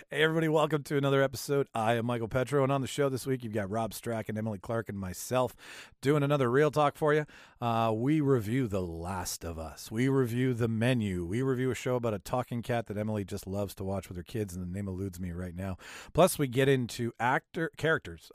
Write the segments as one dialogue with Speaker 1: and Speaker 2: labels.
Speaker 1: Hey, everybody, welcome to another episode. I am Michael Petro, and on the show this week, you've got Rob Strack and Emily Clark and myself doing another Real Talk for you. We review The Last of Us. We review The Menu. We review a show about a talking cat that Emily just loves to watch with her kids, and the name eludes me right now. Plus, we get into characters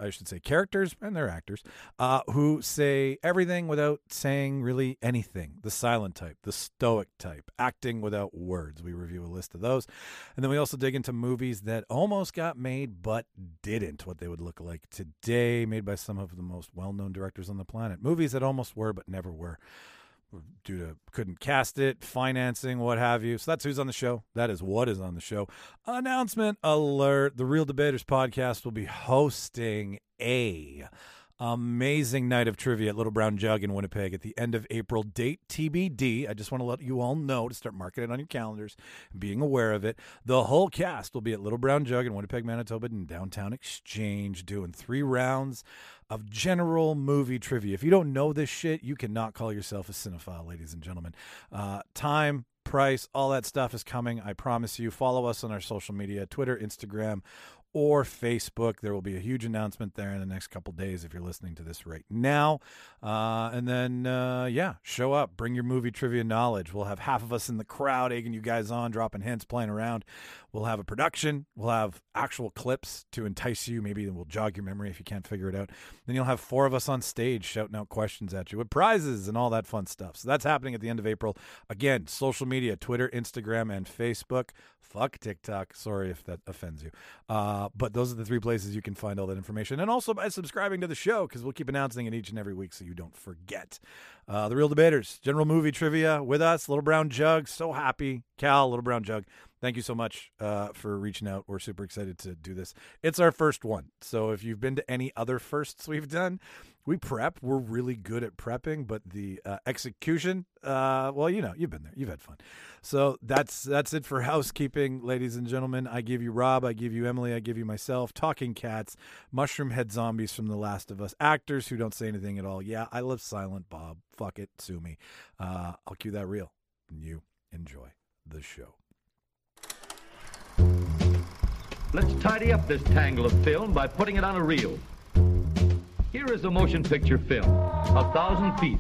Speaker 1: and their actors, who say everything without saying really anything. The silent type, the stoic type, acting without words. We review a list of those. And then we also dig into movies that almost got made but didn't, what they would look like today, made by some of the most well-known directors on the planet. Movies that almost were but never were due to couldn't cast it, financing, what have you. So that's who's on the show. That is what is on the show. Announcement alert. The Real Debaters podcast will be hosting a amazing night of trivia at Little Brown Jug in Winnipeg at the end of April. Date TBD. I just want to let you all know to start marking it on your calendars and being aware of it. The whole cast will be at Little Brown Jug in Winnipeg, Manitoba in Downtown Exchange doing 3 rounds of general movie trivia. If you don't know this shit, you cannot call yourself a cinephile, ladies and gentlemen. Time, price, all that stuff is coming. I promise you. Follow us on our social media, Twitter, Instagram, or Facebook. There will be a huge announcement there in the next couple days if you're listening to this right now. And then, show up. Bring your movie trivia knowledge. We'll have half of us in the crowd egging you guys on, dropping hints, playing around. We'll have a production. We'll have actual clips to entice you. Maybe we'll jog your memory if you can't figure it out. Then you'll have 4 of us on stage shouting out questions at you with prizes and all that fun stuff. So that's happening at the end of April. Again, social media, Twitter, Instagram, and Facebook. Fuck TikTok. Sorry if that offends you. But those are the 3 places you can find all that information. And also by subscribing to the show, because we'll keep announcing it each and every week so you don't forget. The Real Debaters, general movie trivia with us, Little Brown Jug. So happy. Cal, Little Brown Jug. Thank you so much for reaching out. We're super excited to do this. It's our first one. So if you've been to any other firsts we've done, we prep. We're really good at prepping, but the execution, you've been there. You've had fun. So that's it for housekeeping, ladies and gentlemen. I give you Rob. I give you Emily. I give you myself. Talking cats, mushroom head zombies from The Last of Us, actors who don't say anything at all. Yeah, I live silent, Bob. Fuck it. Sue me. I'll cue that reel. And you enjoy the show.
Speaker 2: Let's tidy up this tangle of film by putting it on a reel. Here is a motion picture film, 1,000 feet,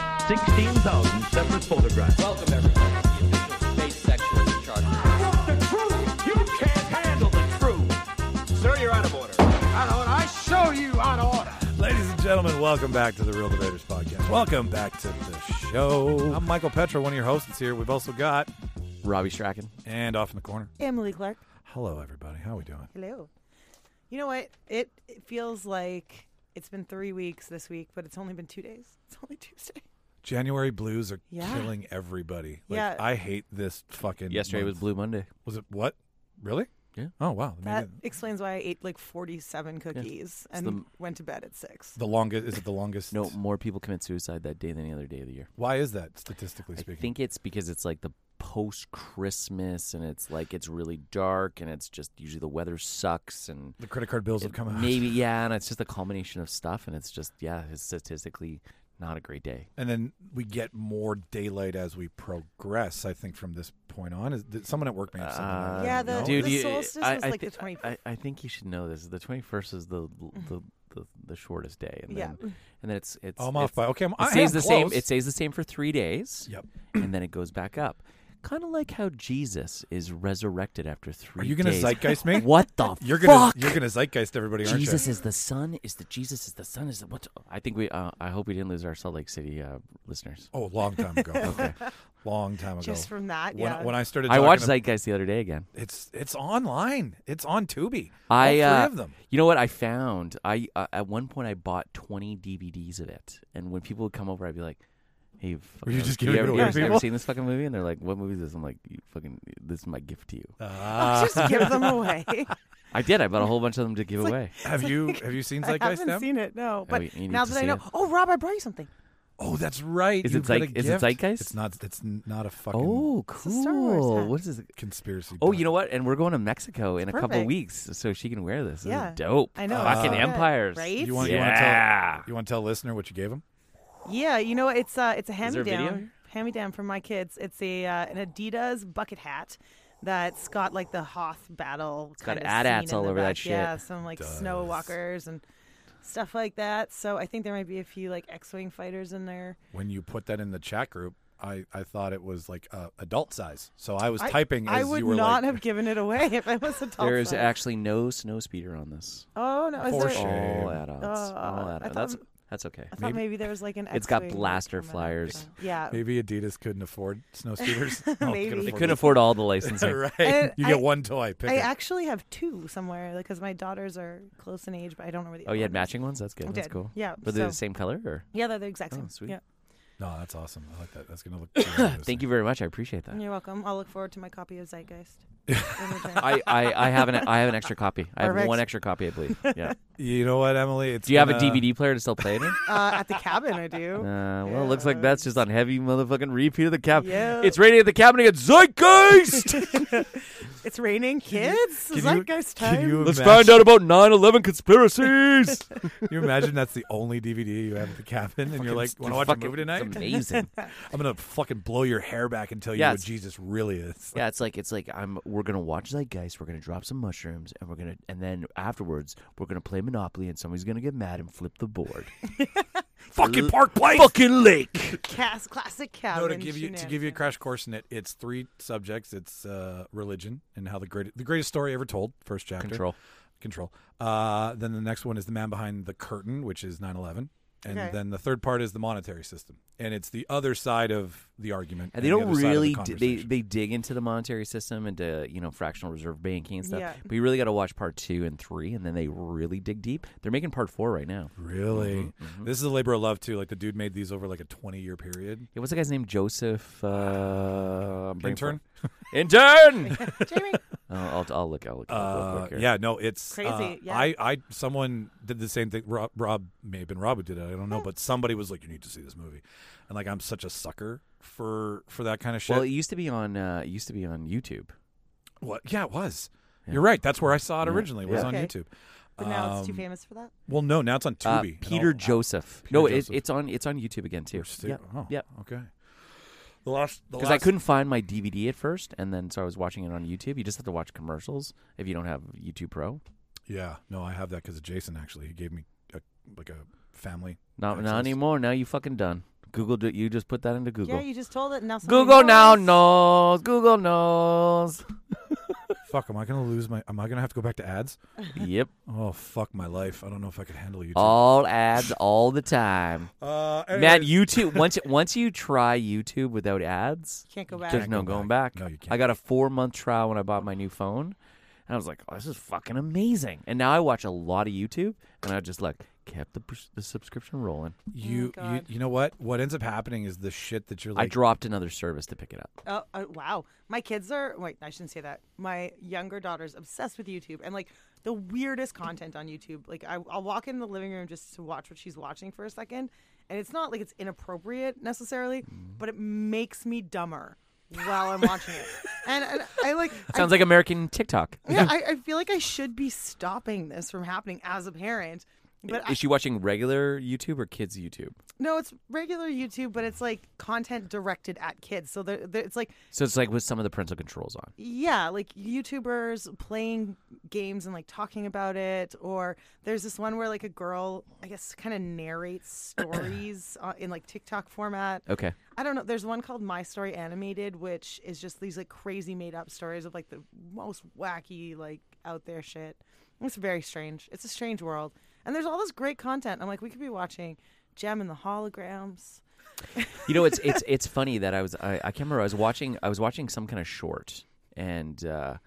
Speaker 2: 16,000 separate photographs.
Speaker 3: Welcome, everybody, to the official space section of the Charter.
Speaker 2: The truth! You can't handle the truth!
Speaker 4: Sir, you're out of order. Out of order. I show you out of order.
Speaker 1: Ladies and gentlemen, welcome back to the Real Debaters podcast. Welcome back to the show. I'm Michael Petro, one of your hosts here. We've also got
Speaker 5: Robbie Strachan.
Speaker 1: And off in the corner,
Speaker 6: Emily Clark.
Speaker 1: Hello, everybody. How are we doing?
Speaker 6: Hello. You know what? It feels like it's been 3 weeks this week, but it's only been 2 days. It's only Tuesday.
Speaker 1: January blues are killing everybody.
Speaker 6: Yeah.
Speaker 1: I hate this fucking
Speaker 5: Yesterday
Speaker 1: month.
Speaker 5: was Blue Monday.
Speaker 1: Was it what? Really?
Speaker 5: Yeah.
Speaker 1: Oh, wow.
Speaker 6: That explains why I ate like 47 cookies and went to bed at 6.
Speaker 1: The longest? Is it the longest?
Speaker 5: No, more people commit suicide that day than any other day of the year.
Speaker 1: Why is that, statistically speaking?
Speaker 5: I think it's because it's like the post-Christmas, and it's like it's really dark, and it's just usually the weather sucks, and
Speaker 1: the credit card bills have come out.
Speaker 5: Maybe, yeah, and it's just a culmination of stuff, and it's just, it's statistically not a great day.
Speaker 1: And then we get more daylight as we progress, I think, from this point on. Did someone at work may have something like that?
Speaker 6: the solstice was like the 21st.
Speaker 5: I think you should know this. The 21st is the shortest day, and then it's
Speaker 1: I'm off by okay.
Speaker 5: It stays the same. It stays the same for 3 days.
Speaker 1: Yep,
Speaker 5: and then it goes back up. Kind of like how Jesus is resurrected after 3 days.
Speaker 1: Are you going to zeitgeist me?
Speaker 5: What the
Speaker 1: you're
Speaker 5: fuck?
Speaker 1: You're going to zeitgeist everybody, aren't you?
Speaker 5: Jesus is the Son. Jesus is the Son. Is the what? I think we. I hope we didn't lose our Salt Lake City listeners.
Speaker 1: Oh, long time ago. Okay, long time ago.
Speaker 6: Just from that,
Speaker 1: when I started,
Speaker 5: I watched Zeitgeist the other day again.
Speaker 1: It's online. It's on Tubi.
Speaker 5: All
Speaker 1: 3 of them.
Speaker 5: You know what I found? At one point I bought 20 DVDs of it, and when people would come over, I'd be like, hey,
Speaker 1: were you just giving it away to people?
Speaker 5: You ever seen this fucking movie? And they're like, what movie is this? I'm like, this is my gift to you.
Speaker 6: Just give them away.
Speaker 5: I did. I bought a whole bunch of them to give away.
Speaker 1: Have you seen Zeitgeist?
Speaker 6: I haven't seen it, no. But now that I know.
Speaker 5: It.
Speaker 6: Oh, Rob, I brought you something.
Speaker 1: Oh, that's right.
Speaker 5: Is it Zeitgeist?
Speaker 1: It's not a fucking.
Speaker 5: Oh, cool. What is this?
Speaker 1: Conspiracy.
Speaker 5: Oh, you know what? And we're going to Mexico in a couple weeks, so she can wear this.
Speaker 6: Yeah.
Speaker 5: This is dope.
Speaker 6: I know.
Speaker 5: Fucking empires.
Speaker 6: Right?
Speaker 1: You want to tell a listener what you gave him?
Speaker 6: Yeah, you know, it's a
Speaker 5: Is there a
Speaker 6: hand-me-down.
Speaker 5: video?
Speaker 6: Hand-me-down from my kids. It's an Adidas bucket hat that's got like the Hoth battle.
Speaker 5: It's got
Speaker 6: kind of
Speaker 5: AT-ATs
Speaker 6: scene in
Speaker 5: all
Speaker 6: the
Speaker 5: over that
Speaker 6: back.
Speaker 5: shit.
Speaker 6: Yeah, some like snow walkers and stuff like that. So I think there might be a few like X-wing fighters in there.
Speaker 1: When you put that in the chat group, I thought it was like adult size. So I was typing as
Speaker 6: I would
Speaker 1: you were
Speaker 6: not
Speaker 1: like,
Speaker 6: have given it away if I was adult.
Speaker 5: There is
Speaker 6: size.
Speaker 5: actually no snow speeder on this.
Speaker 6: Oh no! Is
Speaker 1: For
Speaker 6: there?
Speaker 1: sure. Shame.
Speaker 5: All adults.
Speaker 6: Oh,
Speaker 5: All
Speaker 6: I
Speaker 5: adults.
Speaker 6: thought-
Speaker 5: That's okay.
Speaker 6: I thought maybe there was like an.
Speaker 5: It's got
Speaker 6: X-wing
Speaker 5: blaster
Speaker 6: coming up.
Speaker 5: flyers.
Speaker 6: Yeah.
Speaker 1: maybe Adidas couldn't afford snow speeders.
Speaker 6: Maybe.
Speaker 5: They couldn't afford all the licensing.
Speaker 1: Right.
Speaker 6: And
Speaker 1: You
Speaker 6: I-
Speaker 1: get one toy. Pick
Speaker 6: I
Speaker 1: it.
Speaker 6: actually have two somewhere because my daughters are close in age, but I don't know where the.
Speaker 5: Oh,
Speaker 6: other
Speaker 5: you had
Speaker 6: one is.
Speaker 5: matching ones? That's good.
Speaker 6: I
Speaker 5: That's
Speaker 6: did.
Speaker 5: cool.
Speaker 6: Yeah.
Speaker 5: But they're the same color? Or?
Speaker 6: Yeah, they're the exact
Speaker 5: Oh,
Speaker 6: same.
Speaker 5: sweet.
Speaker 6: Yeah.
Speaker 1: No, that's awesome. I like that. That's gonna look. Good.
Speaker 5: Thank you very much. I appreciate that.
Speaker 6: You're welcome. I'll look forward to my copy of Zeitgeist.
Speaker 5: I have an extra copy. I have
Speaker 6: Perfect.
Speaker 5: one extra copy, I believe. Yeah.
Speaker 1: You know what, Emily? It's
Speaker 5: Do you have a
Speaker 1: gonna-
Speaker 5: DVD player to still play it in?
Speaker 6: At the cabin, I do.
Speaker 5: Well, it looks like that's just on heavy motherfucking repeat of the cabinet.
Speaker 6: Yeah.
Speaker 5: It's raining at the cabinet at Zeitgeist.
Speaker 6: It's raining, kids.
Speaker 1: Can you-
Speaker 6: Zeitgeist time.
Speaker 1: Can you
Speaker 5: Let's
Speaker 1: imagine-
Speaker 5: find out about 9/11 conspiracies.
Speaker 1: Can you imagine that's the only DVD you have at the cabin, and you're like, "Want to watch a movie tonight?"
Speaker 5: It's amazing.
Speaker 1: I'm gonna fucking blow your hair back and tell you
Speaker 5: Yeah,
Speaker 1: what
Speaker 5: it's-
Speaker 1: Jesus really is.
Speaker 5: Yeah, it's like we're gonna watch Zeitgeist, we're gonna drop some mushrooms, and then afterwards we're gonna play Monopoly, and somebody's gonna get mad and flip the board.
Speaker 1: Fucking Park Place.
Speaker 5: Fucking Lake.
Speaker 6: Classic cabin.
Speaker 1: No, to give you a crash course in it, it's 3 subjects. It's religion and how the greatest story ever told. First chapter. Control. Then the next one is the man behind the curtain, which is 9/11. And
Speaker 6: Okay.
Speaker 1: then the third part is the monetary system, and it's the other side of the argument.
Speaker 5: And they
Speaker 1: the
Speaker 5: don't
Speaker 1: other side of the
Speaker 5: really
Speaker 1: conversation.
Speaker 5: they dig into the monetary system, into fractional reserve banking and stuff.
Speaker 6: Yeah.
Speaker 5: But you really got to watch part 2 and 3, and then they really dig deep. They're making part 4 right now.
Speaker 1: Really, this is a labor of love too. Like the dude made these over like a 20-year period.
Speaker 5: Yeah, what's the guy's name? Joseph.
Speaker 1: Intern.
Speaker 5: Intern.
Speaker 6: Jamie.
Speaker 5: I'll look. I'll look it up real quick here.
Speaker 1: Yeah, no, it's
Speaker 6: Crazy, yeah.
Speaker 1: I someone did the same thing. Rob may have been Rob who did it. I don't know, but somebody was like, "You need to see this movie," and like I'm such a sucker for that kind of shit.
Speaker 5: Well, it used to be on YouTube.
Speaker 1: What? Yeah, it was.
Speaker 5: Yeah.
Speaker 1: You're right. That's where I saw it
Speaker 5: Yeah.
Speaker 1: originally. It was
Speaker 5: Yeah.
Speaker 1: on
Speaker 6: Okay.
Speaker 1: YouTube.
Speaker 6: But now it's too famous for that.
Speaker 1: Well, no, now it's on Tubi.
Speaker 5: Peter Joseph. No,
Speaker 1: Joseph.
Speaker 5: it's on YouTube again too.
Speaker 1: Yeah. Oh,
Speaker 5: yeah.
Speaker 1: Okay. The last
Speaker 5: Because I couldn't find my DVD at first, and then so I was watching it on YouTube. You just have to watch commercials if you don't have YouTube Pro.
Speaker 1: Yeah, no, I have that because of Jason. Actually, he gave me a family.
Speaker 5: Not
Speaker 1: access.
Speaker 5: anymore. Now you fucking done. Google. You just put that into Google.
Speaker 6: Yeah, you just told it. And now somebody
Speaker 5: Google now
Speaker 6: knows.
Speaker 5: knows. Google knows.
Speaker 1: Fuck, am I gonna lose my? Am I gonna have to go back to ads?
Speaker 5: Yep.
Speaker 1: Oh fuck my life. I don't know if I could handle YouTube.
Speaker 5: All ads all the time.
Speaker 1: Anyways.
Speaker 5: Matt, YouTube. Once you try YouTube without ads,
Speaker 6: Can't go back.
Speaker 5: there's no going back.
Speaker 1: No, you can't.
Speaker 5: I got a 4-month trial when I bought my new phone, and I was like, "Oh, this is fucking amazing." And now I watch a lot of YouTube, and I just kept the subscription rolling.
Speaker 1: You
Speaker 6: God.
Speaker 1: know what? What ends up happening is the shit that you're
Speaker 5: I
Speaker 1: like.
Speaker 5: dropped another service to pick it up.
Speaker 6: Oh, wow. My kids are. Wait, I shouldn't say that. My younger daughter's obsessed with YouTube and like the weirdest content on YouTube. Like I'll walk in the living room just to watch what she's watching for a second, and it's not like it's inappropriate necessarily, but it makes me dumber while I'm watching it. And I like.
Speaker 5: Sounds like American TikTok.
Speaker 6: Yeah, I feel like I should be stopping this from happening as a parent. But
Speaker 5: Is she watching regular YouTube or kids YouTube?
Speaker 6: no, it's regular YouTube, but it's like content directed at kids. So it's like,
Speaker 5: So it's like with some of the parental controls on.
Speaker 6: yeah, like YouTubers playing games and like talking about it. Or there's this one where like a girl, I guess, kind of narrates stories in like TikTok format.
Speaker 5: Okay.
Speaker 6: I don't know. There's one called My Story Animated, which is just these like crazy made up stories of like the most wacky, like out there shit. It's very strange. It's a strange world. And there's all this great content. I'm like, we could be watching Gem and the Holograms.
Speaker 5: You know, it's funny that I can't remember. I was watching some kind of short, and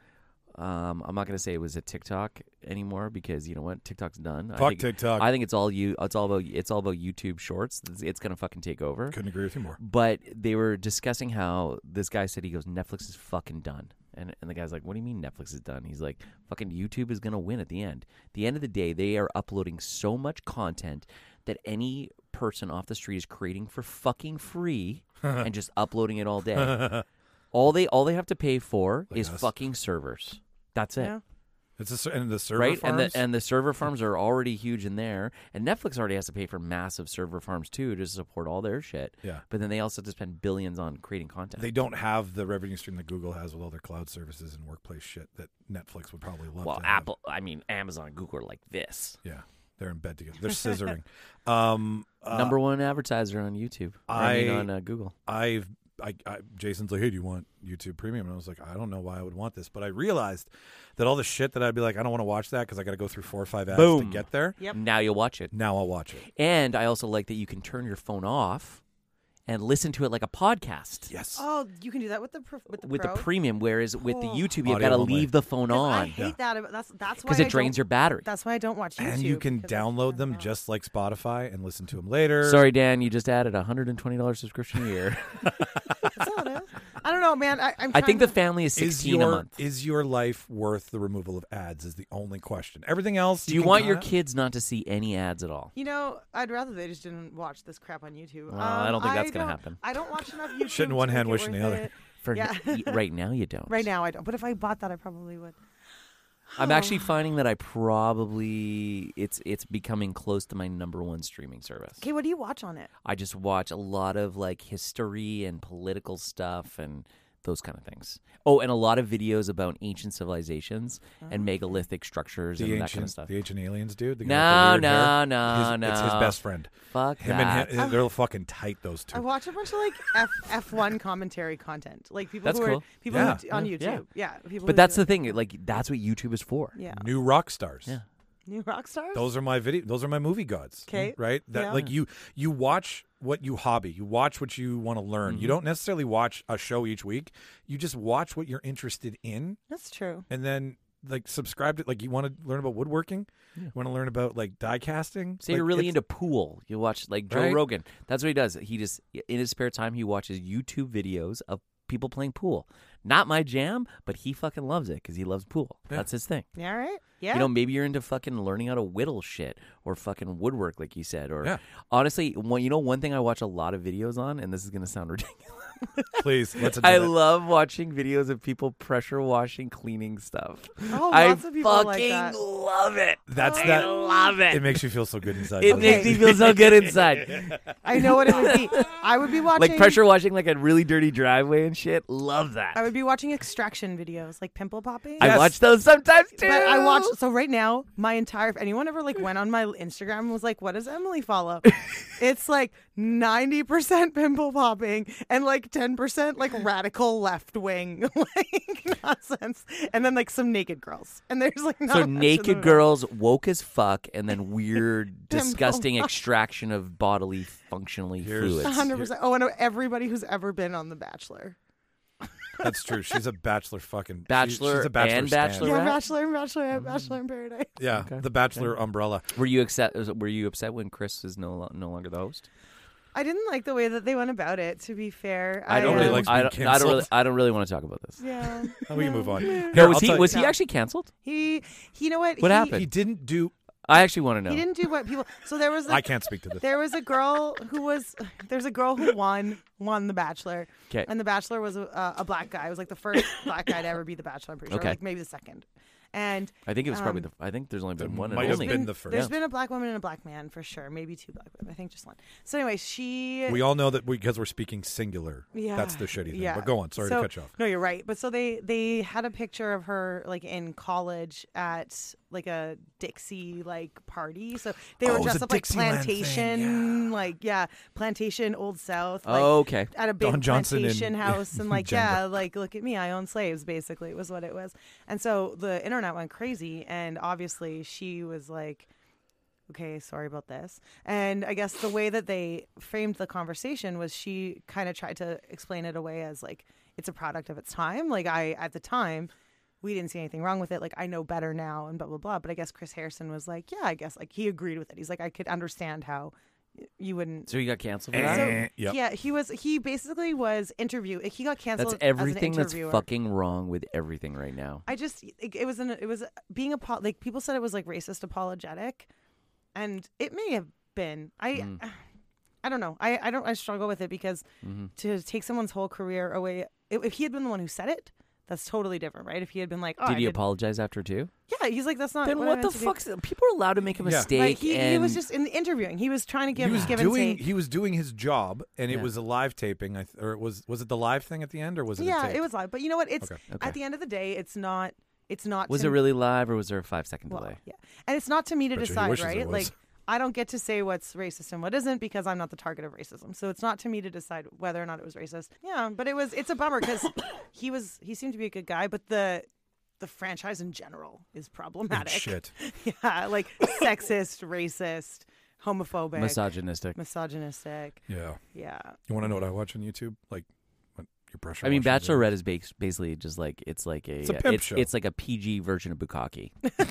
Speaker 5: I'm not gonna say it was a TikTok anymore because you know what, TikTok's done.
Speaker 1: Fuck TikTok.
Speaker 5: I think it's all about YouTube Shorts. It's gonna fucking take over.
Speaker 1: Couldn't agree with you more.
Speaker 5: But they were discussing how this guy said, he goes, Netflix is fucking done. And the guy's like, what do you mean Netflix is done? He's like, fucking YouTube is going to win at the end. At the end of the day, they are uploading so much content that any person off the street is creating for fucking free and just uploading it all day. All they have to pay for is
Speaker 1: us.
Speaker 5: fucking servers. That's it.
Speaker 6: Yeah.
Speaker 1: And the server
Speaker 5: right?
Speaker 1: farms.
Speaker 5: And the server farms are already huge in there, and Netflix already has to pay for massive server farms too to support all their shit.
Speaker 1: Yeah.
Speaker 5: But then they also have to spend billions on creating content.
Speaker 1: They don't have the revenue stream that Google has with all their cloud services and workplace shit that Netflix would probably love.
Speaker 5: Well,
Speaker 1: to have.
Speaker 5: Amazon, and Google are like this.
Speaker 1: Yeah, they're in bed together. They're scissoring.
Speaker 5: Number one advertiser on YouTube. On Google.
Speaker 1: Jason's like, hey, do you want YouTube Premium? And I was like, I don't know why I would want this, but I realized that all the shit that I'd be like, I don't want to watch that because I got to go through 4 or 5 ads to
Speaker 5: Boom.
Speaker 1: get there.
Speaker 6: Yep.
Speaker 5: Now you'll watch it.
Speaker 1: Now I'll watch it.
Speaker 5: And I also like that you can turn your phone off and listen to it like a podcast.
Speaker 1: Yes.
Speaker 6: Oh, you can do that with the Pro?
Speaker 5: The premium, whereas with the YouTube, you've
Speaker 1: Audio
Speaker 5: got to
Speaker 1: only.
Speaker 5: leave the phone
Speaker 6: 'Cause I
Speaker 5: on
Speaker 6: hate that. That's why
Speaker 5: because
Speaker 6: I
Speaker 5: it drains
Speaker 6: don't-
Speaker 5: your battery.
Speaker 6: That's why I don't watch YouTube.
Speaker 1: And you can
Speaker 6: because it's-
Speaker 1: download them just like Spotify and listen to them later.
Speaker 5: Sorry, Dan, you just added a $120 subscription a year.
Speaker 6: That's all it is. I don't know, man. I'm
Speaker 5: I think
Speaker 6: trying
Speaker 5: the
Speaker 6: to-
Speaker 5: family is
Speaker 1: Is
Speaker 5: 16 a month.
Speaker 1: Is your life worth the removal of ads? Is the only question. Everything else.
Speaker 5: Do you
Speaker 1: can
Speaker 5: want your
Speaker 1: cut.
Speaker 5: kids not to see any ads at all?
Speaker 6: You know, I'd rather they just didn't watch this crap on YouTube.
Speaker 5: Well, I don't think that's gonna happen.
Speaker 6: I don't watch enough YouTube.
Speaker 1: Shit in one
Speaker 6: to make
Speaker 1: hand,
Speaker 6: it
Speaker 1: wishing the
Speaker 6: worth
Speaker 1: other.
Speaker 6: it.
Speaker 5: For
Speaker 6: Yeah.
Speaker 5: right now, you don't.
Speaker 6: Right now, I don't. But if I bought that, I probably would.
Speaker 5: I'm actually finding that I probably it's becoming close to my number one streaming service.
Speaker 6: Okay, what do you watch on it?
Speaker 5: I just watch a lot of like history and political stuff and those kind of things. Oh, and a lot of videos about ancient civilizations and megalithic structures and that kind of stuff.
Speaker 1: The ancient aliens, dude. The guy
Speaker 5: No,
Speaker 1: with the weird hair?
Speaker 5: no.
Speaker 1: It's his best friend.
Speaker 5: Fuck
Speaker 1: Him
Speaker 5: that.
Speaker 1: and him, they're fucking tight. Those two.
Speaker 6: I watch a bunch of like F1 commentary content, like people
Speaker 5: That's
Speaker 6: who are
Speaker 5: cool.
Speaker 6: people
Speaker 1: Yeah.
Speaker 6: who, on YouTube. Yeah, people.
Speaker 5: But
Speaker 6: who
Speaker 5: that's
Speaker 6: do
Speaker 5: the thing. Like that's what YouTube is for.
Speaker 6: Yeah,
Speaker 1: New rock stars.
Speaker 5: Yeah.
Speaker 6: new rock stars.
Speaker 1: Those are my Those are my movie gods.
Speaker 6: 'Kay.
Speaker 1: Right. That
Speaker 6: Yeah.
Speaker 1: like you watch what you hobby. You watch what you want to learn.
Speaker 5: Mm-hmm.
Speaker 1: You don't necessarily watch a show each week. You just watch what you're interested in,
Speaker 6: That's true.
Speaker 1: and then like subscribe to. Like you want to learn about woodworking. You want to learn about like die casting.
Speaker 5: Say
Speaker 1: like,
Speaker 5: you're really
Speaker 1: it's-
Speaker 5: into pool. You watch like Joe
Speaker 1: Right.
Speaker 5: Rogan. That's what he does. He just in his spare time he watches YouTube videos of people playing pool. Not my jam, but he fucking loves it because he loves pool.
Speaker 1: Yeah.
Speaker 5: That's his thing.
Speaker 6: Yeah, right. Yeah.
Speaker 5: You know, maybe you're into fucking learning how to whittle shit or fucking woodwork, like you said. Or
Speaker 1: Yeah.
Speaker 5: honestly, one thing I watch a lot of videos on, and this is gonna sound ridiculous.
Speaker 1: Please let's.
Speaker 5: I
Speaker 1: admit it.
Speaker 5: love watching videos of people pressure washing, cleaning stuff.
Speaker 6: Oh,
Speaker 5: I
Speaker 6: lots of people
Speaker 5: fucking
Speaker 6: like that.
Speaker 5: love it.
Speaker 1: That's
Speaker 5: I
Speaker 1: that.
Speaker 5: love it.
Speaker 1: It makes you feel so good inside.
Speaker 5: It
Speaker 1: doesn't
Speaker 5: makes me feel so good inside.
Speaker 6: I know what it would be. I would be watching
Speaker 5: Like pressure washing like a really dirty driveway and shit. Love that.
Speaker 6: I would be watching extraction videos, like pimple popping.
Speaker 5: I
Speaker 1: Yes.
Speaker 5: watch those sometimes too.
Speaker 6: But I watch. So right now, my entire. If anyone ever like went on my Instagram and was like, "What does Emily follow?" It's like 90% pimple popping and like 10% like radical left wing like nonsense, and then like some naked girls. And there's like not
Speaker 5: So
Speaker 6: much in the
Speaker 5: naked
Speaker 6: middle.
Speaker 5: girls, woke as fuck, and then weird, disgusting extraction of bodily functionally
Speaker 1: Here's-
Speaker 5: fluids.
Speaker 6: 100%. Oh, and everybody who's ever been on The Bachelor.
Speaker 1: That's true. She's a bachelor fucking
Speaker 5: Bachelor
Speaker 1: she's a bachelor
Speaker 5: and
Speaker 1: stan.
Speaker 5: bachelor?
Speaker 6: Yeah,
Speaker 5: Correct.
Speaker 6: Bachelor and Bachelorette, Bachelor in Paradise.
Speaker 1: Yeah, the bachelor umbrella.
Speaker 5: Were you upset when Chris is no longer the host?
Speaker 6: I didn't like the way that they went about it. To be fair,
Speaker 1: Nobody likes being
Speaker 5: I don't
Speaker 1: canceled.
Speaker 5: really want to talk about this.
Speaker 6: Yeah.
Speaker 1: We can move on. Here,
Speaker 5: No,
Speaker 1: I'll
Speaker 5: was he
Speaker 1: tell you-
Speaker 5: was he
Speaker 6: No.
Speaker 5: actually canceled?
Speaker 6: He you know what?
Speaker 5: What
Speaker 6: he,
Speaker 5: happened?
Speaker 1: He didn't do.
Speaker 5: I actually want to know.
Speaker 6: He didn't do what people. So there was.
Speaker 1: I can't speak to this.
Speaker 6: There was a girl who was. There's a girl who won The Bachelor.
Speaker 5: 'Kay.
Speaker 6: And The Bachelor was a black guy. It was like the first black guy to ever be The Bachelor. I'm pretty sure.
Speaker 5: Okay.
Speaker 6: Like maybe the second. And
Speaker 5: I think it was probably I think there's only been one.
Speaker 1: might
Speaker 5: and
Speaker 1: have
Speaker 5: only.
Speaker 1: been the first.
Speaker 6: there's been a black woman and a black man for sure. Maybe two black women. I think just one. So anyway, she.
Speaker 1: We all know that because we're speaking singular.
Speaker 6: Yeah,
Speaker 1: That's the shitty thing.
Speaker 6: yeah.
Speaker 1: But go on. Sorry to
Speaker 6: So-
Speaker 1: cut you off.
Speaker 6: No, you're right. But so they had a picture of her like in college at like a Dixie like party. So they
Speaker 1: Oh,
Speaker 6: were
Speaker 1: it was
Speaker 6: dressed
Speaker 1: a
Speaker 6: up like
Speaker 1: Dixieland thing,
Speaker 6: plantation, like plantation, Old South. Like,
Speaker 5: Oh, okay.
Speaker 6: At a big
Speaker 1: Don Johnson
Speaker 6: plantation
Speaker 1: in-
Speaker 6: house, and like
Speaker 1: Jennifer.
Speaker 6: like look at me, I own slaves. Basically, was what it was. And so the internet went crazy, and obviously she was like, okay, sorry about this. And I guess the way that they framed the conversation was she kind of tried to explain it away as like it's a product of its time. Like at the time, we didn't see anything wrong with it. Like I know better now and blah, blah, blah. But I guess Chris Harrison was like, yeah, I guess like he agreed with it. He's like, I could understand how you wouldn't.
Speaker 5: So he got canceled for that.
Speaker 1: Eh, yep.
Speaker 6: Yeah, he basically was he got canceled.
Speaker 5: That's everything
Speaker 6: as an
Speaker 5: that's
Speaker 6: interviewer.
Speaker 5: fucking wrong with everything right now.
Speaker 6: I just it was being like people said it was like racist apologetic, and it may have been. I don't know. I struggle with it because to take someone's whole career away. If he had been the one who said it, that's totally different, right? If he had been like, oh,
Speaker 5: Did
Speaker 6: I
Speaker 5: he apologize after too?
Speaker 6: Yeah, he's like, that's not.
Speaker 5: Then
Speaker 6: what I
Speaker 5: what the
Speaker 6: meant to do."
Speaker 5: fuck? People are allowed to make a
Speaker 1: Yeah.
Speaker 5: mistake.
Speaker 6: Like he
Speaker 5: and
Speaker 6: was just in the interviewing. He was trying to give
Speaker 1: he was
Speaker 6: and
Speaker 1: doing
Speaker 6: take.
Speaker 1: he was doing his job, and it
Speaker 5: Yeah.
Speaker 1: was a live taping. Or was it the live thing at the end, or was it?
Speaker 6: Yeah,
Speaker 1: a tape?
Speaker 6: it was live. But you know what? It's
Speaker 1: Okay.
Speaker 5: Okay.
Speaker 6: at the end of the day, it's not. It's not.
Speaker 5: Was
Speaker 6: to
Speaker 5: it really live or was there a 5-second
Speaker 6: Well,
Speaker 5: delay?
Speaker 6: yeah, and it's not to me to
Speaker 1: Bet you he
Speaker 6: decide,
Speaker 1: wishes it
Speaker 6: right?
Speaker 1: was.
Speaker 6: Like, I don't get to say what's racist and what isn't because I'm not the target of racism. So it's not to me to decide whether or not it was racist. Yeah, but it's a bummer because he seemed to be a good guy, but the franchise in general is problematic.
Speaker 1: Shit.
Speaker 6: Yeah, like sexist, racist, homophobic,
Speaker 5: Misogynistic.
Speaker 1: Yeah.
Speaker 6: Yeah.
Speaker 1: You want to know what I watch on YouTube? Like, what your pressure?
Speaker 5: I mean,
Speaker 1: washing videos?
Speaker 5: Bachelorette is basically just like it's like a
Speaker 1: It's a pimp show.
Speaker 5: It's like a PG version of Bukkake.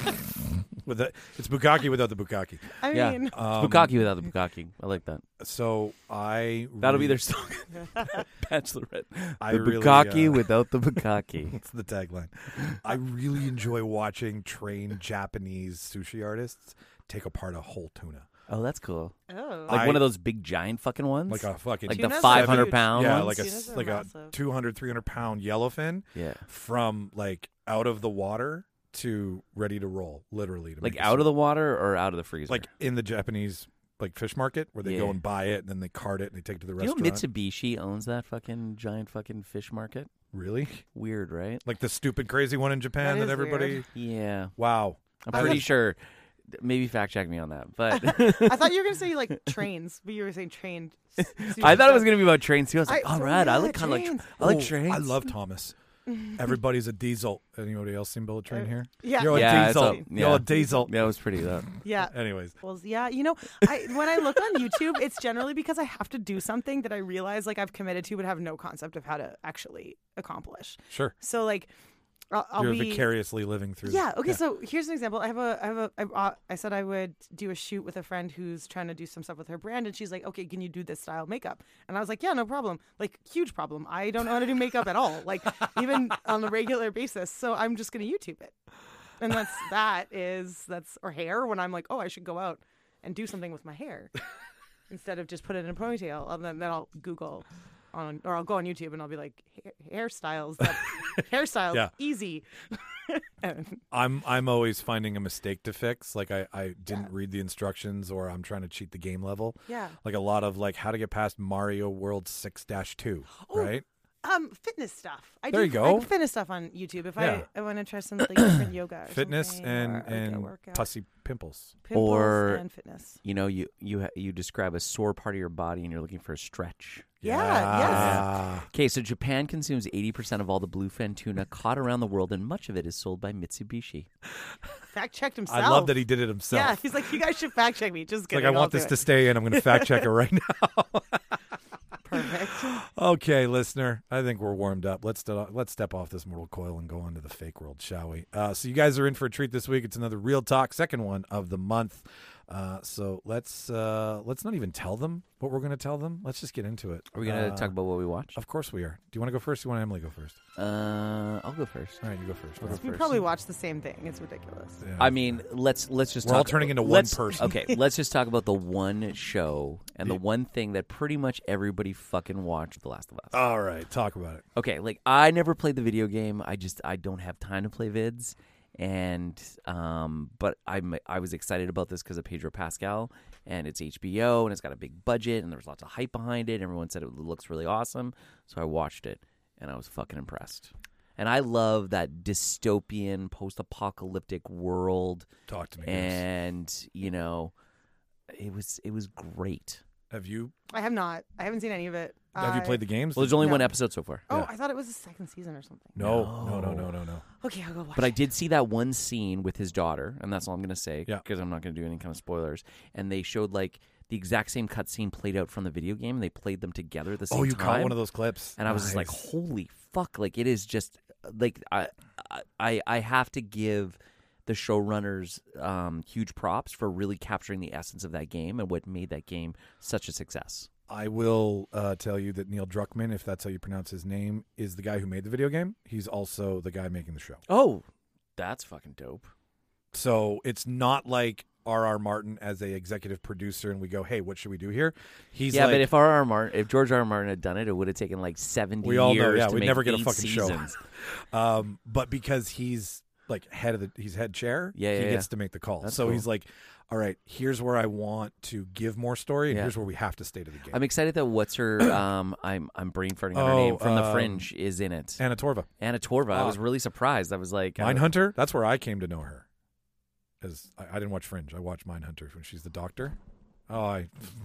Speaker 1: It's Bukkake without the Bukkake.
Speaker 6: I
Speaker 5: Yeah.
Speaker 6: mean,
Speaker 5: It's Bukkake without the Bukkake. I like that.
Speaker 1: So
Speaker 5: That'll be their song. Bachelorette.
Speaker 1: I
Speaker 5: The
Speaker 1: really,
Speaker 5: Bukkake without the Bukkake.
Speaker 1: That's the tagline. I really enjoy watching trained Japanese sushi artists take apart a whole tuna.
Speaker 5: Oh, that's cool.
Speaker 6: oh.
Speaker 5: Like one of those big giant fucking ones?
Speaker 1: Like a fucking
Speaker 5: Like the
Speaker 6: Tunas are
Speaker 5: 500
Speaker 6: huge.
Speaker 5: pound
Speaker 1: yeah,
Speaker 5: ones?
Speaker 1: like
Speaker 6: Tunas are
Speaker 1: like a
Speaker 6: massive.
Speaker 1: 200, 300 pound yellowfin
Speaker 5: Yeah.
Speaker 1: from like out of the water to ready to roll, literally. To
Speaker 5: Like
Speaker 1: make
Speaker 5: out of the water or out of the freezer?
Speaker 1: like in the Japanese like fish market where they
Speaker 5: Yeah.
Speaker 1: go and buy it and then they cart it and they take it to the
Speaker 5: Do you know
Speaker 1: restaurant.
Speaker 5: Mitsubishi owns that fucking giant fucking fish market?
Speaker 1: Really?
Speaker 5: Weird, right?
Speaker 1: Like the stupid crazy one in Japan
Speaker 6: That
Speaker 1: that
Speaker 6: is
Speaker 1: everybody.
Speaker 6: weird.
Speaker 5: Yeah.
Speaker 1: Wow.
Speaker 5: I'm pretty sure. Maybe fact check me on that. But
Speaker 6: I thought you were gonna say like trains, but you were saying trained.
Speaker 5: I thought it was going to be about trains too. I was like,
Speaker 6: I-
Speaker 5: all
Speaker 6: so
Speaker 5: right, I
Speaker 6: yeah,
Speaker 5: like kind of like
Speaker 6: trains.
Speaker 5: I like
Speaker 1: Oh,
Speaker 5: trains.
Speaker 1: I love Thomas. Everybody's a diesel. Anybody else seen Bullet Train here?
Speaker 6: Yeah.
Speaker 1: You're a
Speaker 5: Yeah, it's
Speaker 1: diesel.
Speaker 5: a-
Speaker 1: You're
Speaker 5: yeah.
Speaker 1: a diesel.
Speaker 5: Yeah, it was pretty though.
Speaker 6: Yeah.
Speaker 1: Anyways,
Speaker 6: Well, yeah, you know, when I look on YouTube, it's generally because I have to do something that I realize like I've committed to, but have no concept of how to actually accomplish.
Speaker 1: sure.
Speaker 6: So like, I'll
Speaker 1: You're
Speaker 6: be
Speaker 1: vicariously living through.
Speaker 6: Yeah. Okay. So here's an example. I said I would do a shoot with a friend who's trying to do some stuff with her brand, and she's like, "Okay, can you do this style makeup?" And I was like, "Yeah, no problem." Like, huge problem. I don't know how to do makeup at all, like even on a regular basis. So I'm just gonna YouTube it, and that's or hair. When I'm like, "Oh, I should go out and do something with my hair," instead of just put it in a ponytail, and then I'll Google. Or I'll go on YouTube and I'll be like hairstyles. Hairstyles,
Speaker 1: Yeah.
Speaker 6: easy. And-
Speaker 1: I'm always finding a mistake to fix. Like I didn't read the instructions, or I'm trying to cheat the game level.
Speaker 6: yeah.
Speaker 1: Like a lot of like how to get past Mario World 6-2, right?
Speaker 6: Fitness stuff. I
Speaker 1: There
Speaker 6: do
Speaker 1: you go.
Speaker 6: I do fitness stuff on YouTube if
Speaker 1: Yeah.
Speaker 6: I want to try some like different yoga, or
Speaker 1: Fitness
Speaker 6: something,
Speaker 1: and
Speaker 6: or, like, a
Speaker 1: and
Speaker 6: workout.
Speaker 1: pussy pimples.
Speaker 6: Pimples
Speaker 5: Or-
Speaker 6: and fitness.
Speaker 5: You know, you describe a sore part of your body and you're looking for a stretch.
Speaker 6: Yeah,
Speaker 5: Okay, so Japan consumes 80% of all the bluefin tuna caught around the world, and much of it is sold by Mitsubishi.
Speaker 6: Fact checked himself.
Speaker 1: I love that he did it himself.
Speaker 6: Yeah, he's like, you guys should fact check me. Just
Speaker 1: Like
Speaker 6: kidding.
Speaker 1: I
Speaker 6: I'll
Speaker 1: want
Speaker 6: do
Speaker 1: this
Speaker 6: it."
Speaker 1: to stay in. I'm going to fact check it right now.
Speaker 6: Perfect.
Speaker 1: Okay, listener. I think we're warmed up. Let's step off this mortal coil and go on to the fake world, shall we? So you guys are in for a treat this week. It's another Real Talk, second one of the month. So let's not even tell them what we're going to tell them. Let's just get into it.
Speaker 5: Are we going to talk about what we watched?
Speaker 1: Of course we are. Do you want to go first? Or do you want Emily go first?
Speaker 5: I'll go first.
Speaker 1: All right, you go first.
Speaker 6: We probably watch the same thing. It's ridiculous.
Speaker 1: Yeah.
Speaker 5: I mean, let's just
Speaker 1: We're
Speaker 5: talk
Speaker 1: all turning into one
Speaker 5: let's-
Speaker 1: person.
Speaker 5: Okay, let's just talk about the one show and the one thing that pretty much everybody fucking watched, The Last of Us.
Speaker 1: All right, talk about it.
Speaker 5: Okay, like I never played the video game. I don't have time to play vids, and but I was excited about this because of Pedro Pascal, and it's HBO, and it's got a big budget, and there was lots of hype behind it. Everyone said it looks really awesome, so I watched it, and I was fucking impressed. And I love that dystopian, post-apocalyptic world,
Speaker 1: Talk to me. Bruce.
Speaker 5: and you know, it was great.
Speaker 1: Have you
Speaker 6: I have not. I haven't seen any of it.
Speaker 1: played the games?
Speaker 5: Well, there's only
Speaker 6: No.
Speaker 5: one episode so far.
Speaker 6: Oh,
Speaker 1: Yeah.
Speaker 6: I thought it was the second season or something.
Speaker 1: No.
Speaker 6: Okay, I'll go watch
Speaker 5: But I
Speaker 6: it.
Speaker 5: did see that one scene with his daughter, and that's all I'm going to say,
Speaker 1: Yeah.
Speaker 5: because I'm not going to do any kind of spoilers. And they showed like the exact same cutscene played out from the video game, and they played them together at the same time.
Speaker 1: Oh, you caught one of those clips.
Speaker 5: And I was just like,
Speaker 1: Nice.
Speaker 5: holy fuck! Like it is just like I have to give the showrunners huge props for really capturing the essence of that game and what made that game such a success.
Speaker 1: I will tell you that Neil Druckmann, if that's how you pronounce his name, is the guy who made the video game. He's also the guy making the show.
Speaker 5: Oh, that's fucking dope.
Speaker 1: So it's not like R.R. Martin as a executive producer and we go, hey, what should we do here? He's
Speaker 5: Yeah,
Speaker 1: like,
Speaker 5: but if George R.R. Martin had done it, it would have taken like 70
Speaker 1: we all know,
Speaker 5: years
Speaker 1: yeah,
Speaker 5: to
Speaker 1: we'd
Speaker 5: make
Speaker 1: never get a
Speaker 5: 8
Speaker 1: fucking
Speaker 5: seasons.
Speaker 1: show. But because he's like he's head chair,
Speaker 5: Yeah,
Speaker 1: he
Speaker 5: yeah,
Speaker 1: gets
Speaker 5: yeah.
Speaker 1: to make the calls.
Speaker 5: That's
Speaker 1: so
Speaker 5: cool.
Speaker 1: he's like, all right, here's where I want to give more story, and
Speaker 5: Yeah.
Speaker 1: here's where we have to stay to the game.
Speaker 5: I'm excited that what's her I'm brain farting on her name from The Fringe is in it.
Speaker 1: Anna Torva.
Speaker 5: Anna Torva. I was really surprised. I was like,
Speaker 1: Mindhunter, that's where I came to know her. As I didn't watch Fringe. I watched Mindhunter when she's the doctor. Oh,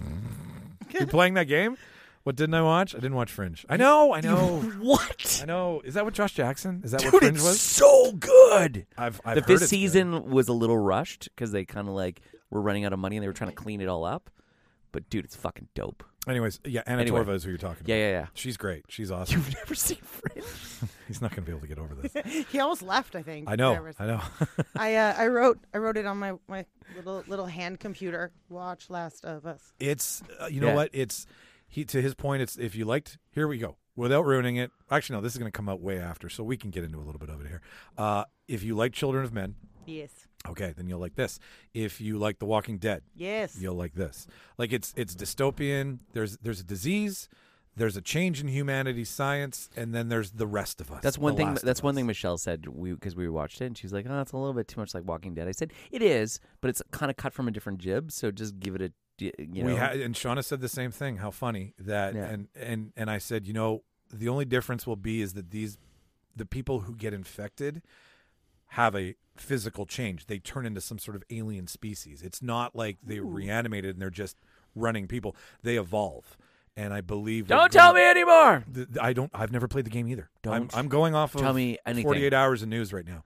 Speaker 1: you playing that game? What didn't I watch? I didn't watch Fringe. I know.
Speaker 5: what?
Speaker 1: I know. Is that what Josh Jackson? Is that
Speaker 5: Dude,
Speaker 1: what Fringe
Speaker 5: it's
Speaker 1: was?
Speaker 5: so good.
Speaker 1: I've
Speaker 5: The
Speaker 1: heard
Speaker 5: fifth
Speaker 1: it's
Speaker 5: season was a little rushed because they kind of like were running out of money and they were trying to clean it all up. But dude, it's fucking dope.
Speaker 1: good. Anyways, yeah, Anna
Speaker 5: Anyway.
Speaker 1: Torva is who you're talking about.
Speaker 5: Yeah.
Speaker 1: She's great. She's awesome.
Speaker 5: You've never seen Fringe?
Speaker 1: He's not going to be able to get over this.
Speaker 6: He almost left, I think.
Speaker 1: I know.
Speaker 6: There was-
Speaker 1: I know.
Speaker 6: I wrote it on my little hand computer. Watch Last of Us.
Speaker 1: It's you know
Speaker 5: Yeah.
Speaker 1: what? It's to his point. It's if you liked. Here we go. Without ruining it. Actually, no. This is going to come out way after, so we can get into a little bit of it here. If you like Children of Men,
Speaker 6: Yes.
Speaker 1: okay, then you'll like this. If you like The Walking Dead,
Speaker 6: Yes.
Speaker 1: you'll like this. Like it's dystopian. There's a disease. There's a change in humanity's science, and then there's the rest of us.
Speaker 5: That's one
Speaker 1: The
Speaker 5: thing.
Speaker 1: Last
Speaker 5: That's
Speaker 1: of
Speaker 5: one
Speaker 1: Us.
Speaker 5: thing Michelle said because we watched it, and she's like, "Oh, it's a little bit too much like Walking Dead." I said, "It is, but it's kind of cut from a different jib. So just give it a, you know."
Speaker 1: We had, and Shauna said the same thing. How funny that,
Speaker 5: Yeah.
Speaker 1: and I said, the only difference will be is that the people who get infected have a physical change. They turn into some sort of alien species. It's not like they reanimated and they're just running people. They evolve. And I believe.
Speaker 5: Don't tell me anymore.
Speaker 1: I've never played the game either.
Speaker 5: Don't
Speaker 1: I'm going off of
Speaker 5: tell me anything.
Speaker 1: 48 hours of news right now.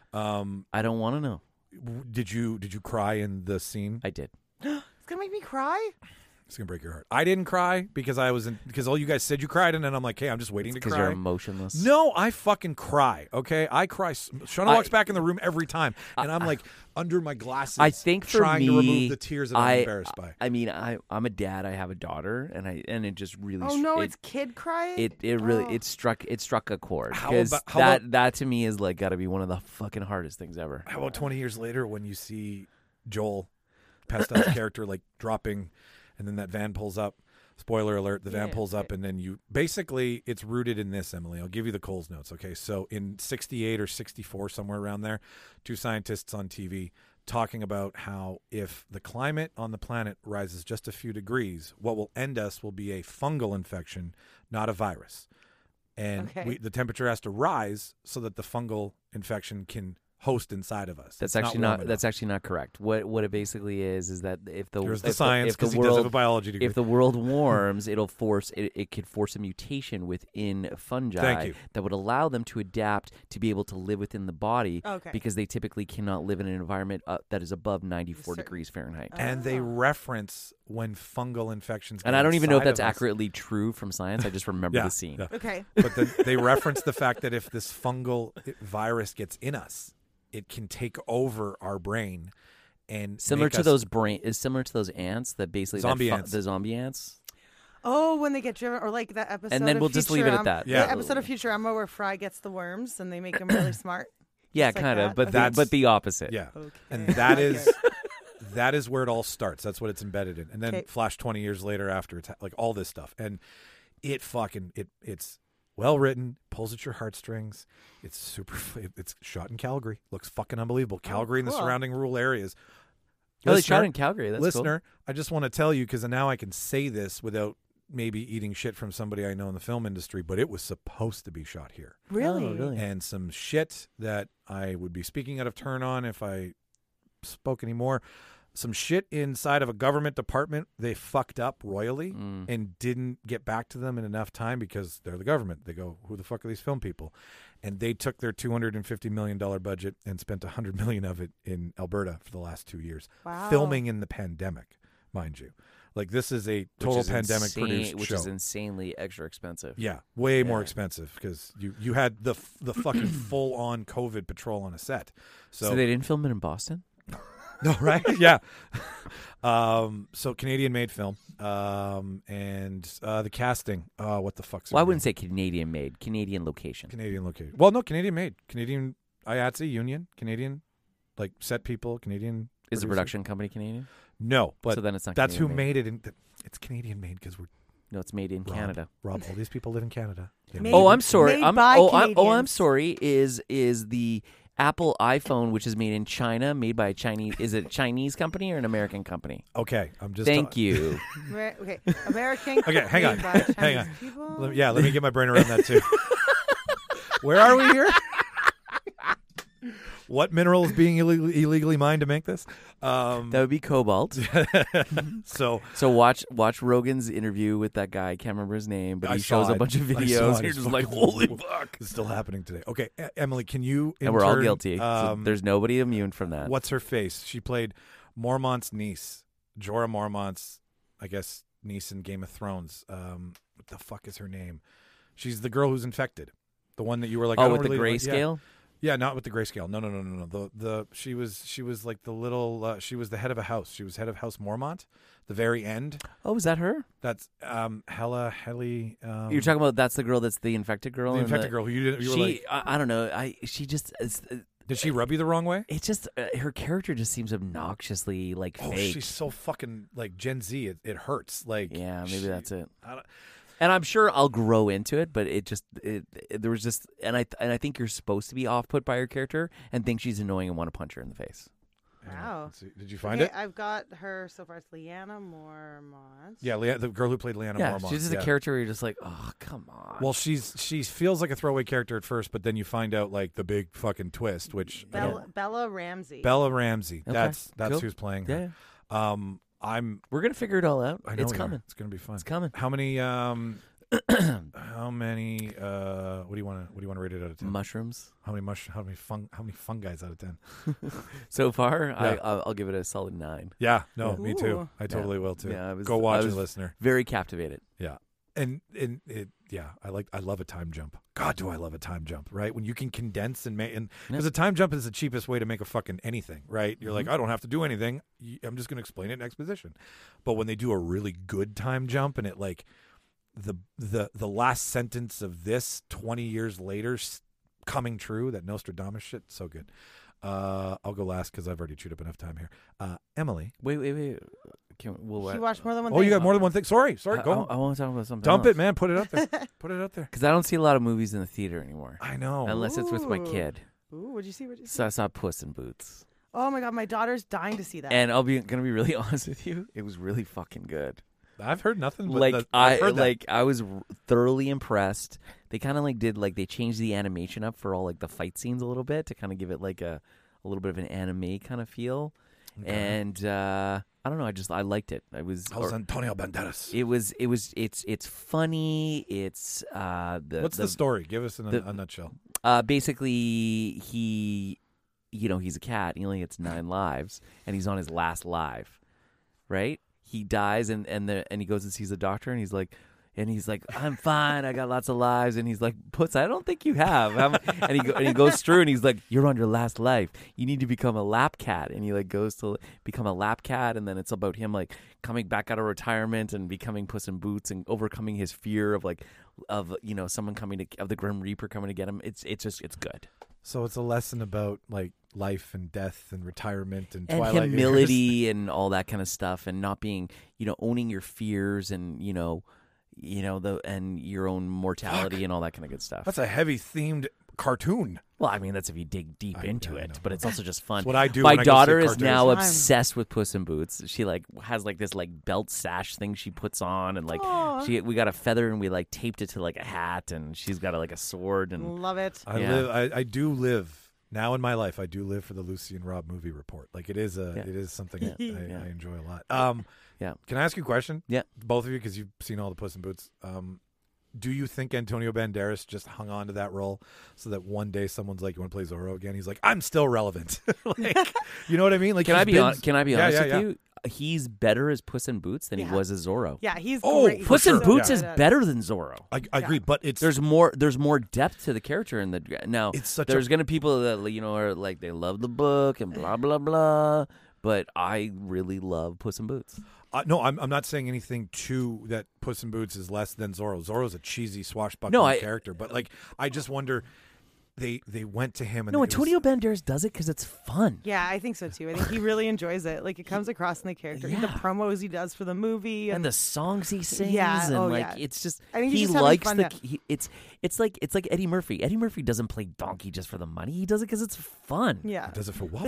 Speaker 5: I don't want to know.
Speaker 1: Did you cry in the scene?
Speaker 5: I did.
Speaker 6: It's gonna make me cry.
Speaker 1: It's gonna break your heart. I didn't cry because because all you guys said you cried, and then I'm like, hey, I'm just waiting to
Speaker 5: Because
Speaker 1: cry.
Speaker 5: you're emotionless.
Speaker 1: No, I fucking cry. Okay, I cry. Shauna walks back in the room every time, and I'm like under my glasses.
Speaker 5: I think for
Speaker 1: trying
Speaker 5: me,
Speaker 1: to remove the tears that I'm embarrassed by.
Speaker 5: I mean, I'm a dad. I have a daughter, and it just really.
Speaker 6: Oh no, it's kid crying.
Speaker 5: It really
Speaker 6: Oh.
Speaker 5: it struck a chord
Speaker 1: How
Speaker 5: because
Speaker 1: about-
Speaker 5: that to me is like got to be one of the fucking hardest things ever.
Speaker 1: How about 20 years later when you see Joel Pestel's character like dropping, and then that van pulls up. Spoiler alert: the van
Speaker 6: Yeah,
Speaker 1: pulls up,
Speaker 6: right.
Speaker 1: and then you basically it's rooted in this. Emily, I'll give you the Coles notes. Okay, so in '68 or '64, somewhere around there, two scientists on TV talking about how if the climate on the planet rises just a few degrees, what will end us will be a fungal infection, not a virus. And
Speaker 6: Okay.
Speaker 1: the temperature has to rise so that the fungal infection can host inside of us.
Speaker 5: That's
Speaker 1: It's
Speaker 5: actually
Speaker 1: warm
Speaker 5: not.
Speaker 1: enough.
Speaker 5: That's actually not correct. What it basically is that if the
Speaker 1: Here's the
Speaker 5: if
Speaker 1: science
Speaker 5: if the
Speaker 1: because he does have a
Speaker 5: world
Speaker 1: biology degree.
Speaker 5: if the world warms, it'll force it could force a mutation within fungi
Speaker 1: Thank you.
Speaker 5: that would allow them to adapt to be able to live within the body
Speaker 6: Okay.
Speaker 5: because they typically cannot live in an environment that is above 94
Speaker 6: Certain-
Speaker 5: degrees Fahrenheit.
Speaker 1: And they reference when fungal infections get
Speaker 5: And I don't even know if
Speaker 1: inside
Speaker 5: that's
Speaker 1: of us.
Speaker 5: accurately true from science. I just remember
Speaker 1: Yeah,
Speaker 5: the scene.
Speaker 1: yeah.
Speaker 6: Okay.
Speaker 1: But then they reference the fact that if this fungal virus gets in us, it can take over our brain and
Speaker 5: Similar
Speaker 1: make
Speaker 5: to
Speaker 1: us-
Speaker 5: those ants that basically
Speaker 1: Zombie ants.
Speaker 5: the zombie ants.
Speaker 6: Oh, when they get driven, or like that episode.
Speaker 5: And then
Speaker 6: of
Speaker 5: we'll just leave it at
Speaker 6: Futurama-
Speaker 5: that.
Speaker 1: Yeah.
Speaker 6: The episode of Futurama where Fry gets the worms and they make him really smart.
Speaker 5: Yeah,
Speaker 6: Just like
Speaker 5: kind of,
Speaker 6: that?
Speaker 5: but
Speaker 6: Okay.
Speaker 5: but the opposite.
Speaker 1: Yeah.
Speaker 6: Okay.
Speaker 1: And that
Speaker 6: Okay.
Speaker 1: is that is where it all starts. That's what it's embedded in. And then
Speaker 6: Okay.
Speaker 1: flash 20 years later after it's like all this stuff. And it's well written, pulls at your heartstrings. It's super it's shot in Calgary. Looks fucking unbelievable. Calgary and the
Speaker 6: cool.
Speaker 1: surrounding rural areas.
Speaker 5: Oh, they
Speaker 1: Listener-
Speaker 5: shot in Calgary. That's
Speaker 1: Listener, I just want to tell you because now I can say this without maybe eating shit from somebody I know in the film industry, but it was supposed to be shot here.
Speaker 6: Really?
Speaker 5: Oh, really?
Speaker 1: And some shit that I would be speaking out of turn on if I spoke anymore. Some shit inside of a government department they fucked up royally
Speaker 5: Mm.
Speaker 1: and didn't get back to them in enough time because they're the government. They go, who the fuck are these film people? And they took their $250 million budget and spent $100 million of it in Alberta for the last 2 years.
Speaker 6: Wow.
Speaker 1: Filming in the pandemic, mind you. Like this is a total pandemic produced
Speaker 5: which
Speaker 1: show.
Speaker 5: is insanely extra expensive.
Speaker 1: Yeah, way more
Speaker 5: Yeah.
Speaker 1: expensive because you had the fucking full on COVID patrol on a set.
Speaker 5: So they didn't film it in Boston?
Speaker 1: No, right? Yeah. So Canadian made film, and the casting. What the fuck's?
Speaker 5: Well, I
Speaker 1: her
Speaker 5: wouldn't
Speaker 1: name?
Speaker 5: say Canadian made, Canadian location.
Speaker 1: Canadian located. Well, no, Canadian made. Canadian IATSE union. Canadian, like set people. Canadian
Speaker 5: Is the
Speaker 1: producer.
Speaker 5: production company Canadian?
Speaker 1: No, but
Speaker 5: So then it's not
Speaker 1: that's who
Speaker 5: Canadian
Speaker 1: made it. It's Canadian made because we're
Speaker 5: No, it's made in Canada.
Speaker 1: Rob, all these people live in Canada. They
Speaker 6: Made-
Speaker 1: made
Speaker 5: Oh,
Speaker 1: it.
Speaker 5: I'm sorry.
Speaker 6: Made by
Speaker 5: I'm
Speaker 6: Canadians.
Speaker 5: sorry. Is the Apple iPhone, which is made in China, made by a Chinese? Is it a Chinese company or an American company?
Speaker 1: Okay, I'm just.
Speaker 5: Thank you.
Speaker 6: Okay, American.
Speaker 1: Okay, hang on.
Speaker 6: made by
Speaker 1: Hang
Speaker 6: Chinese
Speaker 1: on.
Speaker 6: people?
Speaker 1: Let me get my brain around that too. Where are we here? What mineral is being illegally mined to make this?
Speaker 5: That would be cobalt.
Speaker 1: So
Speaker 5: So watch Rogan's interview with that guy. I can't remember his name, but
Speaker 1: I
Speaker 5: he
Speaker 1: saw
Speaker 5: shows a
Speaker 1: it.
Speaker 5: bunch of
Speaker 1: I saw
Speaker 5: videos.
Speaker 1: it.
Speaker 5: And you're
Speaker 1: It's
Speaker 5: just like,
Speaker 1: fucking-
Speaker 5: holy fuck!
Speaker 1: it's still happening today. Okay, Emily, can you?
Speaker 5: And we're all
Speaker 1: intern,
Speaker 5: guilty. So there's nobody immune from that.
Speaker 1: What's her face? She played Mormont's niece, Jorah Mormont's, I guess, niece in Game of Thrones. What the fuck is her name? She's the girl who's infected. The one that you were like, I
Speaker 5: Oh,
Speaker 1: don't
Speaker 5: with the
Speaker 1: really like-
Speaker 5: grayscale?
Speaker 1: Yeah, not with the grayscale. No. The she was like the little. She was the head of a house. She was head of House Mormont. The very end.
Speaker 5: Oh, was that her?
Speaker 1: That's Helly.
Speaker 5: You're talking about that's the girl that's the infected girl.
Speaker 1: the
Speaker 5: in
Speaker 1: infected girl who you didn't. You were
Speaker 5: She,
Speaker 1: like,
Speaker 5: I don't know. She just.
Speaker 1: did she rub you the wrong way?
Speaker 5: It's just her character just seems obnoxiously like
Speaker 1: Oh,
Speaker 5: fake.
Speaker 1: she's so fucking like Gen Z. It hurts. Like
Speaker 5: Yeah, maybe that's it.
Speaker 1: I don't-
Speaker 5: And I'm sure I'll grow into it, but there was just and I think you're supposed to be off put by her character and think she's annoying and want to punch her in the face.
Speaker 6: Wow.
Speaker 1: Let's see. Did you find
Speaker 6: Okay,
Speaker 1: it?
Speaker 6: I've got her so far. It's Leanna Mormont.
Speaker 1: Yeah, the girl who played Leanna
Speaker 5: Yeah,
Speaker 1: Mormont.
Speaker 5: she's just
Speaker 1: yeah.
Speaker 5: a character where you're just like, oh come on.
Speaker 1: Well, she feels like a throwaway character at first, but then you find out like the big fucking twist, which
Speaker 6: Bella Ramsey.
Speaker 1: Bella Ramsey.
Speaker 5: Okay,
Speaker 1: That's
Speaker 5: cool.
Speaker 1: who's playing
Speaker 5: yeah,
Speaker 1: her. We're
Speaker 5: we're gonna figure it all out.
Speaker 1: I know
Speaker 5: It's
Speaker 1: we are.
Speaker 5: coming.
Speaker 1: It's gonna be fun.
Speaker 5: It's coming.
Speaker 1: How many? How many? What do you want to rate it out of 10?
Speaker 5: Mushrooms.
Speaker 1: How many fungi out of 10?
Speaker 5: So far,
Speaker 1: Yeah.
Speaker 5: I'll give it a solid 9.
Speaker 1: Yeah, no, me too.
Speaker 6: Ooh.
Speaker 1: I totally will too.
Speaker 5: Yeah,
Speaker 1: Go watch
Speaker 5: I
Speaker 1: it,
Speaker 5: was
Speaker 1: listener.
Speaker 5: Very captivated.
Speaker 1: Yeah, and it. Yeah, I love a time jump. God, do I love a time jump? Right, when you can condense and make, and because a time jump is the cheapest way to make a fucking anything. Right, you're like, I don't have to do anything. I'm just going to explain it in exposition. But when they do a really good time jump and it like the last sentence of this 20 years later coming true, that Nostradamus shit, so good. I'll go last because I've already chewed up enough time here. Emily.
Speaker 5: Wait. We'll
Speaker 6: She watched more than one
Speaker 1: Oh,
Speaker 6: thing.
Speaker 1: you got more than one thing. Sorry. Go.
Speaker 5: I want to talk about something.
Speaker 1: Dump it, man. Put it out there. Put it out there.
Speaker 5: Because I don't see a lot of movies in the theater anymore,
Speaker 1: I know.
Speaker 5: unless it's with my
Speaker 6: Ooh.
Speaker 5: kid.
Speaker 6: Ooh, what'd you see? What'd you see?
Speaker 5: So I saw Puss in Boots,
Speaker 6: Oh my god, my daughter's dying to see that.
Speaker 5: and gonna be really honest with you, it was really fucking good.
Speaker 1: I've heard nothing. But
Speaker 5: Like
Speaker 1: I've heard that.
Speaker 5: I was thoroughly impressed. They kind of they changed the animation up for all like the fight scenes a little bit to kind of give it like a little bit of an anime kind of feel.
Speaker 1: Okay.
Speaker 5: And I don't know, I liked it.
Speaker 1: How's Antonio Banderas?
Speaker 5: It's funny. It's
Speaker 1: What's the story? Give us in a nutshell.
Speaker 5: basically he's a cat. He only gets 9 lives, and he's on his last life, right? He dies, and he goes and sees the doctor, and he's like, I'm fine. I got lots of lives, and he's like, Puss, I don't think you have. And he goes through, and he's like, you're on your last life. You need to become a lap cat, and he like goes to become a lap cat, and then it's about him like coming back out of retirement and becoming Puss in Boots and overcoming his fear of someone of the Grim Reaper coming to get him. It's good.
Speaker 1: So it's a lesson about like life and death and retirement and
Speaker 5: And
Speaker 1: twilight years.
Speaker 5: humility and all that kind of stuff, and not being, owning your fears and and your own mortality and all that kind of good stuff.
Speaker 1: That's a heavy themed cartoon.
Speaker 5: Well, I mean, that's if you dig deep into
Speaker 1: I
Speaker 5: it,
Speaker 1: know.
Speaker 5: but it's also just fun.
Speaker 1: That's what I do
Speaker 5: My
Speaker 1: when I go
Speaker 5: daughter
Speaker 1: see
Speaker 5: is
Speaker 1: cartoons.
Speaker 5: now
Speaker 6: Time.
Speaker 5: obsessed with Puss in Boots. She has this belt sash thing she puts on, and
Speaker 6: Aw.
Speaker 5: we got a feather and we taped it to a hat, and she's got a sword and
Speaker 6: Love it.
Speaker 1: I do live now in my life. I do live for the Lucy and Rob movie report. Like it is something that I enjoy a lot.
Speaker 5: Yeah.
Speaker 1: Can I ask you a question?
Speaker 5: Yeah.
Speaker 1: Both of you, because you've seen all the Puss in Boots. Do you think Antonio Banderas just hung on to that role so that one day someone's like, "You want to play Zorro again?" He's like, "I'm still relevant." You know what I mean? Like,
Speaker 5: Can I be honest
Speaker 1: Yeah.
Speaker 5: with you? He's better as Puss in Boots than he was as Zorro.
Speaker 6: Yeah, he's
Speaker 1: Oh,
Speaker 6: great.
Speaker 1: for
Speaker 5: Puss in
Speaker 1: sure.
Speaker 5: Boots
Speaker 1: Yeah.
Speaker 5: is better than Zorro.
Speaker 1: I agree, but it's
Speaker 5: There's more depth to the character in the now.
Speaker 1: It's such
Speaker 5: there's gonna people that are like they love the book and blah blah blah, but I really love Puss in Boots.
Speaker 1: no. I'm not saying anything that Puss in Boots is less than Zorro. Zorro's a cheesy swashbuckling
Speaker 5: No,
Speaker 1: character, but like I just wonder. they went to him. And
Speaker 5: No,
Speaker 1: it was-
Speaker 5: Antonio Banderas does it because it's fun.
Speaker 6: Yeah, I think so too. I think he really enjoys it. Like it comes across in the character, the promos he does for the movie,
Speaker 5: And the songs he sings,
Speaker 6: Yeah,
Speaker 5: and
Speaker 6: oh,
Speaker 5: like
Speaker 6: yeah.
Speaker 5: it's just
Speaker 6: I think
Speaker 5: he
Speaker 6: he's just having
Speaker 5: likes
Speaker 6: fun
Speaker 5: the.
Speaker 6: now.
Speaker 5: It's like Eddie Murphy. Eddie Murphy doesn't play donkey just for the money. He does it because it's fun.
Speaker 6: yeah,
Speaker 1: does it for
Speaker 6: the
Speaker 1: waffles.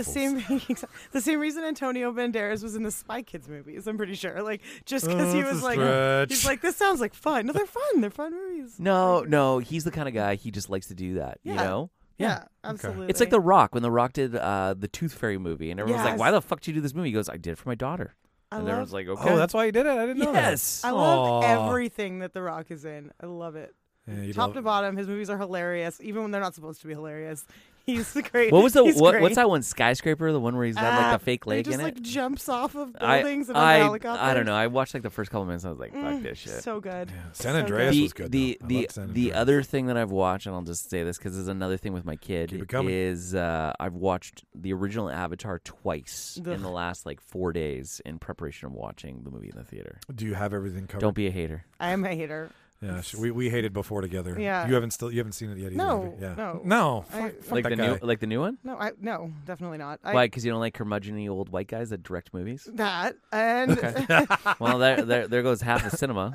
Speaker 6: same reason Antonio Banderas was in the Spy Kids movies. I'm pretty sure, like just because he
Speaker 1: that's a
Speaker 6: was like,
Speaker 1: stretch.
Speaker 6: he's like, this sounds like fun. No, they're fun. They're fun movies.
Speaker 5: No, he's the kind of guy he just likes to do that. You
Speaker 6: Yeah.
Speaker 5: know.
Speaker 6: Yeah, absolutely.
Speaker 5: It's like The Rock when The Rock did the Tooth Fairy movie, and everyone's like,
Speaker 6: Yes.
Speaker 5: "Why the fuck did you do this movie?" He goes, "I did it for my daughter." And everyone's like, "Okay."
Speaker 1: Oh, that's why he did it. I didn't know that.
Speaker 5: Yes.
Speaker 6: I love
Speaker 1: Aw.
Speaker 6: everything that The Rock is in. I love it.
Speaker 1: Yeah, you
Speaker 6: Top
Speaker 1: love-
Speaker 6: to bottom, his movies are hilarious, even when they're not supposed to be hilarious. He's great.
Speaker 5: What was the
Speaker 6: He's
Speaker 5: what's
Speaker 6: great.
Speaker 5: that one? Skyscraper, the one where he's got like the fake
Speaker 6: he
Speaker 5: leg
Speaker 6: just
Speaker 5: in
Speaker 6: like
Speaker 5: it.
Speaker 6: jumps off of
Speaker 5: I
Speaker 6: buildings and onto helicopters.
Speaker 5: I don't know. I watched like the first couple minutes. And I was like, "Fuck this shit."
Speaker 6: So good.
Speaker 1: San
Speaker 6: So
Speaker 1: Andreas
Speaker 6: good.
Speaker 1: was good.
Speaker 5: The
Speaker 1: though. I
Speaker 5: the
Speaker 1: loved San
Speaker 5: the
Speaker 1: Andreas.
Speaker 5: other thing that I've watched, and I'll just say this because there's another thing with my kid,
Speaker 1: Keep it coming.
Speaker 5: is I've watched the original Avatar twice in
Speaker 6: Ugh.
Speaker 5: the last like 4 days in preparation of watching the movie in the theater.
Speaker 1: Do you have everything covered?
Speaker 5: Don't be a hater.
Speaker 6: I am a hater.
Speaker 1: Yeah, we hated before together.
Speaker 6: Yeah.
Speaker 1: You haven't seen it yet either.
Speaker 6: No,
Speaker 1: have you? Yeah.
Speaker 6: no.
Speaker 1: No.
Speaker 6: I-
Speaker 1: Fuck
Speaker 5: Like
Speaker 1: that
Speaker 5: the
Speaker 1: guy.
Speaker 5: new the new one?
Speaker 6: No, definitely not.
Speaker 5: Why? Because you don't like curmudgeon-y old white guys that direct movies?
Speaker 6: That and
Speaker 5: Well, there goes half the cinema.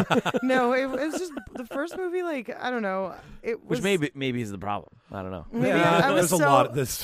Speaker 6: no, it was just the first movie. Like I don't know, it was
Speaker 5: Which maybe is the problem. I don't know.
Speaker 6: maybe
Speaker 1: Yeah,
Speaker 6: I was
Speaker 1: there's
Speaker 6: so,
Speaker 1: a lot of this.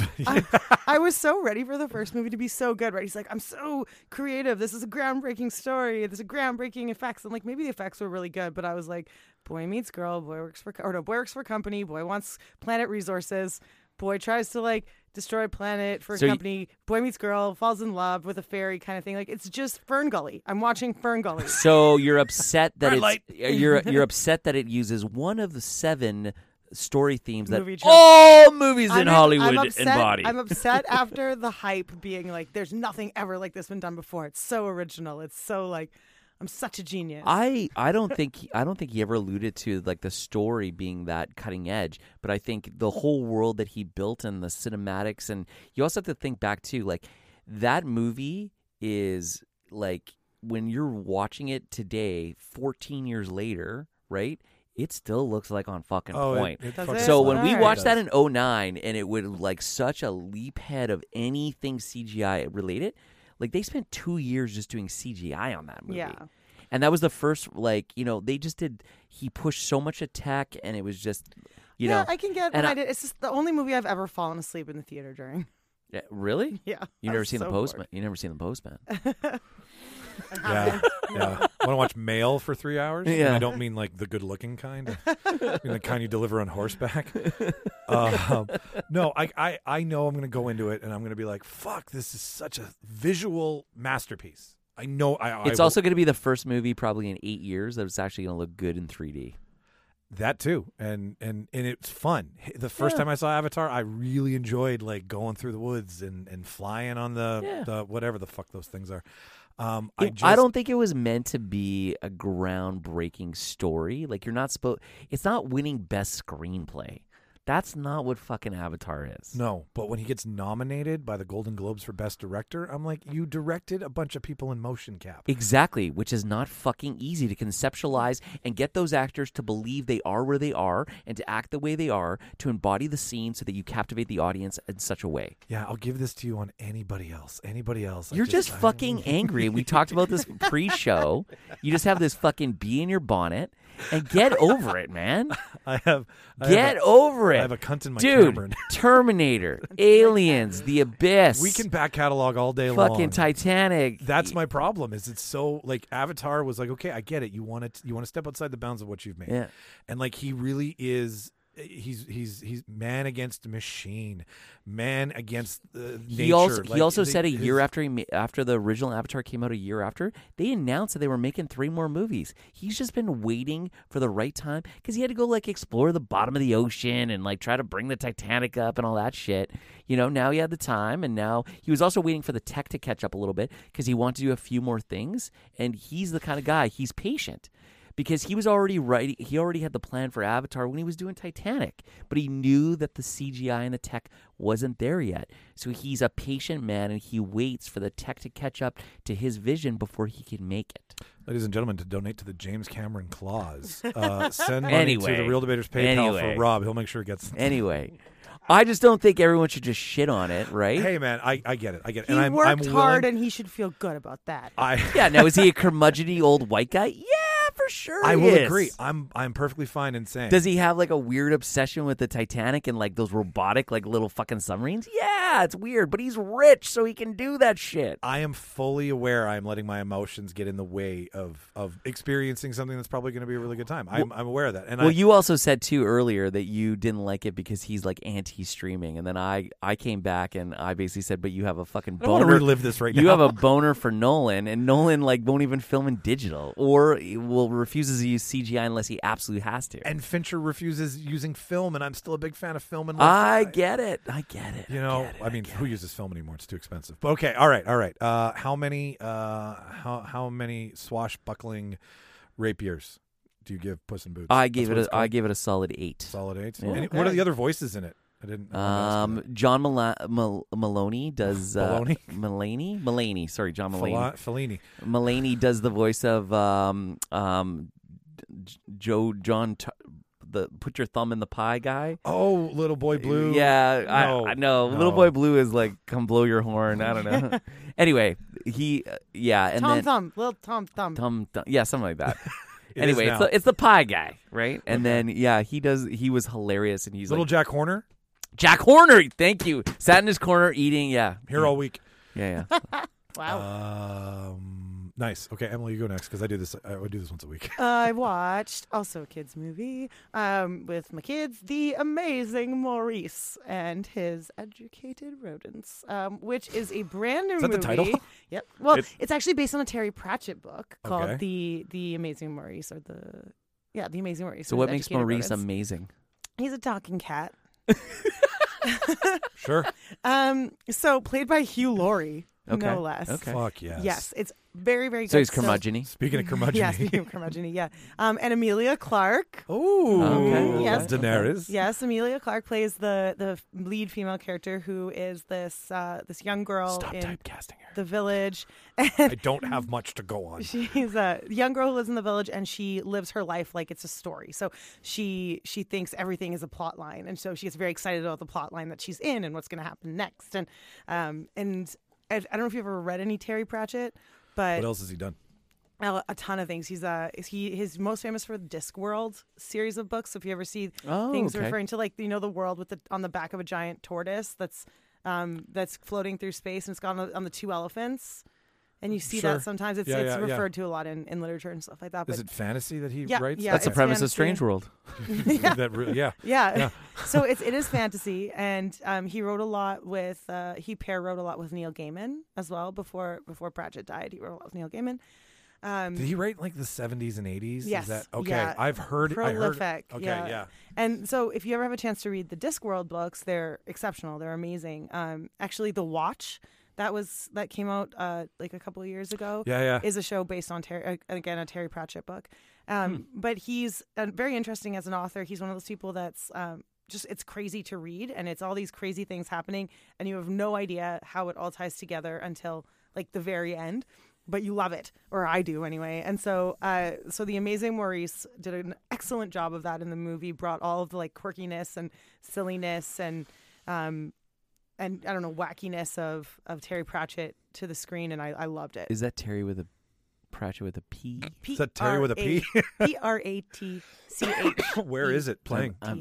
Speaker 6: I was so ready for the first movie to be so good, right? He's like, I'm so creative. This is a groundbreaking story. There's a groundbreaking effects, and like maybe the effects were really good, but I was like, boy meets girl, boy works for company, boy wants planet resources, boy tries to like destroy a planet for a
Speaker 5: So
Speaker 6: company, boy meets girl, falls in love with a fairy kind of thing. Like it's just Fern Gully. I'm watching Fern Gully.
Speaker 5: So you're upset that
Speaker 1: Red light.
Speaker 5: you're upset that it uses one of the 7 story themes that
Speaker 6: Movie tropes.
Speaker 5: all movies in
Speaker 6: I'm
Speaker 5: Hollywood
Speaker 6: upset,
Speaker 5: embody.
Speaker 6: I'm upset after the hype being like, there's nothing ever like this been done before. It's so original. It's so like, I'm such a genius.
Speaker 5: I don't think he ever alluded to like the story being that cutting edge, but I think the whole world that he built and the cinematics, and you also have to think back too, like that movie is like when you're watching it today, 14 years later, right? It still looks like on fucking point.
Speaker 1: It
Speaker 6: Does
Speaker 1: fucking
Speaker 6: it?
Speaker 5: So when
Speaker 6: Alright.
Speaker 5: we watched that in 2009, and it would like such a leap head of anything CGI related, like they spent 2 years just doing CGI on that movie.
Speaker 6: Yeah.
Speaker 5: And that was the first, like, they just did, he pushed so much attack, and it was just, you
Speaker 6: yeah,
Speaker 5: know.
Speaker 6: I can get
Speaker 5: and
Speaker 6: what I did. It's just the only movie I've ever fallen asleep in the theater during.
Speaker 5: Yeah, really?
Speaker 6: Yeah.
Speaker 5: You
Speaker 6: I
Speaker 5: never
Speaker 6: was
Speaker 5: seen
Speaker 6: so
Speaker 5: The
Speaker 6: bored.
Speaker 5: Postman? You never seen The Postman?
Speaker 1: Yeah. Want to watch Mail for 3 hours? And
Speaker 5: Yeah.
Speaker 1: I don't mean like the good-looking kind. I mean the kind you deliver on horseback. No, I know I'm going to go into it and I'm going to be like, fuck, this is such a visual masterpiece. I know.
Speaker 5: It's also going to be the first movie probably in 8 years that it's actually going to look good in 3D.
Speaker 1: that too, and it's fun. The first time I saw Avatar, I really enjoyed like going through the woods and flying on the whatever the fuck those things are.
Speaker 5: I don't think it was meant to be a groundbreaking story. Like, you're not supposed. It's not winning best screenplay. That's not what fucking Avatar is.
Speaker 1: No, but when he gets nominated by the Golden Globes for Best Director, I'm like, you directed a bunch of people in motion cap.
Speaker 5: Exactly, which is not fucking easy to conceptualize and get those actors to believe they are where they are and to act the way they are, to embody the scene so that you captivate the audience in such a way.
Speaker 1: Yeah, I'll give this to you on anybody else. Anybody else.
Speaker 5: You're just fucking angry. We talked about this pre-show. You just have this fucking bee in your bonnet, and get over it, man.
Speaker 1: Get
Speaker 5: over it.
Speaker 1: I have a cunt in my
Speaker 5: Dude,
Speaker 1: Cameron.
Speaker 5: Terminator, Aliens, The Abyss.
Speaker 1: We can back catalog all day long.
Speaker 5: fucking Titanic.
Speaker 1: That's my problem. Is it's so like Avatar was like, okay, I get it. You want to step outside the bounds of what you've made.
Speaker 5: Yeah.
Speaker 1: And like he really is. He's man against machine, man against nature.
Speaker 5: He also
Speaker 1: Like,
Speaker 5: said a year
Speaker 1: his-
Speaker 5: after the original Avatar came out, a year after, they announced that they were making 3 more movies. He's just been waiting for the right time because he had to go like explore the bottom of the ocean and like try to bring the Titanic up and all that shit. You know, now he had the time, and now he was also waiting for the tech to catch up a little bit because he wanted to do a few more things. And he's the kind of guy, he's patient. because he was already writing. He already had the plan for Avatar when he was doing Titanic, but he knew that the CGI and the tech wasn't there yet. So he's a patient man, and he waits for the tech to catch up to his vision before he can make it.
Speaker 1: Ladies and gentlemen, to donate to the James Cameron Clause, send money to the Real Debaters PayPal for Rob. He'll make sure it gets.
Speaker 5: Anyway, I just don't think everyone should just shit on it, right?
Speaker 1: Hey, man, I get it. I get it.
Speaker 6: He
Speaker 1: And
Speaker 6: worked
Speaker 1: I'm
Speaker 6: hard,
Speaker 1: willing,
Speaker 6: and he should feel good about that.
Speaker 5: Yeah. Now, is he a curmudgeony old white guy? Yeah, for sure.
Speaker 1: I
Speaker 5: he
Speaker 1: will
Speaker 5: is.
Speaker 1: agree. I'm perfectly fine in saying.
Speaker 5: Does he have like a weird obsession with the Titanic and like those robotic like little fucking submarines? Yeah, it's weird, but he's rich, so he can do that shit.
Speaker 1: I am fully aware I'm letting my emotions get in the way of experiencing something that's probably going to be a really good time. I'm aware of that. And
Speaker 5: You also said too earlier that you didn't like it because he's like anti-streaming, and then I came back and I basically said, but you have a fucking
Speaker 1: I want to
Speaker 5: boner.
Speaker 1: relive this right now.
Speaker 5: You have a boner for Nolan, and Nolan like won't even film in digital, or refuses to use CGI unless he absolutely has to.
Speaker 1: And Fincher refuses using film, and I'm still a big fan of film. And
Speaker 5: I get it.
Speaker 1: You know, I mean, who uses film anymore? It's too expensive. But okay, all right. How many swashbuckling rapiers do you give Puss in Boots?
Speaker 5: I gave it a solid 8.
Speaker 1: Solid 8.
Speaker 5: Yeah.
Speaker 1: And what are the other voices in it? I didn't.
Speaker 5: John Maloney does
Speaker 1: Maloney?
Speaker 5: Mulaney. Sorry, John Mulaney.
Speaker 1: Fellini.
Speaker 5: Mulaney does the voice of the put your thumb in the pie guy.
Speaker 1: Oh, Little Boy Blue.
Speaker 5: Yeah,
Speaker 1: No,
Speaker 5: I know.
Speaker 1: no.
Speaker 5: Little Boy Blue is like, come blow your horn. I don't know. Anyway, he and
Speaker 6: Tom
Speaker 5: then
Speaker 6: Thumb, little Tom Thumb.
Speaker 5: yeah, something like that.
Speaker 1: It
Speaker 5: Anyway,
Speaker 1: is now.
Speaker 5: it's the pie guy, right? And then he was hilarious, and he's
Speaker 1: Little
Speaker 5: like
Speaker 1: Jack Horner.
Speaker 5: Jack Horner. Thank you. Sat in his corner eating. Yeah,
Speaker 1: Here all week.
Speaker 5: yeah.
Speaker 6: Wow.
Speaker 1: Nice. Okay, Emily, you go next because I do this. I would do this once a week.
Speaker 6: I watched also a kids movie with my kids, The Amazing Maurice and His Educated Rodents, which is a brand new
Speaker 1: Is that
Speaker 6: movie.
Speaker 1: the title?
Speaker 6: Yep. Well, it's actually based on a Terry Pratchett book called
Speaker 1: Okay.
Speaker 6: The Amazing Maurice, or The Amazing Maurice.
Speaker 5: So
Speaker 6: and
Speaker 5: what
Speaker 6: His
Speaker 5: makes
Speaker 6: Educated
Speaker 5: Maurice
Speaker 6: Rodents.
Speaker 5: amazing?
Speaker 6: He's a talking cat.
Speaker 1: Sure.
Speaker 6: So played by Hugh Laurie,
Speaker 5: Okay.
Speaker 6: no less.
Speaker 5: Okay.
Speaker 1: Fuck yes.
Speaker 6: Yes, it's very, very good.
Speaker 5: So he's curmudgeon-y?
Speaker 1: Speaking of curmudgeon.
Speaker 6: Yeah, speaking of curmudgeon, yeah. And Amelia Clark.
Speaker 1: Ooh.
Speaker 5: Okay.
Speaker 6: Yes.
Speaker 1: Daenerys.
Speaker 6: Yes, Amelia Clark plays the lead female character, who is this young girl
Speaker 1: Stop
Speaker 6: in
Speaker 1: typecasting her.
Speaker 6: the village.
Speaker 1: I don't have much to go on.
Speaker 6: She's a young girl who lives in the village, and she lives her life like it's a story. So she thinks everything is a plot line, and so she gets very excited about the plot line that she's in and what's going to happen next. And I don't know if you've ever read any Terry Pratchett, but
Speaker 1: What else has he done?
Speaker 6: a ton of things. He's most famous for the Discworld series of books. So if you ever see
Speaker 5: Oh,
Speaker 6: things
Speaker 5: okay.
Speaker 6: referring to the world with on the back of a giant tortoise that's floating through space, and it's got on the two elephants, and you see
Speaker 1: Sure.
Speaker 6: that sometimes it's
Speaker 1: Yeah.
Speaker 6: referred to a lot in literature and stuff like that.
Speaker 1: Is
Speaker 6: But
Speaker 1: it fantasy that he
Speaker 6: Yeah,
Speaker 1: writes?
Speaker 6: yeah,
Speaker 5: That's the
Speaker 6: it's
Speaker 5: premise of
Speaker 6: fantasy.
Speaker 5: Strange World.
Speaker 1: That really, yeah.
Speaker 6: yeah. So it is fantasy, and he wrote a lot with wrote a lot with Neil Gaiman as well before Pratchett died. He wrote a lot with Neil Gaiman.
Speaker 1: Did he write like the 70s and 80s?
Speaker 6: Yes.
Speaker 1: Is that okay?
Speaker 6: Yeah.
Speaker 1: I've heard.
Speaker 6: Prolific.
Speaker 1: Okay.
Speaker 6: yeah.
Speaker 1: Yeah.
Speaker 6: And so if you ever have a chance to read the Discworld books, they're exceptional. They're amazing. Actually, The Watch that came out like a couple of years ago.
Speaker 1: Yeah.
Speaker 6: Is a show based on a Terry Pratchett book. But he's very interesting as an author. He's one of those people that's just, it's crazy to read, and it's all these crazy things happening, and you have no idea how it all ties together until like the very end. But you love it, or I do anyway. And so The Amazing Maurice did an excellent job of that in the movie. Brought all of the like quirkiness and silliness and I don't know, wackiness of Terry Pratchett to the screen, and I loved it.
Speaker 5: Is that Terry with a Pratchett with a P?
Speaker 1: Is that Terry with a P?
Speaker 6: Pratch.
Speaker 1: Where is it playing?
Speaker 5: I'm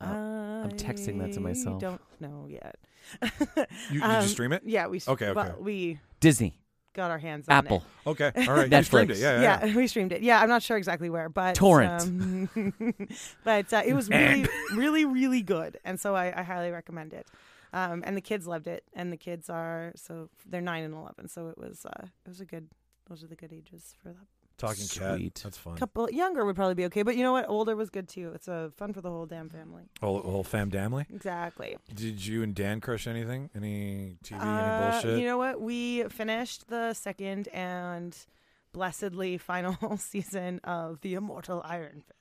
Speaker 5: texting that to myself.
Speaker 6: Don't know yet.
Speaker 1: Did you stream it?
Speaker 6: Yeah, we.
Speaker 1: Okay.
Speaker 6: Well, we
Speaker 5: Disney,
Speaker 6: got our hands on
Speaker 5: Apple.
Speaker 6: it.
Speaker 1: Okay. All right. You streamed it.
Speaker 5: Netflix.
Speaker 1: Yeah.
Speaker 6: We streamed it. Yeah, I'm not sure exactly where, but
Speaker 5: Torrent.
Speaker 6: But it was really, really, really good, and so I highly recommend it. And the kids loved it, and the kids they're 9 and 11, so it was a good. Those are the good ages for that.
Speaker 1: Talking cat.
Speaker 5: Sweet.
Speaker 1: That's fun.
Speaker 6: Couple younger would probably be okay, but you know what? Older was good too. It's fun for the whole damn family.
Speaker 1: Whole fam damly.
Speaker 6: Exactly.
Speaker 1: Did you and Dan crush anything? Any TV? Any bullshit?
Speaker 6: You know what? We finished the second and blessedly final season of The Immortal Iron Fist.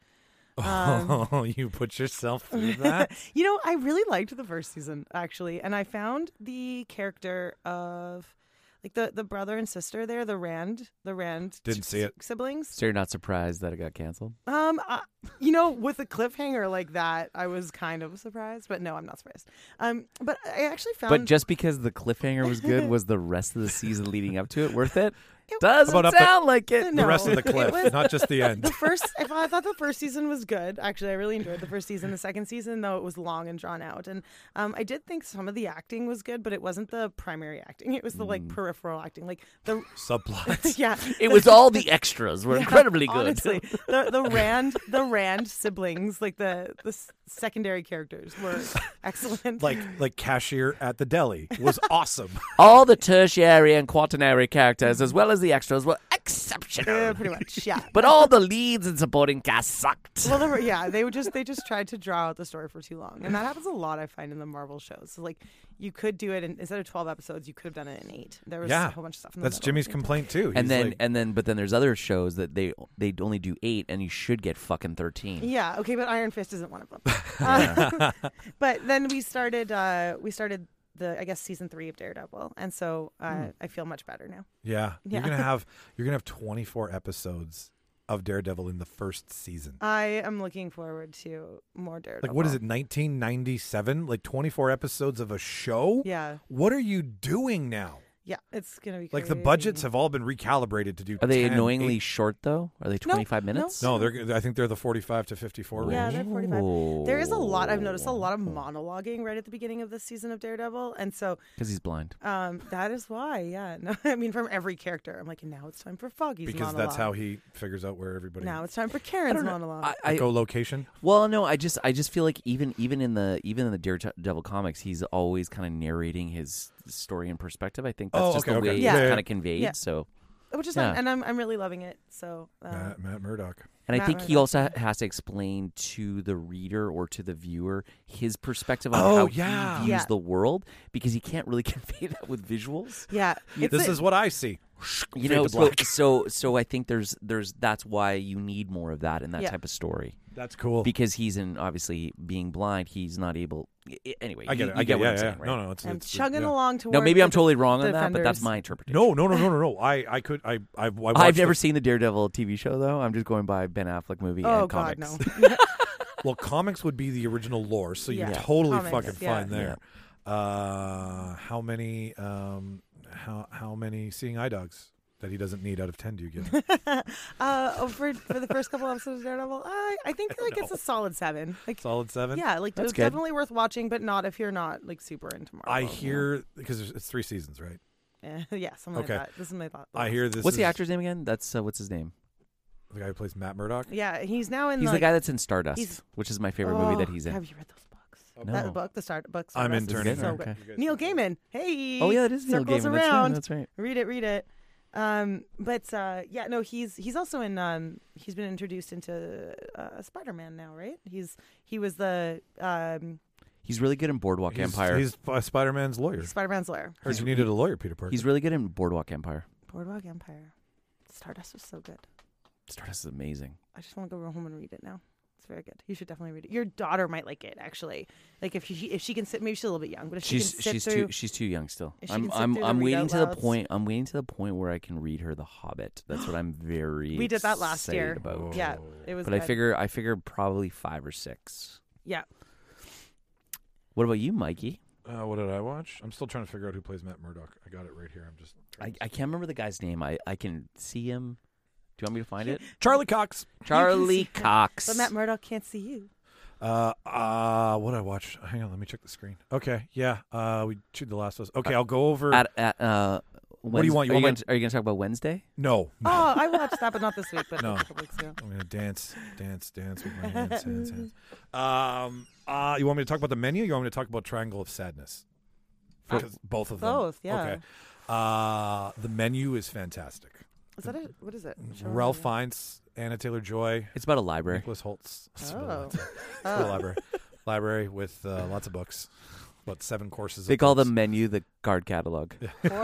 Speaker 1: Oh, you put yourself through that?
Speaker 6: You know, I really liked the first season, actually. And I found the character of, like, the brother and sister there, the Rand
Speaker 1: Didn't see it.
Speaker 6: siblings.
Speaker 5: So you're not surprised that it got canceled?
Speaker 6: You know, with a cliffhanger like that, I was kind of surprised, but no, I'm not surprised. But I actually found.
Speaker 5: But just because the cliffhanger was good, was the rest of the season leading up to it worth it?
Speaker 6: It-
Speaker 5: Doesn't
Speaker 1: About up
Speaker 5: sound like it.
Speaker 1: The
Speaker 6: No,
Speaker 1: rest of the
Speaker 6: it
Speaker 1: cliff,
Speaker 6: was-
Speaker 1: not just the end.
Speaker 6: the first, I thought the first season was good. Actually, I really enjoyed the first season. The second season, though, it was long and drawn out, and I did think some of the acting was good, but it wasn't the primary acting. It was the like peripheral acting, like the
Speaker 1: Subplots.
Speaker 6: yeah.
Speaker 5: It was all the extras were incredibly good.
Speaker 6: Honestly, the Rand siblings, like the secondary characters, were excellent.
Speaker 1: Like cashier at the deli was awesome.
Speaker 5: All the tertiary and quaternary characters, as well as the extras, were exceptional.
Speaker 6: Pretty much, yeah.
Speaker 5: But all the leads and supporting cast sucked.
Speaker 6: Well, they just tried to draw out the story for too long, and that happens a lot. I find in the Marvel shows. So, like, you could do it instead of 12 episodes, you could have done it in 8. There was a whole bunch of stuff. In the
Speaker 1: That's
Speaker 6: middle.
Speaker 5: Oh,
Speaker 1: Jimmy's complaint too.
Speaker 5: And
Speaker 1: He's
Speaker 5: then, but then there's other shows that they only do 8, and you should get fucking 13.
Speaker 6: Yeah, okay, but Iron Fist isn't one of them. But then we started the I guess season 3 of Daredevil, and so I feel much better now.
Speaker 1: yeah,
Speaker 6: Yeah.
Speaker 1: you're gonna have 24 episodes of Daredevil in the first season.
Speaker 6: I am looking forward to more Daredevil.
Speaker 1: Like, what is it, 1997? Like 24 episodes of a show?
Speaker 6: Yeah,
Speaker 1: What are you doing now?
Speaker 6: yeah, it's gonna be
Speaker 1: Like, the
Speaker 6: crazy.
Speaker 1: budgets have all been recalibrated to do.
Speaker 5: Are they
Speaker 1: 10,
Speaker 5: annoyingly
Speaker 1: 8
Speaker 5: short though? Are they 25 minutes?
Speaker 1: No, I think they're the 45 to 54 range.
Speaker 6: Yeah, they're 45. There is a lot. I've noticed a
Speaker 5: Oh.
Speaker 6: lot of monologuing right at the beginning of this season of Daredevil, and so
Speaker 5: Because he's blind.
Speaker 6: that is why. Yeah, no, I mean from every character. I'm like, and now it's time for Foggy's
Speaker 1: Because
Speaker 6: monologue.
Speaker 1: that's how he figures out where everybody.
Speaker 6: Now it's time for Karen's monologue.
Speaker 1: Echolocation.
Speaker 5: Well, no, I just feel like even in the Daredevil comics, he's always kind of narrating his story and perspective. I think that's just the way
Speaker 6: Yeah.
Speaker 5: it's kind of conveyed.
Speaker 6: Yeah.
Speaker 5: So,
Speaker 6: Which is
Speaker 5: yeah.
Speaker 6: fun, and I'm really loving it. So
Speaker 1: Matt Murdock.
Speaker 5: and I
Speaker 6: Matt
Speaker 5: think he
Speaker 6: Murdock,
Speaker 5: also
Speaker 6: yeah.
Speaker 5: has to explain to the reader or to the viewer his perspective on
Speaker 1: Oh,
Speaker 5: how
Speaker 1: yeah.
Speaker 5: he views
Speaker 6: Yeah.
Speaker 5: the world, because he can't really convey that with visuals.
Speaker 6: yeah,
Speaker 1: This is what I see.
Speaker 5: You
Speaker 1: Fade
Speaker 5: know,
Speaker 1: to black.
Speaker 5: so I think there's that's why you need more of that in that
Speaker 6: Yeah.
Speaker 5: type of story.
Speaker 1: That's cool.
Speaker 5: Because he's obviously being blind, he's not able. Anyway,
Speaker 1: I get it.
Speaker 5: you
Speaker 1: I get
Speaker 5: what
Speaker 1: it.
Speaker 5: I'm
Speaker 1: Yeah,
Speaker 5: saying,
Speaker 1: yeah.
Speaker 5: right?
Speaker 1: No, it's
Speaker 6: I'm
Speaker 1: it's
Speaker 6: chugging
Speaker 1: yeah.
Speaker 6: along towards.
Speaker 5: No, maybe I'm
Speaker 6: the
Speaker 5: totally wrong on that, but that's
Speaker 6: Defenders.
Speaker 5: my interpretation.
Speaker 1: No. I watched
Speaker 5: I've never
Speaker 1: the-
Speaker 5: seen the Daredevil TV show though. I'm just going by Ben Affleck movie
Speaker 6: Oh
Speaker 5: and
Speaker 6: God,
Speaker 5: comics.
Speaker 6: no.
Speaker 1: Well, comics would be the original lore, so you're
Speaker 6: Yeah.
Speaker 1: totally
Speaker 6: Comics,
Speaker 1: fucking
Speaker 6: yeah.
Speaker 1: fine there. How many seeing eye dogs that he doesn't need out of 10 do you give him?
Speaker 6: For the first couple episodes of Daredevil, I think like it's a solid 7. Like,
Speaker 1: Solid 7?
Speaker 6: yeah, like
Speaker 5: That's
Speaker 6: it's
Speaker 5: good.
Speaker 6: definitely worth watching, but not if you're not like super into Marvel.
Speaker 1: I
Speaker 6: you know?
Speaker 1: hear, because it's 3 seasons, right?
Speaker 6: Yeah, something
Speaker 1: Okay.
Speaker 6: like that. This is my thought.
Speaker 1: I hear this
Speaker 5: What's the
Speaker 1: is
Speaker 5: actor's name again? That's what's his name?
Speaker 1: the guy who plays Matt Murdock.
Speaker 6: Yeah, he's now in.
Speaker 5: He's the
Speaker 6: like,
Speaker 5: guy that's in Stardust,
Speaker 6: he's-
Speaker 5: which is my favorite movie that
Speaker 6: Oh,
Speaker 5: he's in.
Speaker 6: Have you read those books?
Speaker 5: No.
Speaker 6: That book, the Stardust book.
Speaker 1: I'm
Speaker 6: Stardust is
Speaker 1: interning.
Speaker 6: So
Speaker 5: Okay.
Speaker 6: good. Neil Gaiman. Hey.
Speaker 5: Oh yeah, it is Neil
Speaker 6: Circles
Speaker 5: Gaiman.
Speaker 6: around.
Speaker 5: That's right.
Speaker 6: Read it. Yeah, no, he's also in. He's been introduced into Spider-Man now, right? He was the
Speaker 5: He's really good in Boardwalk Empire.
Speaker 1: He's Spider-Man's lawyer.
Speaker 6: Spider-Man's lawyer.
Speaker 1: Heard you needed a lawyer, Peter Parker.
Speaker 5: He's really good in Boardwalk Empire.
Speaker 6: Boardwalk Empire. Stardust was so good.
Speaker 5: Stardust is amazing.
Speaker 6: I just want to go home and read it now. It's very good. You should definitely read it. Your daughter might like it, actually. Like if she can sit, maybe she's a little bit young, but if she can sit through.
Speaker 5: She's too young still.
Speaker 6: If she
Speaker 5: I'm
Speaker 6: can sit
Speaker 5: I'm
Speaker 6: through
Speaker 5: I'm
Speaker 6: the
Speaker 5: waiting
Speaker 6: read
Speaker 5: to
Speaker 6: out
Speaker 5: the
Speaker 6: louds.
Speaker 5: point. I'm waiting to the point where I can read her The Hobbit. That's what I'm very.
Speaker 6: We did that last
Speaker 5: excited
Speaker 6: year.
Speaker 5: About.
Speaker 6: Yeah, it was.
Speaker 5: But
Speaker 6: good.
Speaker 5: I figure probably 5 or 6.
Speaker 6: Yeah.
Speaker 5: What about you, Mikey?
Speaker 1: What did I watch? I'm still trying to figure out who plays Matt Murdock. I got it right here. I'm just.
Speaker 5: I can't remember the guy's name. I can see him. Do you want me to find it?
Speaker 1: Charlie Cox.
Speaker 5: Charlie Cox.
Speaker 6: But Matt Murdock can't see you.
Speaker 1: What I watched? Hang on, let me check the screen. Okay, yeah. We chewed the last of us. Okay, I'll go over.
Speaker 5: At
Speaker 1: What do you want? You
Speaker 5: are,
Speaker 1: want
Speaker 5: are you going to talk about Wednesday?
Speaker 1: No.
Speaker 6: Oh, I watched that, but not this week. But
Speaker 1: No.
Speaker 6: a couple weeks ago.
Speaker 1: I'm gonna dance with my hands. You want me to talk about the menu? You want me to talk about Triangle of Sadness? Because both of them.
Speaker 6: Both, yeah.
Speaker 1: Okay. The menu is fantastic.
Speaker 6: Is that it? What is it? Show me.
Speaker 1: Ralph Fiennes, Anna Taylor-Joy,
Speaker 5: It's about a library.
Speaker 1: Nicholas Holtz.
Speaker 6: Oh.
Speaker 1: It's a library with lots of books. about 7 courses.
Speaker 5: They
Speaker 1: of
Speaker 5: call the
Speaker 1: books.
Speaker 5: menu the card catalog.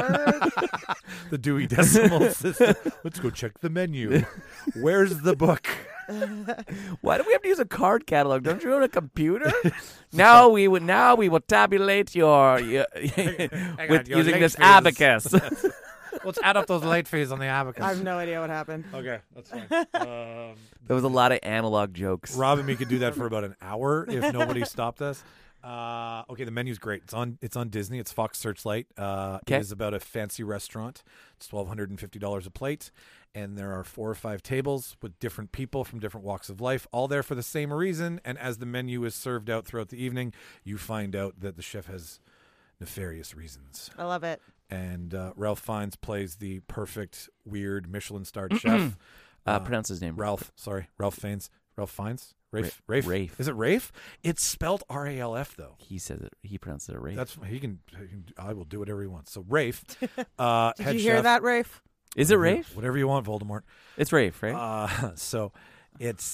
Speaker 1: The Dewey Decimal System. Let's go check the menu. Where's the book?
Speaker 5: Why do we have to use a card catalog? Don't you own a computer? Now we will tabulate your
Speaker 1: your
Speaker 5: using
Speaker 1: late
Speaker 5: this
Speaker 1: fees.
Speaker 5: abacus.
Speaker 1: Let's add up those late fees on the abacus.
Speaker 6: I have no idea what happened.
Speaker 1: Okay, that's fine.
Speaker 5: There was a lot of analog jokes.
Speaker 1: Rob and me could do that for about an hour if nobody stopped us. Okay, the menu's great. It's on Disney. It's Fox Searchlight. It is about a fancy restaurant. It's $1,250 a plate, and there are 4 or 5 tables with different people from different walks of life, all there for the same reason. And as the menu is served out throughout the evening, you find out that the chef has nefarious reasons.
Speaker 6: I love it.
Speaker 1: And Ralph Fiennes plays the perfect, weird Michelin-starred chef.
Speaker 5: Pronounce his name.
Speaker 1: Ralph Fiennes. Rafe?
Speaker 5: Rafe.
Speaker 1: Is it Rafe? It's spelled R-A-L-F though.
Speaker 5: He says it. He pronounces it Rafe.
Speaker 1: That's he can. I will do whatever he wants. So Rafe,
Speaker 6: Did
Speaker 1: head
Speaker 6: you hear
Speaker 1: chef,
Speaker 6: that, Rafe?
Speaker 5: Is it Rafe?
Speaker 1: Whatever you want, Voldemort.
Speaker 5: It's Rafe, right?
Speaker 1: So it's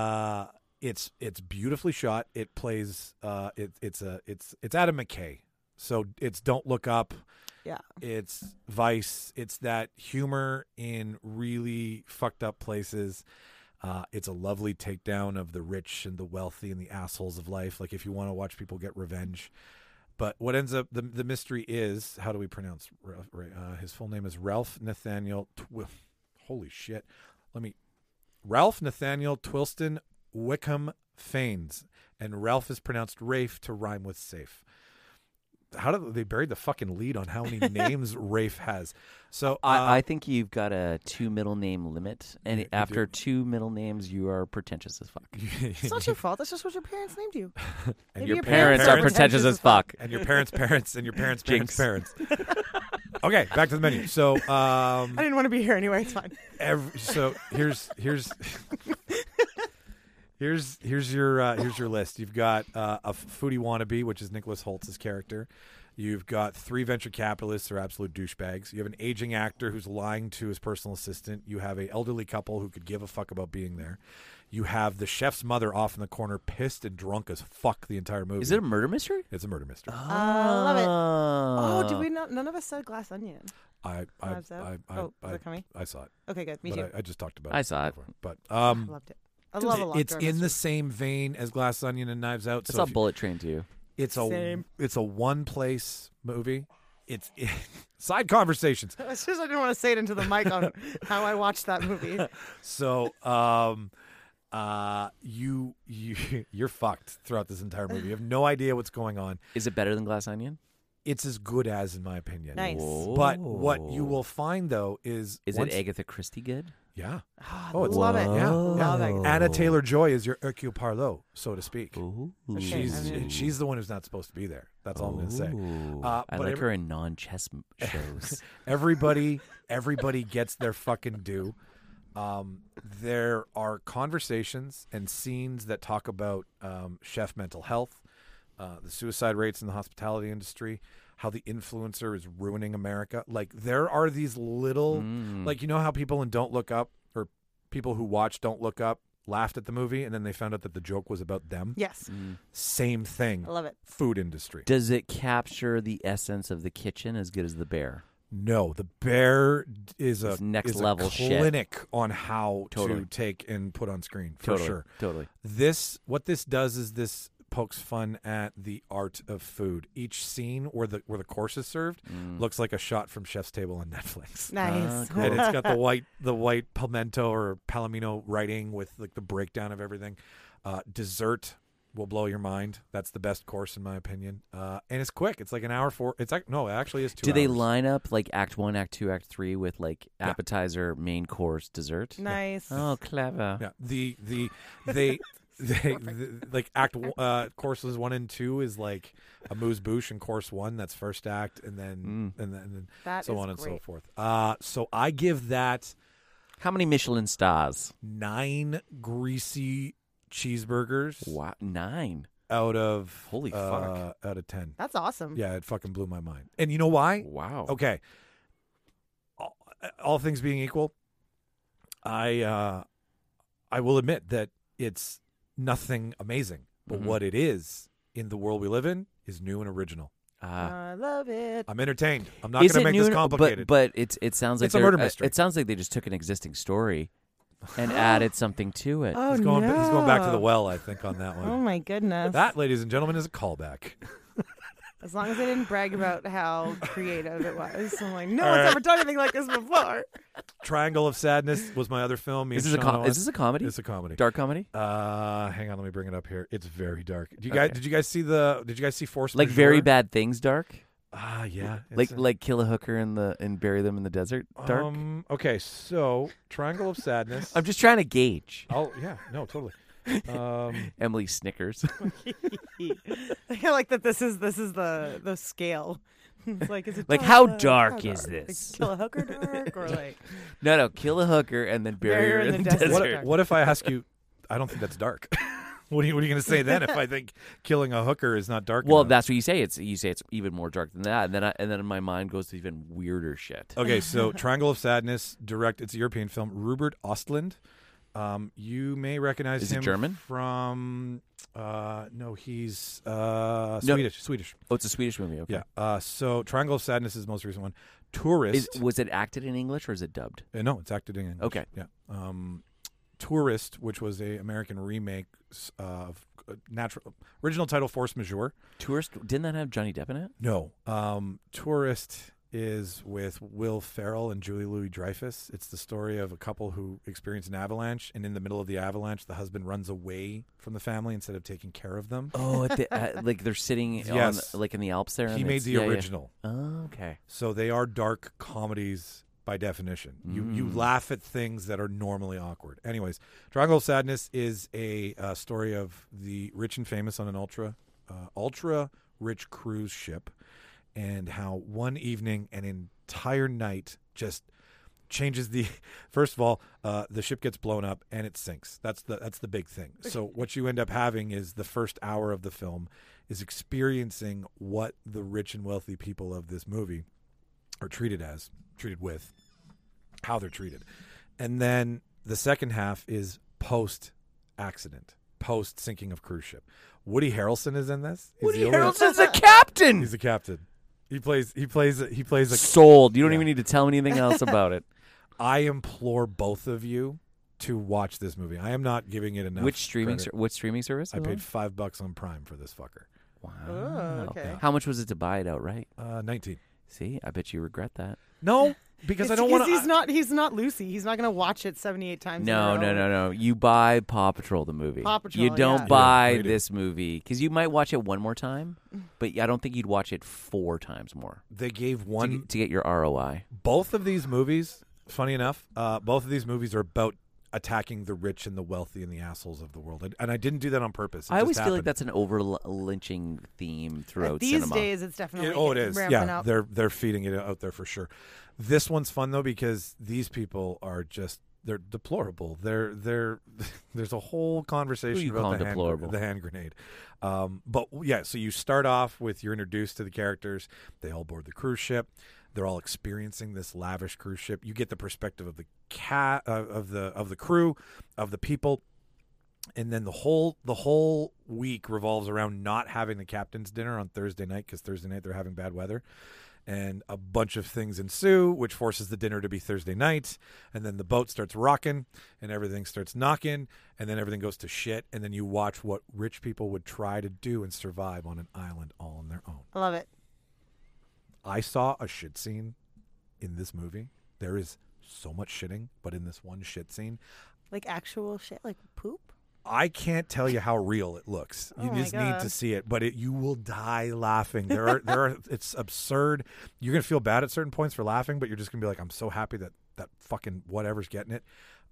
Speaker 1: beautifully shot. It plays. It's Adam McKay. So it's Don't Look Up.
Speaker 6: Yeah.
Speaker 1: It's Vice. It's that humor in really fucked up places. It's a lovely takedown of the rich and the wealthy and the assholes of life. Like if you want to watch people get revenge. But what ends up, the mystery is, how do we pronounce his full name is Ralph Nathaniel. Holy shit. Ralph Nathaniel Twilston Wickham Faines. And Ralph is pronounced Rafe to rhyme with safe. How do they buried the fucking lead on how many names Rafe has? So
Speaker 5: I think you've got a 2 middle name limit, and
Speaker 1: You
Speaker 5: after
Speaker 1: do.
Speaker 5: 2 middle names, you are pretentious as fuck.
Speaker 6: It's not your fault. That's just what your parents named you.
Speaker 1: And
Speaker 6: Maybe
Speaker 5: Your
Speaker 6: your
Speaker 5: parents are pretentious as fuck.
Speaker 1: and your parents' parents and your parents'
Speaker 5: Jinx.
Speaker 1: parents' parents. Okay, back to the menu. So
Speaker 6: I didn't want to be here anyway. It's fine.
Speaker 1: Here's your list. You've got a foodie wannabe, which is Nicholas Holtz's character. You've got 3 venture capitalists who are absolute douchebags. You have an aging actor who's lying to his personal assistant. You have an elderly couple who could give a fuck about being there. You have the chef's mother off in the corner, pissed and drunk as fuck the entire movie.
Speaker 5: Is it a murder mystery?
Speaker 1: It's a murder mystery.
Speaker 6: Love it. Oh, did we not? None of us said Glass Onion.
Speaker 1: Is
Speaker 6: it coming?
Speaker 1: I saw it.
Speaker 6: Okay, good. Me
Speaker 1: But
Speaker 6: too.
Speaker 1: I just talked about it.
Speaker 5: I saw it.
Speaker 1: before. But
Speaker 6: I loved it. I love a lot.
Speaker 1: it's in the same vein as Glass Onion and Knives Out.
Speaker 5: I
Speaker 1: So
Speaker 5: saw
Speaker 1: if you-
Speaker 5: Bullet Train too.
Speaker 1: it's
Speaker 6: Same.
Speaker 1: a one place movie. It's side conversations.
Speaker 6: It's just I didn't want to say it into the mic on how I watched that movie.
Speaker 1: So you're fucked throughout this entire movie. You have no idea what's going on.
Speaker 5: Is it better than Glass Onion?
Speaker 1: It's as good as, in my opinion.
Speaker 6: Nice.
Speaker 1: But what you will find though is
Speaker 5: Is
Speaker 1: once-
Speaker 5: it Agatha Christie good?
Speaker 1: Yeah.
Speaker 6: Oh,
Speaker 1: it's
Speaker 6: love it.
Speaker 1: Yeah.
Speaker 6: Love
Speaker 1: yeah.
Speaker 6: it.
Speaker 1: Anna Taylor-Joy is your Hercule Poirot, so to speak.
Speaker 5: Ooh.
Speaker 1: She's the one who's not supposed to be there. That's all I'm going to say.
Speaker 5: Ooh.
Speaker 1: I
Speaker 5: I like her in non-chess shows.
Speaker 1: Everybody gets their fucking due. There are conversations and scenes that talk about chef mental health, the suicide rates in the hospitality industry, how the influencer is ruining America. Like there are these little, like you know how people in Don't Look Up or people who watch Don't Look Up laughed at the movie and then they found out that the joke was about them.
Speaker 6: Yes.
Speaker 1: Same thing.
Speaker 6: I love it.
Speaker 1: Food industry.
Speaker 5: Does it capture the essence of the kitchen as good as The Bear?
Speaker 1: No, The Bear is
Speaker 5: It's
Speaker 1: a
Speaker 5: next
Speaker 1: is a
Speaker 5: level shit.
Speaker 1: clinic on how
Speaker 5: Totally.
Speaker 1: to take and put on screen for
Speaker 5: Totally.
Speaker 1: sure.
Speaker 5: Totally.
Speaker 1: What this does is this pokes fun at the art of food. Each scene where the course is served looks like a shot from Chef's Table on Netflix.
Speaker 6: Nice.
Speaker 1: And it's got the white pimento or palomino writing with like the breakdown of everything. Dessert will blow your mind. That's the best course in my opinion. And it's quick. It's like an hour for. It's like no, it actually is 2
Speaker 5: Do
Speaker 1: hours.
Speaker 5: they line up like Act 1, Act 2, Act 3 with like appetizer, main course, dessert?
Speaker 6: Nice.
Speaker 5: Oh, clever.
Speaker 1: Yeah. They like courses 1 and 2 is like a amuse bouche, and course 1 that's first act, and then and then
Speaker 6: That
Speaker 1: so
Speaker 6: is
Speaker 1: on and so
Speaker 6: great.
Speaker 1: forth. So I give that
Speaker 5: How many Michelin stars?
Speaker 1: 9 greasy cheeseburgers
Speaker 5: Wow, 9.
Speaker 1: out of
Speaker 5: Holy fuck.
Speaker 1: out of 10.
Speaker 6: That's awesome.
Speaker 1: Yeah, it fucking blew my mind. And you know why?
Speaker 5: Wow.
Speaker 1: Okay. All things being equal, I will admit that it's nothing amazing, but what it is in the world we live in is new and original.
Speaker 6: I love it.
Speaker 1: I'm entertained. I'm not going to make this complicated.
Speaker 5: But it sounds like
Speaker 1: It's a murder mystery.
Speaker 5: It sounds like they just took an existing story and added something to it.
Speaker 6: Oh,
Speaker 1: he's going back to the well, I think, on that one.
Speaker 6: Oh my goodness.
Speaker 1: That, ladies and gentlemen, is a callback.
Speaker 6: As long as I didn't brag about how creative it was. I'm like, no one's ever done anything like this before.
Speaker 1: Triangle of Sadness was my other film.
Speaker 5: Is this a comedy?
Speaker 1: It's a comedy.
Speaker 5: Dark comedy?
Speaker 1: Hang on, let me bring it up here. It's very dark. Did you guys see Force
Speaker 5: Like
Speaker 1: Majeure?
Speaker 5: Very Bad Things dark?
Speaker 1: Yeah.
Speaker 5: Like kill a hooker and bury them in the desert dark?
Speaker 1: Okay, so Triangle of Sadness.
Speaker 5: I'm just trying to gauge.
Speaker 1: Oh yeah, no, totally.
Speaker 5: Emily Snickers.
Speaker 6: I like that this is the scale. It's like, is it
Speaker 5: Like,
Speaker 6: dark?
Speaker 5: how dark is
Speaker 6: Like,
Speaker 5: this?
Speaker 6: kill a hooker dark or like
Speaker 5: No, kill a hooker and then bury her in the desert.
Speaker 1: What if I ask you? I don't think that's dark. What are you going to say then if I think killing a hooker is not dark?
Speaker 5: Well,
Speaker 1: enough?
Speaker 5: that's what you say. It's even more dark than that, and then my mind goes to even weirder shit.
Speaker 1: Okay, so Triangle of Sadness, it's a European film. Rupert Östlund. You may recognize
Speaker 5: Is
Speaker 1: him
Speaker 5: it German?
Speaker 1: from. No, he's Swedish.
Speaker 5: Oh, it's a Swedish movie. Okay.
Speaker 1: Yeah. So Triangle of Sadness is the most recent one. Tourist.
Speaker 5: Was it acted in English or is it dubbed?
Speaker 1: No, it's acted in English.
Speaker 5: Okay.
Speaker 1: Yeah. Tourist, which was a American remake of original title Force Majeure.
Speaker 5: Tourist, didn't that have Johnny Depp in it?
Speaker 1: No. Tourist is with Will Ferrell and Julie Louis-Dreyfus. It's the story of a couple who experience an avalanche, and in the middle of the avalanche, the husband runs away from the family instead of taking care of them.
Speaker 5: Oh, like they're sitting
Speaker 1: Yes.
Speaker 5: on, like in the Alps there.
Speaker 1: He
Speaker 5: and
Speaker 1: made
Speaker 5: it's-
Speaker 1: the
Speaker 5: yeah,
Speaker 1: original.
Speaker 5: Yeah. Oh, okay.
Speaker 1: So they are dark comedies by definition. You laugh at things that are normally awkward. Anyways, Triangle of Sadness is a story of the rich and famous on an ultra rich cruise ship, and how one evening an entire night just changes the. First of all, the ship gets blown up and it sinks. That's the big thing. So what you end up having is the first hour of the film is experiencing what the rich and wealthy people of this movie are treated with, how they're treated. And then the second half is post-accident, post-sinking of cruise ship. Woody Harrelson is in this.
Speaker 5: Woody Harrelson's the captain.
Speaker 1: He's the captain. He plays a
Speaker 5: Sold. You don't
Speaker 1: Yeah.
Speaker 5: even need to tell me anything else about it.
Speaker 1: I implore both of you to watch this movie. I am not giving it enough.
Speaker 5: Which streaming
Speaker 1: credit.
Speaker 5: service?
Speaker 1: I paid $5 on Prime for this fucker.
Speaker 5: Wow.
Speaker 6: Oh, okay.
Speaker 5: How much was it to buy it outright?
Speaker 1: 19.
Speaker 5: See, I bet you regret that.
Speaker 1: No, because I don't want to.
Speaker 6: He's not Lucy. He's not going to watch it 78 times.
Speaker 5: No.
Speaker 6: in a row.
Speaker 5: You buy Paw Patrol the movie.
Speaker 6: Paw Patrol,
Speaker 5: You don't
Speaker 6: yeah.
Speaker 5: buy
Speaker 1: Yeah, we do.
Speaker 5: this movie because you might watch it one more time, but I don't think you'd watch it 4 times more
Speaker 1: They gave one.
Speaker 5: to get your ROI.
Speaker 1: Both of these movies, funny enough, both of these movies are about attacking the rich and the wealthy and the assholes of the world. And I didn't do that on purpose. It
Speaker 5: I always
Speaker 1: just
Speaker 5: feel like
Speaker 1: happened.
Speaker 5: that's an over-lynching theme throughout
Speaker 6: These
Speaker 5: cinema.
Speaker 6: days, it's definitely
Speaker 1: It is.
Speaker 6: ramping
Speaker 1: Yeah,
Speaker 6: up.
Speaker 1: they're feeding it out there for sure. This one's fun though because these people are just they're deplorable. There's a whole conversation
Speaker 5: Who you
Speaker 1: about
Speaker 5: calling
Speaker 1: the
Speaker 5: deplorable?
Speaker 1: hand grenade. But yeah, so you start off with you're introduced to the characters. They all board the cruise ship. They're all experiencing this lavish cruise ship. You get the perspective of the of the crew, of the people. And then the whole week revolves around not having the captain's dinner on Thursday night because Thursday night they're having bad weather. And a bunch of things ensue, which forces the dinner to be Thursday night. And then the boat starts rocking and everything starts knocking. And then everything goes to shit. And then you watch what rich people would try to do and survive on an island all on their own.
Speaker 6: I love it.
Speaker 1: I saw a shit scene in this movie. There is so much shitting, but in this one shit scene,
Speaker 6: Like actual shit, like poop.
Speaker 1: I can't tell you how real it looks. You
Speaker 6: Oh my
Speaker 1: just need to
Speaker 6: God.
Speaker 1: see it, but you will die laughing. There are. It's absurd. You're gonna feel bad at certain points for laughing, but you're just gonna be like, I'm so happy that fucking whatever's getting it.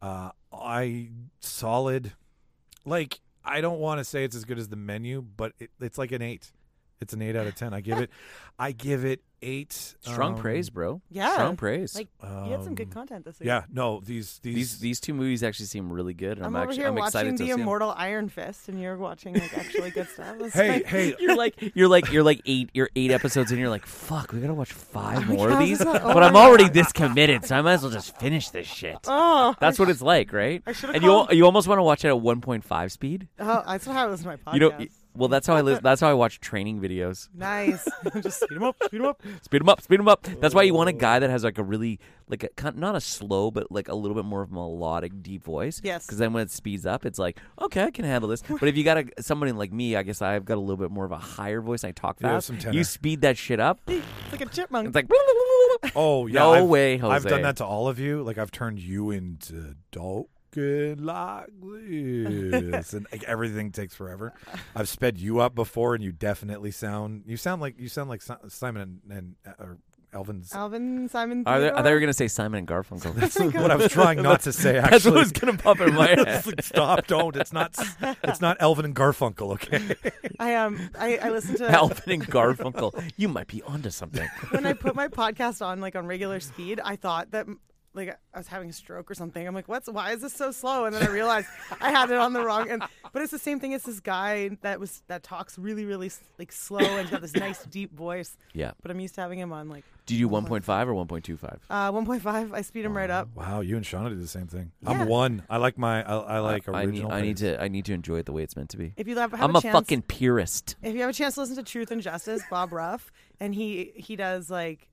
Speaker 1: Like I don't want to say it's as good as The Menu, but it's like an 8. It's an 8 out of 10. I give it 8.
Speaker 5: Strong praise, bro.
Speaker 6: Yeah.
Speaker 5: Strong praise.
Speaker 6: Like you had some good content this week.
Speaker 1: Yeah, no, these
Speaker 5: these 2 movies actually seem really good. And
Speaker 6: I'm
Speaker 5: I'm
Speaker 6: over
Speaker 5: actually
Speaker 6: here
Speaker 5: I'm
Speaker 6: watching
Speaker 5: excited to
Speaker 6: the
Speaker 5: see 'em.
Speaker 6: Immortal Iron Fist, and you're watching like actually good stuff. It's
Speaker 1: Hey,
Speaker 6: like-
Speaker 1: hey,
Speaker 5: You're 8 episodes and you're like, fuck, we gotta watch 5 more
Speaker 6: my
Speaker 5: of
Speaker 6: God,
Speaker 5: these.
Speaker 6: this is not-
Speaker 5: But
Speaker 6: oh
Speaker 5: I'm
Speaker 6: my
Speaker 5: already
Speaker 6: God.
Speaker 5: this committed, so I might as well just finish this shit.
Speaker 6: Oh,
Speaker 5: That's what it's like, right?
Speaker 6: I should've
Speaker 5: And
Speaker 6: called-
Speaker 5: you almost want to watch it at 1.5 speed.
Speaker 6: oh, that's how it was in my podcast.
Speaker 5: You know, Well, that's how I live. That's how I watch training videos.
Speaker 6: Nice. Just speed him up. Speed him up.
Speaker 5: Speed him up, speed him up. That's why you want a guy that has like a really, like not a slow, but like a little bit more of a melodic, deep voice.
Speaker 6: Yes.
Speaker 5: Because then when it speeds up, it's like, okay, I can handle this. But if you got somebody like me, I guess I've got a little bit more of a higher voice. I talk
Speaker 1: Yeah,
Speaker 5: fast.
Speaker 1: some tenor.
Speaker 5: You speed that shit up.
Speaker 6: It's like a chipmunk.
Speaker 5: It's like,
Speaker 1: Oh yeah,
Speaker 5: no way, Jose.
Speaker 1: I've done that to all of you. Like I've turned you into don't get like this, and like, everything takes forever. I've sped you up before, and you definitely sound like Simon and or Elvin's.
Speaker 6: Alvin, Simon.
Speaker 5: I thought
Speaker 6: Theodore?
Speaker 5: you were gonna say Simon and Garfunkel.
Speaker 1: That's what I was trying not to say. Actually,
Speaker 5: That's what was gonna pop in my head.
Speaker 1: It's like, stop! Don't. It's not Elvin and Garfunkel. Okay.
Speaker 6: I listened to
Speaker 5: Alvin and Garfunkel. You might be onto something.
Speaker 6: when I put my podcast on like on regular speed. I thought that like I was having a stroke or something. I'm like, why is this so slow? And then I realized I had it on the wrong. But it's the same thing as this guy that talks really, really like slow and he's got this nice deep voice.
Speaker 5: Yeah.
Speaker 6: But I'm used to having him on like
Speaker 5: Do you do 1.5 or 1.25?
Speaker 6: 1.5. I speed him right up.
Speaker 1: Wow, you and Shauna do the same thing.
Speaker 6: Yeah.
Speaker 1: I'm one. I like I like original.
Speaker 5: I need to enjoy it the way it's meant to be.
Speaker 6: If you have
Speaker 5: I'm
Speaker 6: a
Speaker 5: a
Speaker 6: chance,
Speaker 5: fucking purist.
Speaker 6: if you have a chance to listen to Truth and Justice, Bob Ruff, and he does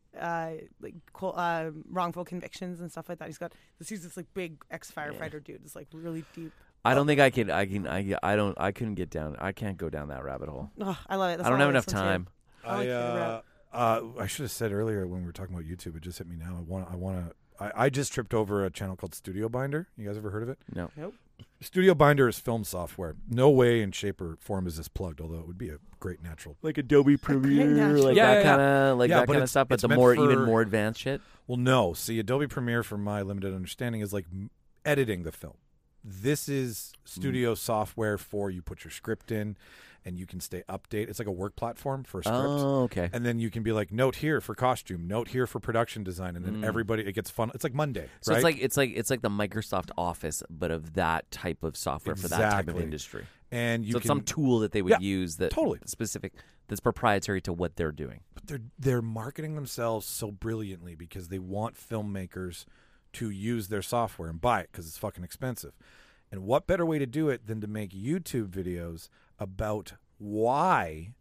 Speaker 6: wrongful convictions and stuff like that. He's this like big ex-firefighter dude. It's like really deep.
Speaker 5: I don't think I couldn't get down. I can't go down that rabbit hole.
Speaker 6: Oh, I love it. That's
Speaker 5: I don't
Speaker 6: all
Speaker 5: have enough
Speaker 6: listen to.
Speaker 5: time.
Speaker 6: I like favorite.
Speaker 1: I should have said earlier when we were talking about YouTube. It just hit me now. I just tripped over a channel called Studio Binder. You guys ever heard of it?
Speaker 5: No.
Speaker 6: Nope.
Speaker 1: Studio Binder is film software. No way in shape or form is this plugged, although it would be a great natural.
Speaker 5: Like Adobe Premiere,
Speaker 6: natural.
Speaker 5: like
Speaker 1: Yeah,
Speaker 5: that
Speaker 1: yeah,
Speaker 5: kind of like
Speaker 1: yeah,
Speaker 5: that
Speaker 1: but
Speaker 5: kind of
Speaker 1: it's-
Speaker 5: stuff, but
Speaker 1: it's
Speaker 5: the
Speaker 1: meant
Speaker 5: more
Speaker 1: for-
Speaker 5: even more advanced shit.
Speaker 1: Well, no. See, Adobe Premiere, from my limited understanding, is like editing the film. This is studio software for you put your script in, and you can stay update. It's like a work platform for a script.
Speaker 5: Oh, okay.
Speaker 1: And then you can be like, note here for costume, note here for production design, and then everybody, it gets fun. It's like Monday,
Speaker 5: So
Speaker 1: right?
Speaker 5: it's like the Microsoft Office, but of that type of software for that type of
Speaker 1: Exactly.
Speaker 5: industry.
Speaker 1: and you
Speaker 5: So
Speaker 1: can
Speaker 5: it's some tool that they would
Speaker 1: Yeah,
Speaker 5: use that
Speaker 1: totally.
Speaker 5: specific, that's proprietary to what they're doing.
Speaker 1: but they're marketing themselves so brilliantly because they want filmmakers to use their software and buy it because it's fucking expensive. And what better way to do it than to make YouTube videos about why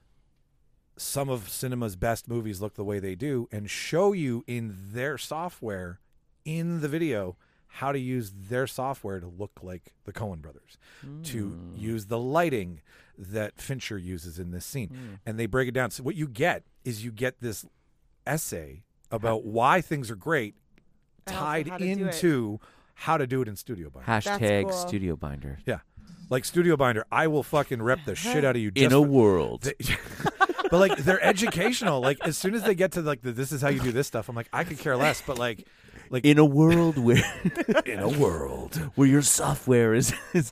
Speaker 1: some of cinema's best movies look the way they do and show you in their software in the video how to use their software to look like the Coen brothers, to use the lighting that Fincher uses in this scene. And they break it down. So what you get is this essay about why things are great
Speaker 6: And also
Speaker 1: tied
Speaker 6: how to do it.
Speaker 1: into how to do it in Studio Binder.
Speaker 5: Hashtag
Speaker 6: cool.
Speaker 5: Studio Binder.
Speaker 1: Yeah. Like Studio Binder, I will fucking rep the shit out of you.
Speaker 5: In
Speaker 1: just
Speaker 5: a
Speaker 1: for-
Speaker 5: world.
Speaker 1: but like they're educational. Like as soon as they get to like this is how you do this stuff, I'm like I could care less. But like
Speaker 5: In a world where
Speaker 1: in a world,
Speaker 5: where your software is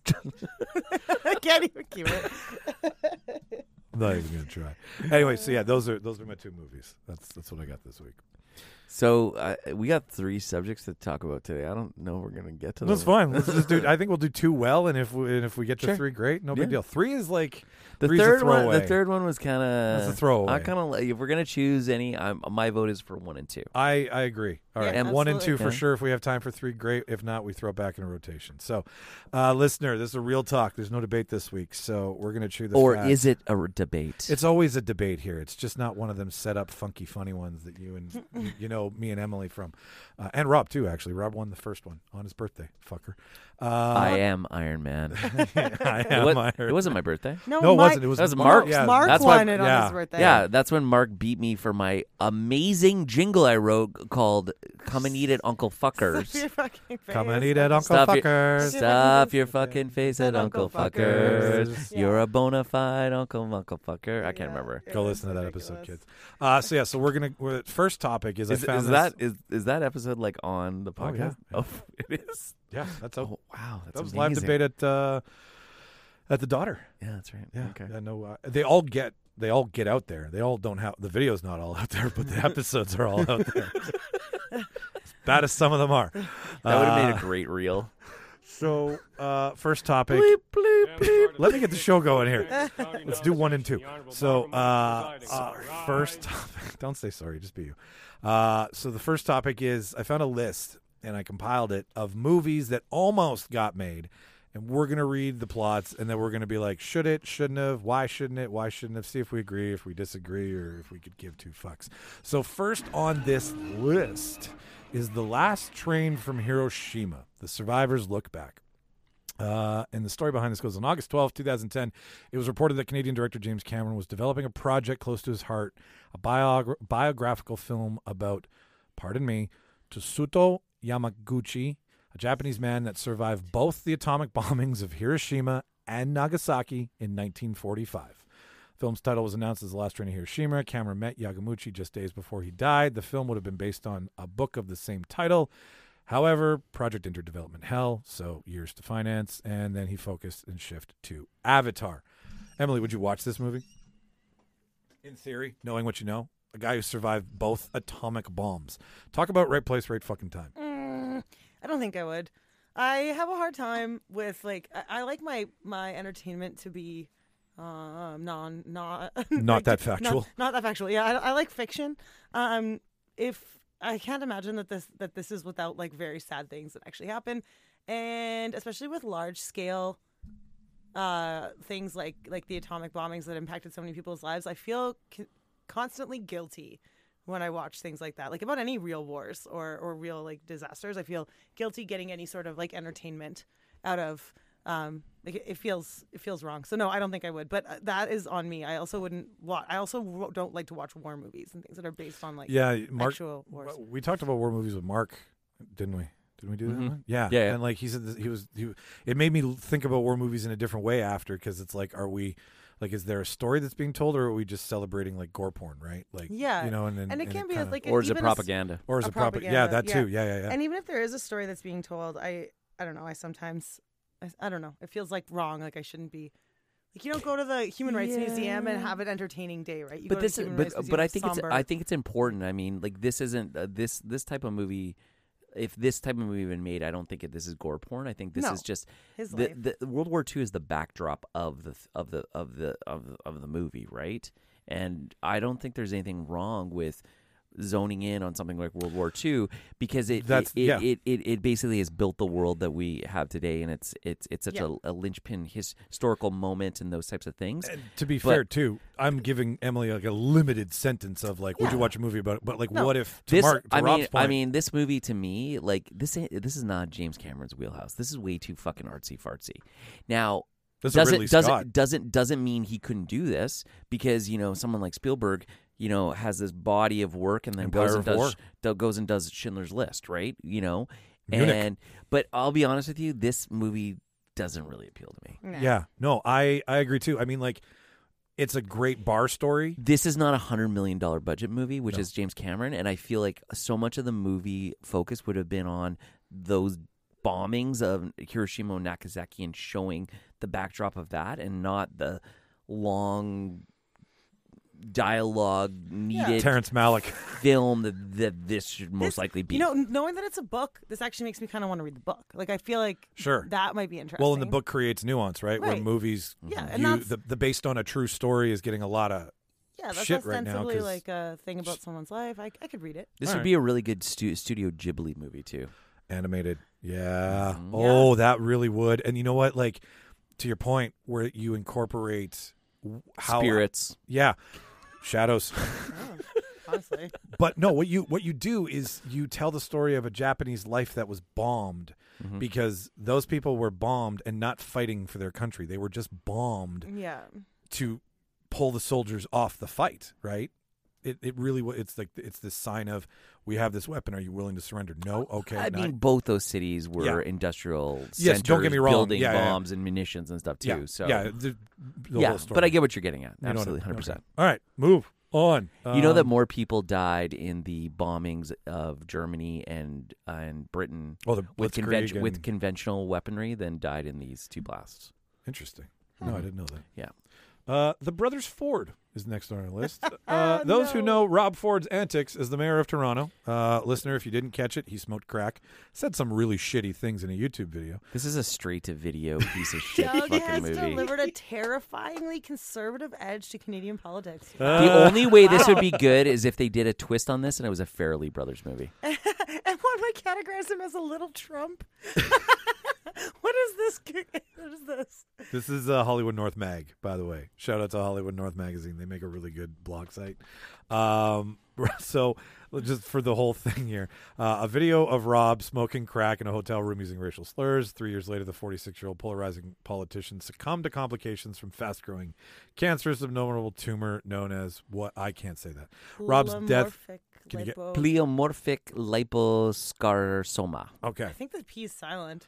Speaker 6: I can't even keep it.
Speaker 1: I'm not even gonna try. Anyway, so yeah, those are my two movies. That's what I got this week.
Speaker 5: So we got 3 subjects to talk about today. I don't know if we're gonna get to
Speaker 1: That's
Speaker 5: them.
Speaker 1: fine. Let's just do. I think we'll do 2 well, and if we get to
Speaker 5: Sure.
Speaker 1: 3, great. No big
Speaker 5: Yeah.
Speaker 1: deal. 3 is like
Speaker 5: The
Speaker 1: three's a
Speaker 5: third one.
Speaker 1: throwaway.
Speaker 5: The third one was kind of.
Speaker 1: That's a throwaway.
Speaker 5: I kind of like. If we're gonna choose any, my vote is for 1 and 2.
Speaker 1: I agree. All
Speaker 6: Yeah,
Speaker 1: right, and 1 and 2
Speaker 6: absolutely.
Speaker 1: for
Speaker 5: Okay.
Speaker 1: sure. If we have time for 3, great. If not, we throw it back in a rotation. So, listener, this is a real talk. There's no debate this week, so we're gonna chew the
Speaker 5: Or
Speaker 1: fat.
Speaker 5: is it a debate?
Speaker 1: It's always a debate here. It's just not one of them set up funky, funny ones that you and you know me and Emily from, and Rob too. Actually, Rob won the first one on his birthday. Fucker.
Speaker 5: I am Iron Man.
Speaker 1: I am
Speaker 5: It wasn't my birthday.
Speaker 1: No, it wasn't. It was
Speaker 5: That was
Speaker 1: Mark.
Speaker 5: Mark's.
Speaker 1: Yeah,
Speaker 6: Mark
Speaker 5: That's why-
Speaker 6: won it on
Speaker 1: yeah.
Speaker 6: his birthday.
Speaker 5: Yeah, that's when Mark beat me for my amazing jingle I wrote called "Come and Eat It, Uncle Fuckers."
Speaker 6: Stuff your fucking face.
Speaker 1: Come and eat it, Uncle
Speaker 5: Stuff
Speaker 1: Fuckers.
Speaker 5: Stuff your fucking face at Uncle
Speaker 6: Uncle
Speaker 5: Fuckers.
Speaker 6: Fuckers.
Speaker 5: You're a bona fide Uncle Fucker. I can't remember.
Speaker 1: Go listen to that episode, kids. So we're first topic is I
Speaker 5: Is
Speaker 1: found
Speaker 5: that
Speaker 1: this.
Speaker 5: is that episode like on the
Speaker 1: Oh, yeah.
Speaker 5: podcast? Oh, it is.
Speaker 1: Yeah, that's
Speaker 5: Oh, wow, that's
Speaker 1: that was
Speaker 5: amazing.
Speaker 1: live debate at the Daughter.
Speaker 5: Yeah, that's right.
Speaker 1: Yeah,
Speaker 5: Okay.
Speaker 1: yeah, no, they all get out there. They all don't have the video's not all out there, but the episodes are all out there. As bad as some of them are.
Speaker 5: That would have made a great reel.
Speaker 1: So, first topic. Let me get the show going here. Let's do 1 and 2. So, first topic. Don't say sorry, just be you. So the first topic is I found a list and I compiled it of movies that almost got made and we're going to read the plots, and then we're going to be like, should it, shouldn't have, why shouldn't it, why shouldn't have, see if we agree, if we disagree, or if we could give two fucks. So first on this list is The Last Train from Hiroshima, The Survivors Look Back. And the story behind this goes on August 12, 2010. It was reported that Canadian director James Cameron was developing a project close to his heart, a biographical film about, pardon me, Tsutomu Yamaguchi, a Japanese man that survived both the atomic bombings of Hiroshima and Nagasaki in 1945. The film's title was announced as The Last Train to Hiroshima. Cameron met Yamaguchi just days before he died. The film would have been based on a book of the same title. However, project entered development hell, so years to finance, and then he focused and shifted to Avatar. Emily, would you watch this movie? In theory, knowing what you know, a guy who survived both atomic bombs. Talk about right place, right fucking time.
Speaker 6: I don't think I would. I have a hard time with like I like my entertainment to be not
Speaker 1: that factual.
Speaker 6: Not that factual. Yeah, I like fiction. If I can't imagine that this is without like very sad things that actually happen, and especially with large scale things like the atomic bombings that impacted so many people's lives. I feel constantly guilty when I watch things like that, like about any real wars or real like disasters. I feel guilty getting any sort of like entertainment out of like it feels wrong. So no, I don't think I would. But that is on me. I also wouldn't watch. I also don't like to watch war movies and things that are based on like
Speaker 1: Mark,
Speaker 6: actual wars.
Speaker 1: We talked about war movies with Mark, didn't we? Did we do that one? Yeah.
Speaker 5: Yeah.
Speaker 1: And like he said, it made me think about war movies in a different way after, because it's like, are we like, is there a story that's being told, or are we just celebrating like gore porn, right? Like,
Speaker 6: yeah,
Speaker 1: you know, and
Speaker 6: it can be
Speaker 1: kinda,
Speaker 6: like,
Speaker 5: Or is it
Speaker 6: even
Speaker 5: propaganda?
Speaker 1: or is
Speaker 6: a
Speaker 1: it propaganda? Yeah, that too. Yeah.
Speaker 6: And even if there is a story that's being told, I don't know. I sometimes, I don't know. It feels like wrong. Like I shouldn't be. Like you don't go to the Human Rights Museum and have an entertaining day, right? You go to the Human Rights Museum
Speaker 5: I think
Speaker 6: somber.
Speaker 5: I think it's important. I mean, like this isn't this type of movie. If this type of movie been made, I don't think this is gore porn. I think this is just
Speaker 6: his life.
Speaker 5: the World War II is the backdrop of the movie, right? And I don't think there's anything wrong with zoning in on something like World War II, because it basically has built the world that we have today, and it's such a linchpin historical moment and those types of things.
Speaker 1: And to be fair, too, I'm giving Emily like a limited sentence of like, would you watch a movie about it? But like, what if Rob's point,
Speaker 5: I mean, this movie to me, like this is not James Cameron's wheelhouse. This is way too fucking artsy fartsy. Now. Doesn't mean he couldn't do this, because someone like Spielberg has this body of work and then goes and does Schindler's List, right? But I'll be honest with you, this movie doesn't really appeal to me.
Speaker 6: Nah.
Speaker 1: Yeah, no, I agree too. I mean, like, it's a great bar story.
Speaker 5: This is not $100 million budget movie, which is James Cameron, and I feel like so much of the movie focus would have been on those bombings of Hiroshima and Nagasaki and showing the backdrop of that, and not the long dialogue needed
Speaker 1: Terrence Malick
Speaker 5: film that this should most likely be.
Speaker 6: Knowing that it's a book, this actually makes me kind of want to read the book. Like I feel like that might be interesting.
Speaker 1: Well, and the book creates nuance, right? Where movies,
Speaker 6: and
Speaker 1: the based on a true story is getting a lot of
Speaker 6: that's
Speaker 1: shit right now.
Speaker 6: ostensibly like a thing about someone's life. I could read it.
Speaker 5: This would be a really good Studio Ghibli movie too.
Speaker 1: Animated, yeah.
Speaker 5: Mm-hmm.
Speaker 1: Oh, that really would. And you know what? Like, to your point, where you incorporate
Speaker 5: spirits,
Speaker 1: shadows.
Speaker 6: Honestly,
Speaker 1: but no, what you do is you tell the story of a Japanese life that was bombed, because those people were bombed and not fighting for their country. They were just bombed to pull the soldiers off the fight, right? It really it's this sign of, we have this weapon. Are you willing to surrender? No. Okay.
Speaker 5: I mean, both those cities were industrial centers.
Speaker 1: Yes, don't get me wrong.
Speaker 5: Building bombs and munitions and stuff too. The whole story. But I get what you're getting at. Absolutely, 100%.
Speaker 1: Okay. All right, move on.
Speaker 5: You know that more people died in the bombings of Germany and Britain with conventional weaponry than died in these two blasts.
Speaker 1: Interesting. No, I didn't know that.
Speaker 5: Yeah.
Speaker 1: The Brothers Ford is next on our list. Those who know Rob Ford's antics as the mayor of Toronto, listener, if you didn't catch it, he smoked crack, said some really shitty things in a YouTube video.
Speaker 5: This is a straight-to-video piece of shit
Speaker 6: Doug
Speaker 5: fucking
Speaker 6: has
Speaker 5: movie.
Speaker 6: delivered a terrifyingly conservative edge to Canadian politics.
Speaker 5: The only way this would be good is if they did a twist on this and it was a Farrelly Brothers movie.
Speaker 6: And one would categorize him as a little Trump. What is this? What is this?
Speaker 1: This is Hollywood North Mag, by the way. Shout out to Hollywood North Magazine. They make a really good blog site. So, just for the whole thing here, a video of Rob smoking crack in a hotel room using racial slurs. 3 years later, the 46-year-old polarizing politician succumbed to complications from fast-growing cancerous abnormal tumor known as what? I can't say that. Rob's death. Can you get-
Speaker 5: Pleomorphic liposarcoma.
Speaker 1: Okay.
Speaker 6: I think the P is silent.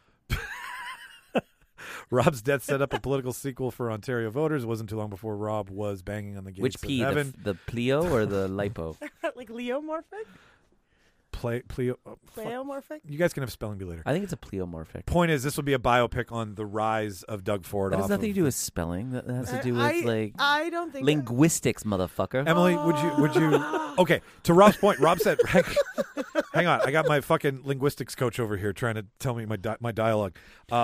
Speaker 1: Rob's death set up a political sequel for Ontario voters. It wasn't too long before Rob was banging on the gates
Speaker 5: Which
Speaker 1: of
Speaker 5: P?
Speaker 1: heaven.
Speaker 5: The pleo or the lipo?
Speaker 6: Like Leomorphic? Pleomorphic?
Speaker 1: You guys can have spelling bee later.
Speaker 5: I think it's a pleomorphic.
Speaker 1: Point is, this will be a biopic on the rise of Doug Ford.
Speaker 5: That has
Speaker 1: off
Speaker 5: nothing to
Speaker 1: of-
Speaker 5: do with spelling. That has to do with
Speaker 6: I don't think
Speaker 5: linguistics, motherfucker.
Speaker 1: Emily, would you? Okay, to Rob's point, Rob said, "Hang on, I got my fucking linguistics coach over here trying to tell me my dialogue."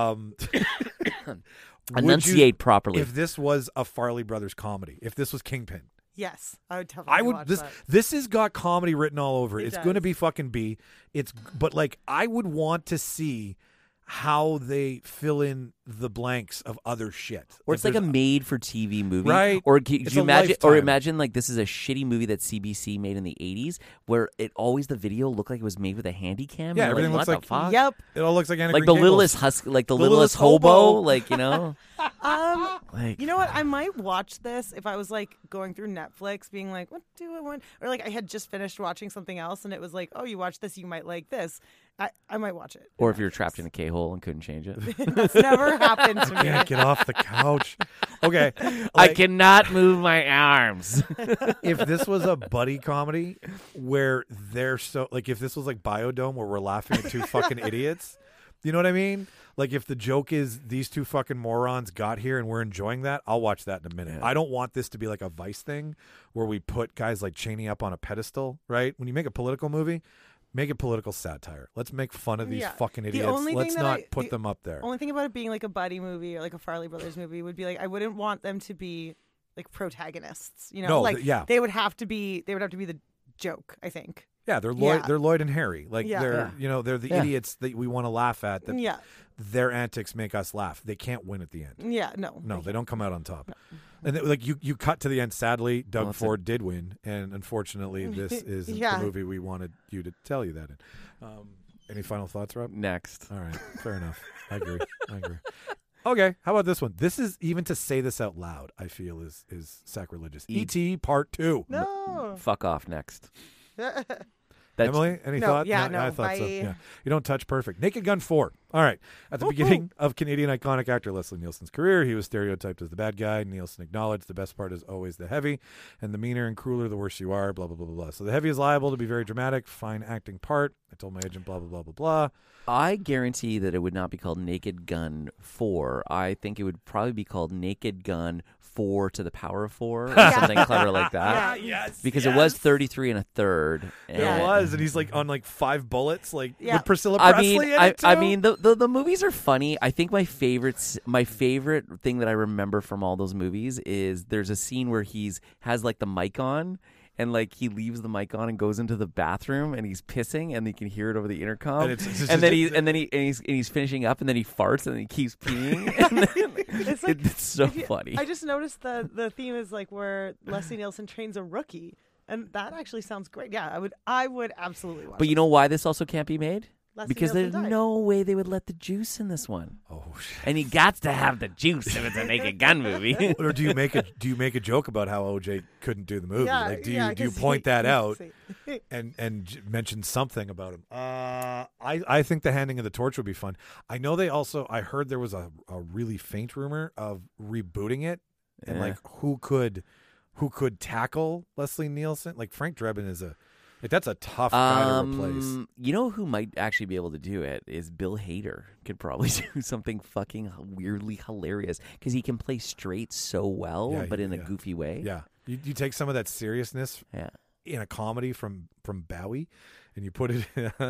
Speaker 1: Would
Speaker 5: Enunciate
Speaker 1: you-
Speaker 5: properly.
Speaker 1: If this was a Farley Brothers comedy, if this was Kingpin,
Speaker 6: Yes, I would definitely
Speaker 1: I would.
Speaker 6: watch that.
Speaker 1: This has got comedy written all over it.
Speaker 6: It
Speaker 1: It's going to
Speaker 6: does.
Speaker 1: be fucking B. But like, I would want to see how they fill in the blanks of other shit.
Speaker 5: Or it's like a
Speaker 1: there's-
Speaker 5: made-for-TV movie,
Speaker 1: Right.
Speaker 5: Or could
Speaker 1: It's
Speaker 5: you
Speaker 1: a
Speaker 5: imagine? Or
Speaker 1: Lifetime.
Speaker 5: imagine like this is a shitty movie that CBC made in the '80s, where the video looked like it was made with a handy cam.
Speaker 1: Yeah,
Speaker 5: You're
Speaker 1: everything
Speaker 5: like,
Speaker 1: looks
Speaker 5: what
Speaker 1: like-
Speaker 5: the fuck?
Speaker 6: Yep.
Speaker 1: It all looks like Anna
Speaker 5: Like
Speaker 1: Green
Speaker 5: the
Speaker 1: Gables.
Speaker 5: littlest husk, like the
Speaker 1: Littlest
Speaker 5: littlest hobo,
Speaker 1: hobo.
Speaker 5: like you know.
Speaker 6: You know what? I might watch this if I was like going through Netflix, being like, "What do I want?" Or like I had just finished watching something else, and it was like, "Oh, you watch this, you might like this." I might watch it.
Speaker 5: Or if you're trapped in a K-hole and couldn't change it.
Speaker 6: That's never happened to me.
Speaker 1: Can't get off the couch. Okay,
Speaker 5: I
Speaker 1: like,
Speaker 5: cannot move my arms.
Speaker 1: if this was a buddy comedy where they're so like, if this was like Biodome where we're laughing at two fucking idiots, you know what I mean? Like if the joke is these two fucking morons got here and we're enjoying that, I'll watch that in a minute.
Speaker 5: Yeah.
Speaker 1: I don't want this to be like a Vice thing where we put guys like Cheney up on a pedestal, right? When you make a political movie, make it political satire. Let's make fun of these
Speaker 6: Yeah.
Speaker 1: fucking
Speaker 6: The
Speaker 1: idiots.
Speaker 6: only
Speaker 1: Let's
Speaker 6: thing that
Speaker 1: not
Speaker 6: I-
Speaker 1: put
Speaker 6: the
Speaker 1: them up there.
Speaker 6: Only thing about it being like a buddy movie or like a Farley Brothers movie would be like I wouldn't want them to be like protagonists. You know,
Speaker 1: No,
Speaker 6: like
Speaker 1: yeah.
Speaker 6: they would have to be the joke. I think.
Speaker 1: Yeah, they're Lloyd.
Speaker 6: Yeah.
Speaker 1: They're Lloyd and Harry. Like
Speaker 6: Yeah.
Speaker 1: they're they're the
Speaker 5: Yeah.
Speaker 1: idiots that we want to laugh at. That
Speaker 6: Yeah.
Speaker 1: their antics make us laugh. They can't win at the end.
Speaker 6: Yeah. No.
Speaker 1: No, they don't come out on top. And like you cut to the end. Sadly, Doug
Speaker 5: Well, it's
Speaker 1: Ford did win, and unfortunately, this is
Speaker 6: Yeah.
Speaker 1: the movie we wanted you to tell you that in. Any final thoughts, Rob?
Speaker 5: Next.
Speaker 1: All right, fair enough. I agree. Okay, how about this one? This is even to say this out loud. I feel is sacrilegious. E.T. Part 2.
Speaker 6: No.
Speaker 5: Fuck off. Next.
Speaker 1: Emily, any
Speaker 6: No,
Speaker 1: thought?
Speaker 6: yeah, no,
Speaker 1: I thought so.
Speaker 6: bye.
Speaker 1: Yeah, you don't touch perfect. Naked Gun 4. All right. At the beginning of Canadian iconic actor Leslie Nielsen's career, he was stereotyped as the bad guy. Nielsen acknowledged the best part is always the heavy, and the meaner and crueler, the worse you are. Blah blah blah blah blah. So the heavy is liable to be very dramatic, fine acting part. I told my agent blah blah blah blah blah.
Speaker 5: I guarantee that it would not be called Naked Gun 4. I think it would probably be called Naked Gun 4 to the power of 4 or something clever like that.
Speaker 1: Yes,
Speaker 5: Because it was 33 and a third.
Speaker 6: Yeah.
Speaker 1: It was, and he's like on like 5 bullets, like
Speaker 6: Yeah.
Speaker 1: with Priscilla
Speaker 5: I
Speaker 1: Presley
Speaker 5: mean,
Speaker 1: in it too.
Speaker 5: I mean, the movies are funny. I think my favorite thing that I remember from all those movies is there's a scene where has like the mic on. And like he leaves the mic on and goes into the bathroom and he's pissing and you can hear it over the intercom.
Speaker 1: And it's
Speaker 5: and then he's finishing up and then he farts and then he keeps peeing. And then
Speaker 6: It's like
Speaker 5: it's so
Speaker 6: if you-
Speaker 5: funny.
Speaker 6: I just noticed the theme is like where Leslie Nielsen trains a rookie, and that actually sounds great. Yeah, I would absolutely watch.
Speaker 5: But you know why this also can't be made?
Speaker 6: Leslie
Speaker 5: Because
Speaker 6: Nielsen
Speaker 5: there's
Speaker 6: died.
Speaker 5: no way they would let the juice in this one.
Speaker 1: oh shit.
Speaker 5: And you got to have the juice if it's a Naked Gun movie.
Speaker 1: Or do you make a joke about how OJ couldn't do the movie?
Speaker 6: Yeah,
Speaker 1: Like, do you
Speaker 6: yeah,
Speaker 1: do you
Speaker 6: 'cause
Speaker 1: point that out
Speaker 6: he-
Speaker 1: and mention something about him? I think the handing of the torch would be fun. I know I heard there was a really faint rumor of rebooting it, and
Speaker 5: Yeah.
Speaker 1: like who could tackle Leslie Nielsen? Like Frank Drebin is that's a tough guy to replace.
Speaker 5: You know who might actually be able to do it is Bill Hader. Could probably do something fucking weirdly hilarious because he can play straight so well,
Speaker 1: Yeah,
Speaker 5: but in a
Speaker 1: yeah.
Speaker 5: goofy way.
Speaker 1: Yeah, you take some of that seriousness
Speaker 5: Yeah.
Speaker 1: in a comedy from Bowie, and you put it.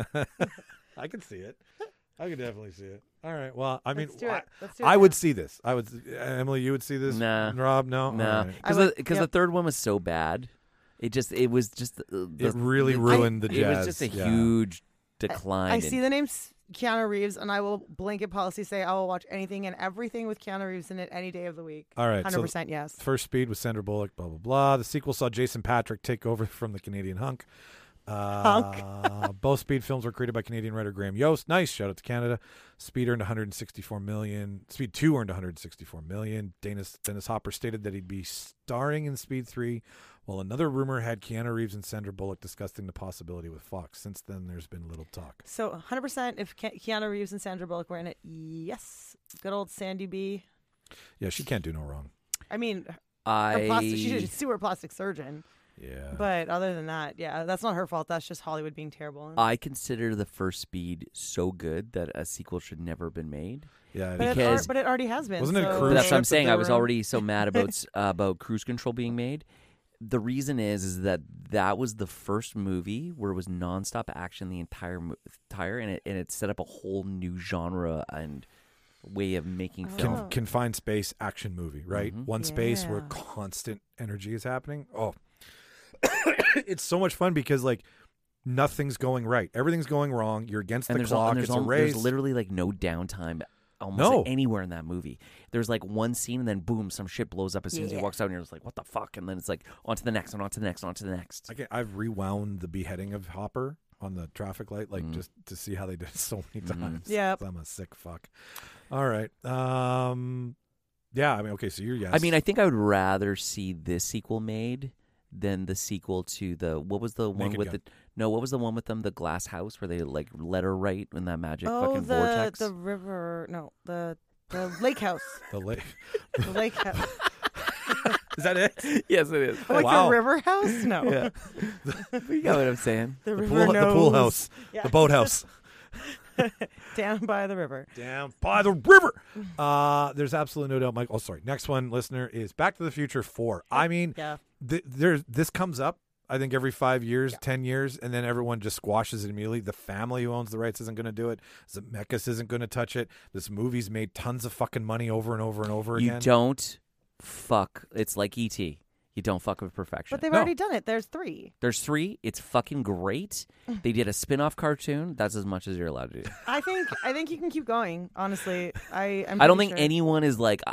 Speaker 1: I can see it. I could definitely see it. All right. Well, I mean,
Speaker 6: Let's do it. Let's do it
Speaker 1: I
Speaker 6: now.
Speaker 1: would see this. I would. Emily, you would see this.
Speaker 5: Nah.
Speaker 1: Rob, no.
Speaker 5: No,
Speaker 1: All right.
Speaker 5: because
Speaker 6: I would-
Speaker 5: the
Speaker 6: yep.
Speaker 5: third one was so bad. It was just
Speaker 1: It really ruined the
Speaker 5: It was
Speaker 1: jazz.
Speaker 5: just a
Speaker 1: Yeah.
Speaker 5: huge decline.
Speaker 6: I
Speaker 5: in-
Speaker 6: see the name Keanu Reeves, and I will blanket policy say I will watch anything and everything with Keanu Reeves in it any day of the week.
Speaker 1: All right,
Speaker 6: 100% yes.
Speaker 1: First Speed with Sandra Bullock, blah, blah, blah. The sequel saw Jason Patrick take over from the Canadian Hunk. Both Speed films were created by Canadian writer Graham Yost. Nice. Shout out to Canada. Speed earned $164 million. Speed 2 earned $164 million. Dennis Hopper stated that he'd be starring in Speed 3, while another rumor had Keanu Reeves and Sandra Bullock discussing the possibility with Fox. Since then, there's been little talk.
Speaker 6: So 100% if Keanu Reeves and Sandra Bullock were in it, yes. Good old Sandy B.
Speaker 1: Yeah, she can't do no wrong.
Speaker 6: I mean, she's a sewer plastic surgeon.
Speaker 1: Yeah.
Speaker 6: But other than that, yeah, that's not her fault. That's just Hollywood being terrible.
Speaker 5: I consider the first Speed so good that a sequel should never have been made.
Speaker 1: Yeah,
Speaker 6: but it already has been.
Speaker 1: Wasn't it a
Speaker 6: so-
Speaker 1: cruise
Speaker 5: But that's what I'm
Speaker 1: ship
Speaker 5: saying.
Speaker 1: that
Speaker 5: I
Speaker 1: they
Speaker 5: was
Speaker 1: were in?
Speaker 5: already so mad about Cruise Control being made. The reason is that was the first movie where it was nonstop action the entire and it set up a whole new genre and way of making film.
Speaker 1: Confined space action movie, right?
Speaker 5: Mhm.
Speaker 1: One space where
Speaker 6: Yeah.
Speaker 1: constant energy is happening. Oh, it's so much fun because like nothing's going right, everything's going wrong. You're against
Speaker 5: And
Speaker 1: the clock. It's a race.
Speaker 5: there's literally like no downtime almost
Speaker 1: No.
Speaker 5: anywhere in that movie. There's like one scene and then boom, some shit blows up as soon as he walks out and you're just like, what the fuck? And then it's like on to the next and on to the next and on to the next.
Speaker 1: I've rewound the beheading of Hopper on the traffic light, like
Speaker 5: Mm.
Speaker 1: just to see how they did it so many
Speaker 5: Mhm.
Speaker 1: times.
Speaker 6: Yep.
Speaker 1: I'm a sick fuck. All right. Yeah. I mean, okay. So you're yes.
Speaker 5: I mean, I think I would rather see this sequel made than the sequel to what was the one
Speaker 1: Naked
Speaker 5: with
Speaker 1: Gun.
Speaker 5: what was the one with them, the glass house where they like letter write in that magic
Speaker 6: Oh,
Speaker 5: fucking vortex?
Speaker 6: the river. No, the lake house.
Speaker 1: the lake.
Speaker 6: The lake house.
Speaker 1: Is that it?
Speaker 5: Yes, it is.
Speaker 6: Like
Speaker 1: Wow.
Speaker 6: the river house? No.
Speaker 5: Yeah. You know what I'm saying?
Speaker 6: The
Speaker 1: The
Speaker 6: river
Speaker 1: pool, the pool
Speaker 6: knows.
Speaker 1: house,
Speaker 6: Yeah.
Speaker 1: the boathouse.
Speaker 6: Down by the river.
Speaker 1: Down by the river. There's absolutely no doubt, Mike. Oh, sorry. Next one, listener, is Back to the Future 4. I mean,
Speaker 6: Yeah.
Speaker 1: this comes up, I think, every 5 years, 10 years, and then everyone just squashes it immediately. The family who owns the rights isn't going to do it. Zemeckis isn't going to touch it. This movie's made tons of fucking money over and over and over
Speaker 5: You
Speaker 1: again.
Speaker 5: don't fuck. It's like E.T. You don't fuck with perfection.
Speaker 6: But they've
Speaker 1: No.
Speaker 6: already done it. There's 3.
Speaker 5: There's 3. It's fucking great. They did a spin-off cartoon. That's as much as you're allowed to do.
Speaker 6: I think you can keep going. Honestly, I'm
Speaker 5: I don't
Speaker 6: pretty
Speaker 5: think
Speaker 6: sure.
Speaker 5: anyone is like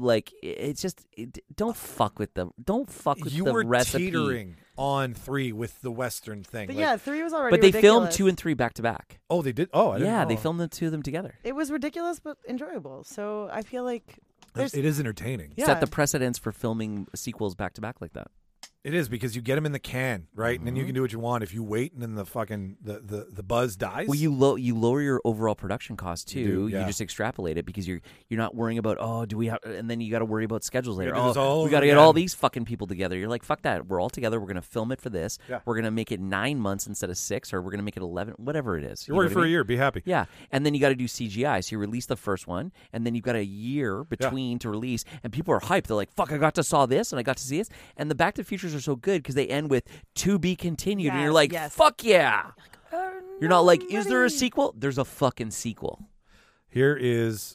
Speaker 5: it's just don't fuck with the
Speaker 1: You
Speaker 5: the
Speaker 1: were
Speaker 5: recipe.
Speaker 1: teetering on 3 with the Western thing.
Speaker 6: But
Speaker 1: Like,
Speaker 6: yeah, 3 was already.
Speaker 5: But they filmed
Speaker 6: ridiculous.
Speaker 5: 2 and 3 back to back.
Speaker 1: oh, they did? Oh, I didn't
Speaker 5: Yeah,
Speaker 1: know.
Speaker 5: they filmed the 2 of them together.
Speaker 6: It was ridiculous but enjoyable. So I feel like there's.
Speaker 1: It is entertaining.
Speaker 6: Yeah.
Speaker 5: Set the precedence for filming sequels back to back like that.
Speaker 1: It is, because you get them in the can, right? And then you
Speaker 5: Mm-hmm.
Speaker 1: can do what you want. If you wait and then the fucking the buzz dies.
Speaker 5: Well, you lower your overall production cost too.
Speaker 1: You do, yeah.
Speaker 5: You just extrapolate it because you're not worrying about do we have, and then you got to worry about schedules later.
Speaker 1: gotta do this all
Speaker 5: We
Speaker 1: over
Speaker 5: got to get
Speaker 1: again.
Speaker 5: all these fucking people together. You're like, fuck that. We're all together. We're gonna film it for this.
Speaker 1: Yeah.
Speaker 5: We're gonna make it 9 months instead of 6, or we're gonna make it 11, whatever it is.
Speaker 1: You're
Speaker 5: You know
Speaker 1: working
Speaker 5: what I
Speaker 1: for a
Speaker 5: mean?
Speaker 1: year. Be happy.
Speaker 5: Yeah, and then you got to do CGI. So you release the first one, and then you've got a year between to release, and people are hyped. They're like, "Fuck, I got to saw this, and I got to see this." And the Back to the Futures are so good because they end with "to be continued," and you're
Speaker 6: Yes,
Speaker 5: like,
Speaker 6: yes.
Speaker 5: "Fuck yeah!" You're not like, "Is there a
Speaker 6: ready."
Speaker 5: sequel?" There's a fucking sequel.
Speaker 1: Here is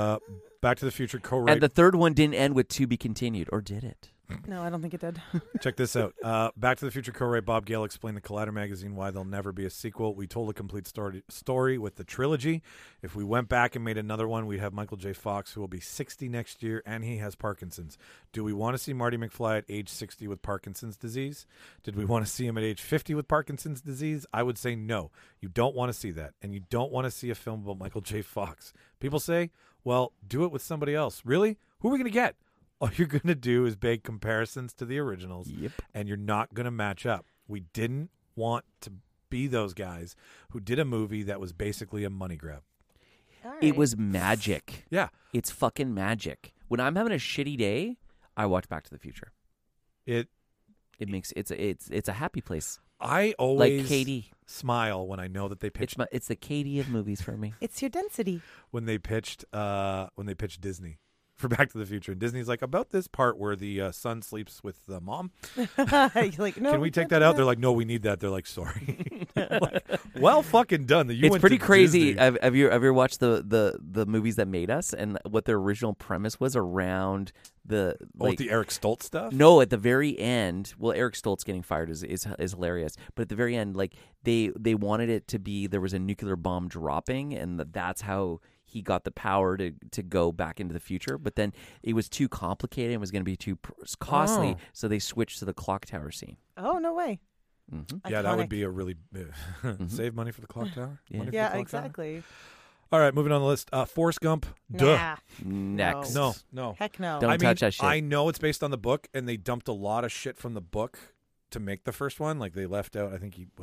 Speaker 1: Back to the Future co-write.
Speaker 5: And the third one didn't end with "to be continued," or did it?
Speaker 6: No, I don't think it did.
Speaker 1: Check this out. Back to the Future co-write Bob Gale explained to Collider magazine why there'll never be a sequel. We told a complete story with the trilogy. If we went back and made another one, we'd have Michael J. Fox, who will be 60 next year, and he has Parkinson's. Do we want to see Marty McFly at age 60 with Parkinson's disease? Did we want to see him at age 50 with Parkinson's disease? I would say no. You don't want to see that, and you don't want to see a film about Michael J. Fox. People say, well, do it with somebody else. Really? Who are we going to get? All you're going to do is bake comparisons to the originals, and you're not going to match up. We didn't want to be those guys who did a movie that was basically a money grab.
Speaker 6: All right.
Speaker 5: It was magic.
Speaker 1: Yeah.
Speaker 5: It's fucking magic. When I'm having a shitty day, I watch Back to the Future.
Speaker 1: It
Speaker 5: It's a happy place.
Speaker 1: I always
Speaker 5: Like Katie.
Speaker 1: smile when I know that they pitched
Speaker 5: It's the Katie of movies for me.
Speaker 6: It's your density.
Speaker 1: when they pitched Disney. for Back to the Future. And Disney's like, about this part where the son sleeps with the mom,
Speaker 6: You're like, no,
Speaker 1: can we take
Speaker 6: can't do
Speaker 1: that out? They're like, no, we need that. They're like, sorry. Like, well fucking done. That you
Speaker 5: It's
Speaker 1: went
Speaker 5: pretty
Speaker 1: to
Speaker 5: crazy.
Speaker 1: Disney.
Speaker 5: Have you ever watched the movies that made us and what their original premise was around the
Speaker 1: with the Eric Stoltz stuff?
Speaker 5: No, at the very end, well, Eric Stoltz getting fired is hilarious. But at the very end, like they wanted it to be there was a nuclear bomb dropping, and that's how he got the power to go back into the future. But then it was too complicated and was going to be too costly, so they switched to the clock tower scene.
Speaker 6: Oh, no way.
Speaker 5: Mm-hmm.
Speaker 1: Yeah, that would
Speaker 6: Iconic.
Speaker 1: be a really save money for the clock tower.
Speaker 5: Yeah.
Speaker 1: Money for
Speaker 6: Yeah,
Speaker 1: the clock tower?
Speaker 6: exactly.
Speaker 1: All right, moving on the list. Forrest Gump. Duh.
Speaker 6: Nah.
Speaker 5: Next.
Speaker 1: No.
Speaker 6: Heck no.
Speaker 5: Don't
Speaker 1: I
Speaker 5: touch
Speaker 1: mean,
Speaker 5: that shit.
Speaker 1: I know it's based on the book, and they dumped a lot of shit from the book to make the first one. Like they left out. I think he.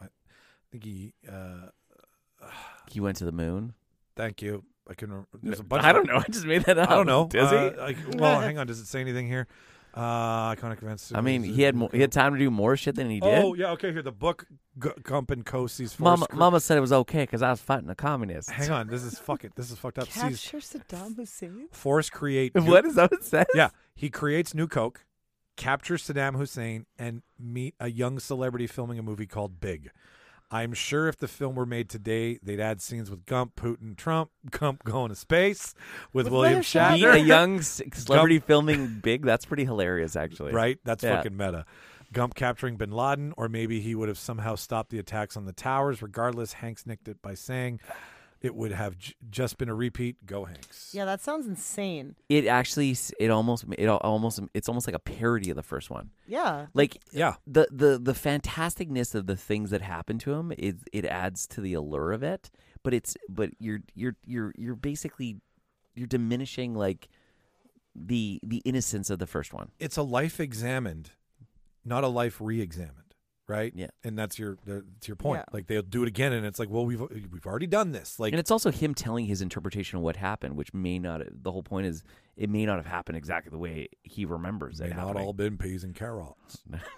Speaker 5: He went to the moon.
Speaker 1: Thank you. I can. There's a bunch.
Speaker 5: I don't know. I just made that up.
Speaker 1: I don't know.
Speaker 5: Does he?
Speaker 1: Well, hang on. Does it say anything here? Iconic events.
Speaker 5: I mean, he had time to do more shit than he did.
Speaker 1: Oh yeah. Okay. Here, the book. Gump and Co. sees Forrest.
Speaker 5: Mama said it was okay because I was fighting a communist.
Speaker 1: Hang on. This is fucked up. Sees
Speaker 6: Capture Saddam Hussein?
Speaker 1: Forrest create.
Speaker 5: What is that? What it says?
Speaker 1: Yeah, he creates new coke, captures Saddam Hussein, and meet a young celebrity filming a movie called Big. I'm sure if the film were made today, they'd add scenes with Gump, Putin, Trump, Gump going to space with William
Speaker 6: William
Speaker 1: Shatner.
Speaker 5: Meet a young celebrity filming Big. That's pretty hilarious, actually.
Speaker 1: Right? That's
Speaker 5: Yeah.
Speaker 1: fucking meta. Gump capturing bin Laden, or maybe he would have somehow stopped the attacks on the towers. Regardless, Hanks nicked it by saying it would have just been a repeat. Go Hanks.
Speaker 6: Yeah, that sounds insane.
Speaker 5: It actually, it's almost like a parody of the first one.
Speaker 6: Yeah.
Speaker 5: Like,
Speaker 1: Yeah.
Speaker 5: the fantasticness of the things that happen to him, it adds to the allure of it. But you're basically you're diminishing like the innocence of the first one.
Speaker 1: It's a life examined, not a life re-examined. Right?
Speaker 5: Yeah.
Speaker 1: And that's your point.
Speaker 6: Yeah.
Speaker 1: Like they'll do it again, and it's like, well, we've already done this. Like,
Speaker 5: And it's also him telling his interpretation of what happened, which may not. The whole point is, it may not have happened exactly the way he remembers
Speaker 1: may
Speaker 5: it
Speaker 1: not
Speaker 5: happening.
Speaker 1: all been peas and carrots.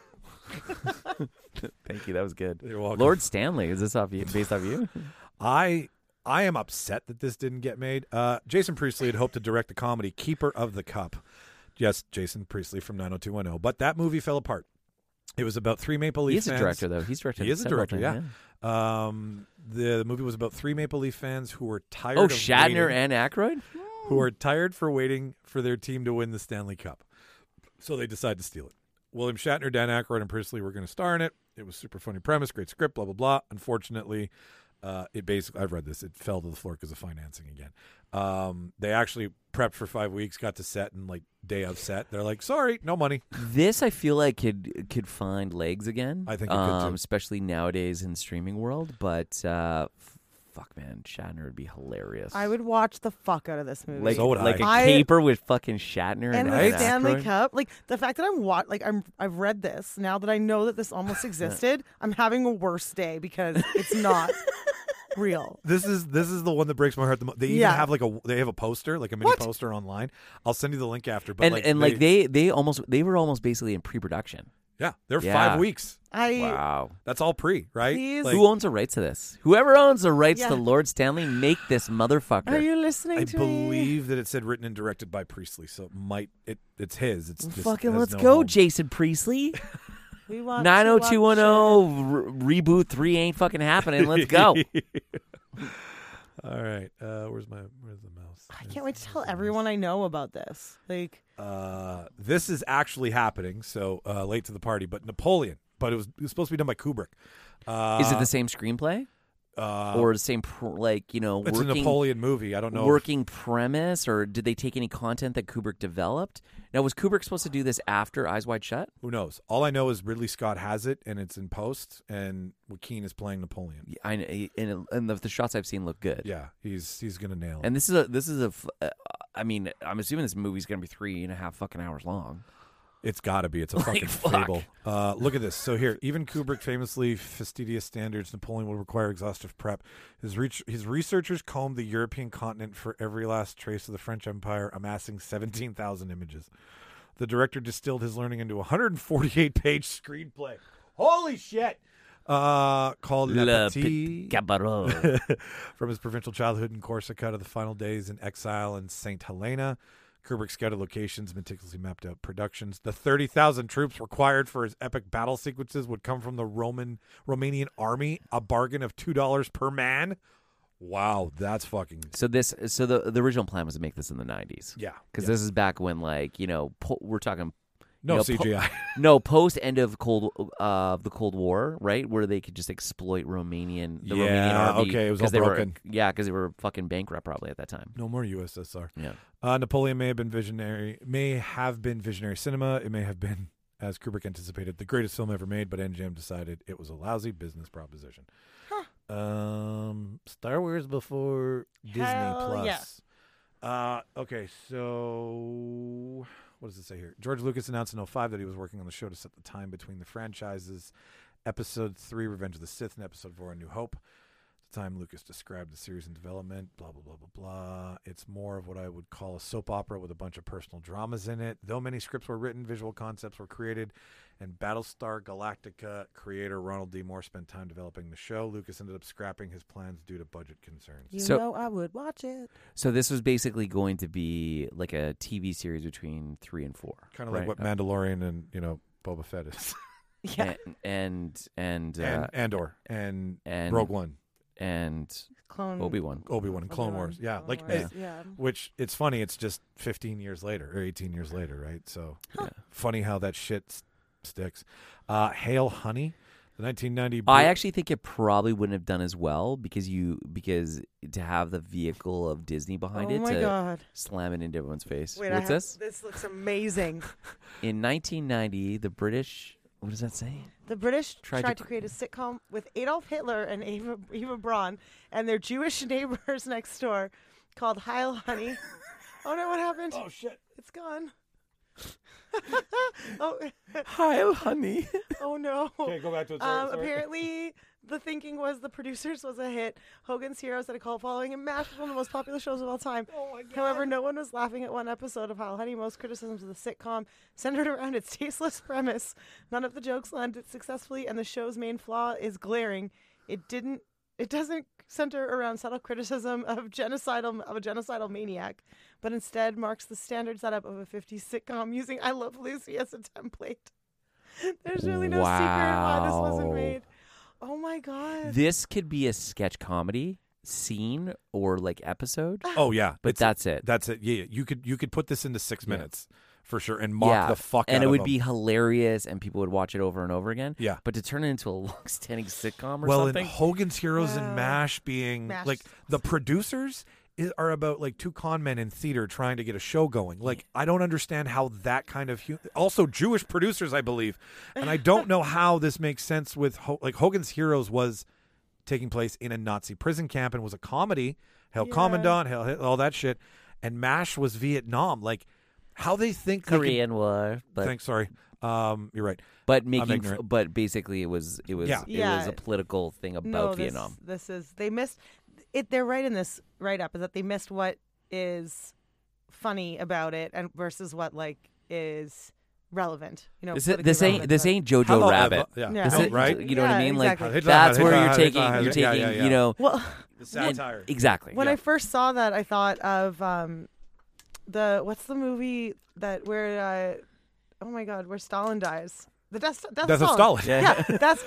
Speaker 5: Thank you. That was good.
Speaker 1: You're welcome.
Speaker 5: Lord Stanley, is this based off you?
Speaker 1: I am upset that this didn't get made. Jason Priestley had hoped to direct the comedy Keeper of the Cup. Yes, Jason Priestley from 90210. But that movie fell apart. It was about three Maple Leaf
Speaker 5: He's
Speaker 1: fans.
Speaker 5: a director, though. He's directed.
Speaker 1: He is a
Speaker 5: several
Speaker 1: director,
Speaker 5: times,
Speaker 1: yeah. The movie was about three Maple Leaf fans who were tired
Speaker 5: Oh,
Speaker 1: of
Speaker 5: Shatner
Speaker 1: waiting,
Speaker 5: and Aykroyd.
Speaker 1: who are tired for waiting for their team to win the Stanley Cup. So they decided to steal it. William Shatner, Dan Aykroyd, and Priestley were going to star in it. It was super funny premise, great script, blah, blah, blah. Unfortunately, it basically, I've read this, it fell to the floor because of financing again. They actually prepped for 5 weeks, got to set, and like day of set, they're like, sorry, no money.
Speaker 5: This I feel like could find legs again.
Speaker 1: I think it could, too.
Speaker 5: Especially nowadays in streaming world. But fuck, man, Shatner would be hilarious.
Speaker 6: I would watch the fuck out of this movie.
Speaker 5: like
Speaker 1: So would
Speaker 5: like
Speaker 1: I.
Speaker 5: a caper with fucking Shatner
Speaker 6: and
Speaker 5: and
Speaker 6: the Stanley
Speaker 5: Aykroyd.
Speaker 6: Cup, like the fact that I've read this now that I know that this almost existed. I'm having a worse day because it's not real.
Speaker 1: This is the one that breaks my heart the most. They even
Speaker 6: Yeah.
Speaker 1: have they have a poster, like a mini
Speaker 6: What?
Speaker 1: poster online. I'll send you the link after. But
Speaker 5: they were almost basically in pre-production.
Speaker 1: yeah, they're
Speaker 5: Yeah.
Speaker 1: 5 weeks.
Speaker 5: Wow.
Speaker 1: That's all pre, right?
Speaker 6: Please.
Speaker 1: Like,
Speaker 5: Who owns the rights to this? Whoever owns the rights
Speaker 6: Yeah.
Speaker 5: to Lord Stanley, make this motherfucker.
Speaker 6: Are you listening
Speaker 1: I
Speaker 6: to me?
Speaker 1: believe that it said written and directed by Priestley, so it's his. It's just
Speaker 5: Fucking
Speaker 1: has
Speaker 5: let's
Speaker 1: no
Speaker 5: go,
Speaker 1: home.
Speaker 5: Jason Priestley.
Speaker 6: We want
Speaker 5: 90210 reboot 3 ain't fucking happening. Let's go.
Speaker 1: All right, where's the mouse?
Speaker 6: I can't wait to tell everyone I know about this. Like,
Speaker 1: This is actually happening. So late to the party, but Napoleon. But it was supposed to be done by Kubrick.
Speaker 5: Is it the same screenplay? Or the same,
Speaker 1: it's
Speaker 5: working,
Speaker 1: a Napoleon movie. I don't know.
Speaker 5: working premise, or did they take any content that Kubrick developed? Now, was Kubrick supposed to do this after Eyes Wide Shut?
Speaker 1: Who knows? All I know is Ridley Scott has it, and it's in post, and Joaquin is playing Napoleon.
Speaker 5: And the shots I've seen look good.
Speaker 1: Yeah, he's gonna nail it.
Speaker 5: And this is I mean, I'm assuming this movie's gonna be 3.5 fucking hours long.
Speaker 1: It's got to be. It's a fucking
Speaker 5: fuck.
Speaker 1: fable. Look at this. So here, even Kubrick famously fastidious standards, Napoleon will require exhaustive prep. His researchers combed the European continent for every last trace of the French Empire, amassing 17,000 images. The director distilled his learning into a 148-page screenplay. Holy shit! Called Le Petit
Speaker 5: Cabaret.
Speaker 1: from his provincial childhood in Corsica to the final days in exile in St. Helena. Kubrick scouted locations, meticulously mapped out productions. The 30,000 troops required for his epic battle sequences would come from the Romanian army, a bargain of $2 per man. Wow, that's fucking...
Speaker 5: So the original plan was to make this in the 90s.
Speaker 1: Yeah.
Speaker 5: Because this is back when, like, we're talking...
Speaker 1: No CGI.
Speaker 5: No, post end of the Cold War, right, where they could just exploit Romanian army.
Speaker 1: Okay, it was all broken.
Speaker 5: Because they were fucking bankrupt probably at that time.
Speaker 1: No more USSR.
Speaker 5: Yeah.
Speaker 1: Napoleon may have been visionary cinema. It may have been, as Kubrick anticipated, the greatest film ever made, but MGM decided it was a lousy business proposition. Star Wars before Disney Plus.
Speaker 6: Yeah.
Speaker 1: Okay, so what does it say here? George Lucas announced in 2005 that he was working on the show to set the time between the franchises. Episode 3, Revenge of the Sith, and Episode 4, A New Hope. At the time, Lucas described the series in development, blah, blah, blah, blah, blah. It's more of what I would call a soap opera with a bunch of personal dramas in it. Though many scripts were written, visual concepts were created, and Battlestar Galactica creator Ronald D. Moore spent time developing the show. Lucas ended up scrapping his plans due to budget concerns.
Speaker 6: You know I would watch it.
Speaker 5: So this was basically going to be like a TV series between 3 and 4.
Speaker 1: Kind of like what Mandalorian and, Boba Fett is.
Speaker 6: Yeah.
Speaker 5: And
Speaker 1: Andor and Rogue One.
Speaker 5: And
Speaker 6: Clone
Speaker 5: Obi-Wan
Speaker 1: and Clone Wars. Yeah.
Speaker 6: Clone Wars, yeah.
Speaker 1: Which, it's funny, it's just 15 years later or 18 years later, right? So funny how that shit sticks. Hail Honey, the 1990...
Speaker 5: I actually think it probably wouldn't have done as well because to have the vehicle of Disney behind it to
Speaker 6: God.
Speaker 5: slam it into everyone's face.
Speaker 6: Wait,
Speaker 5: What's this?
Speaker 6: This looks amazing.
Speaker 5: In 1990, the British... What does that say?
Speaker 6: The British
Speaker 5: Tried
Speaker 6: tried
Speaker 5: to
Speaker 6: to create a sitcom with Adolf Hitler and Eva Braun and their Jewish neighbors next door called Heil Honey. Oh no, what happened?
Speaker 1: Oh shit.
Speaker 6: It's gone. Oh,
Speaker 5: Heil Honey.
Speaker 6: oh no.
Speaker 1: Okay, go back to it. Sorry.
Speaker 6: Apparently, the thinking was The Producers was a hit. Hogan's Heroes had a cult following, and MASH was one of the most popular shows of all time.
Speaker 1: Oh my God.
Speaker 6: However, no one was laughing at one episode of Heil Honey. Most criticisms of the sitcom centered around its tasteless premise. None of the jokes landed successfully, and the show's main flaw is glaring. It doesn't center around subtle criticism of a genocidal maniac, but instead marks the standard setup of a 50s sitcom using I Love Lucy as a template. There's really no secret why this wasn't
Speaker 5: Wow.
Speaker 6: made. Oh my God.
Speaker 5: This could be a sketch comedy scene or like episode,
Speaker 1: Oh yeah,
Speaker 5: but that's it.
Speaker 1: That's it. Yeah, you could put this into 6 minutes for sure and mock the fuck out
Speaker 5: and it
Speaker 1: of
Speaker 5: would
Speaker 1: them.
Speaker 5: be hilarious, and people would watch it over and over again.
Speaker 1: Yeah.
Speaker 5: But to turn it into a long-standing sitcom or
Speaker 1: well,
Speaker 5: something,
Speaker 1: and Hogan's Heroes and
Speaker 6: Wow.
Speaker 1: MASH being
Speaker 6: MASH.
Speaker 1: like the producers are about like two con men in theater trying to get a show going. Like I don't understand how that kind of also Jewish producers, I believe, and I don't know how this makes sense with like Hogan's Heroes was taking place in a Nazi prison camp and was a comedy. Hail
Speaker 6: Yeah.
Speaker 1: Commandant, Hail all that shit, and MASH was Vietnam. Like how they think they
Speaker 5: Korean War.
Speaker 1: can,
Speaker 5: But
Speaker 1: thanks, sorry. You're right.
Speaker 5: but
Speaker 1: ignorant.
Speaker 5: but basically it was
Speaker 1: Yeah.
Speaker 5: it was a political thing about Vietnam.
Speaker 6: This is they missed it. They're right in this write up is that they missed what is funny about it and versus what like is relevant. You know,
Speaker 5: This
Speaker 6: politically relevant, but-
Speaker 5: ain't Jojo
Speaker 1: Hello,
Speaker 5: Rabbit.
Speaker 1: Eva. Yeah.
Speaker 6: Yeah.
Speaker 5: This
Speaker 1: Oh,
Speaker 5: is-
Speaker 1: right.
Speaker 5: You know what I
Speaker 6: Yeah,
Speaker 5: mean? Like
Speaker 6: exactly.
Speaker 5: that's where you're
Speaker 1: Hit
Speaker 5: taking
Speaker 1: that,
Speaker 5: you know,
Speaker 6: Well,
Speaker 1: The satire.
Speaker 5: exactly.
Speaker 6: when
Speaker 1: Yeah.
Speaker 6: I first saw that, I thought of what's the movie that where oh my God, where Stalin dies. The Death
Speaker 1: Death of Stalin.
Speaker 6: Yeah, that's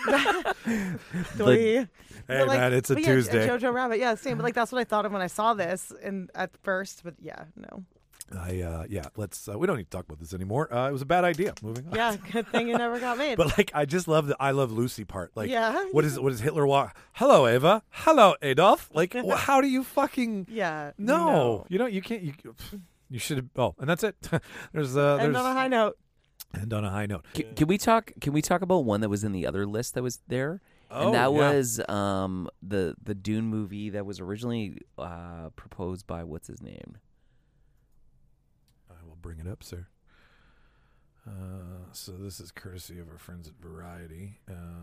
Speaker 5: The-
Speaker 1: Hey man, it's a
Speaker 6: but
Speaker 1: Tuesday.
Speaker 6: Yeah, Jojo Rabbit, yeah, same. But like that's what I thought of when I saw this, and at first, but yeah, no,
Speaker 1: Let's we don't need to talk about this anymore. It was a bad idea. Moving on.
Speaker 6: yeah, good thing it never got made.
Speaker 1: But like I just love the I Love Lucy part. Like
Speaker 6: Yeah.
Speaker 1: what is Hitler walk? Hello Eva. Hello Adolf. Like how do you fucking
Speaker 6: yeah,
Speaker 1: No. You know you can't you should have and that's it. there's
Speaker 6: And on a high note,
Speaker 1: and on a high note.
Speaker 5: Can we talk about one that was in the other list that was there?
Speaker 1: Oh,
Speaker 5: And that
Speaker 1: yeah.
Speaker 5: was the Dune movie that was originally proposed by what's his name?
Speaker 1: I will bring it up, sir. So this is courtesy of our friends at Variety.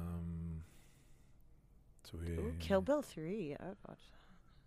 Speaker 6: Ooh, Kill Bill 3. I would watch that.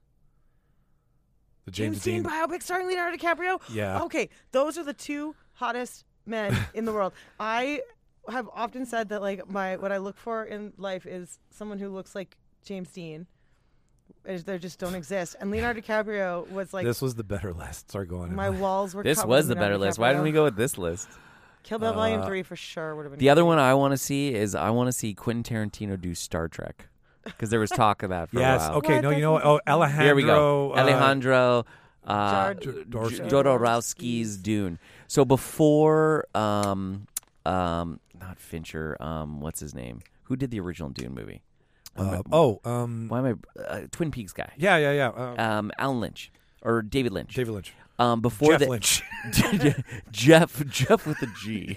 Speaker 1: The James Dean.
Speaker 6: biopic starring Leonardo DiCaprio.
Speaker 1: Yeah.
Speaker 6: Okay, those are the two hottest men in the world. I have often said that like what I look for in life is someone who looks like James Dean. They just don't exist. And Leonardo DiCaprio was like,
Speaker 1: This was the better list. Sorry, go on.
Speaker 6: my walls were.
Speaker 5: This
Speaker 6: covered
Speaker 5: was
Speaker 6: in
Speaker 5: the better
Speaker 6: Leonardo
Speaker 5: list. Why didn't we
Speaker 6: DiCaprio.
Speaker 5: go with this list?
Speaker 6: Kill Bill Volume 3 for sure would have been.
Speaker 5: The other one I want to see is I want to see Quentin Tarantino do Star Trek because there was talk of that for a
Speaker 1: Yes.
Speaker 5: while.
Speaker 1: Okay.
Speaker 6: What?
Speaker 1: No, you
Speaker 6: That's
Speaker 1: know what? Oh, Alejandro.
Speaker 5: Here we go. Alejandro
Speaker 1: Jodorowsky.
Speaker 5: Jodorowsky's Dune. So before, not Fincher. What's his name? Who did the original Dune movie? Why am I Twin Peaks guy?
Speaker 1: Yeah.
Speaker 5: Alan Lynch or David Lynch.
Speaker 1: David Lynch.
Speaker 5: Before
Speaker 1: Jeff
Speaker 5: the,
Speaker 1: Lynch.
Speaker 5: Jeff with a G.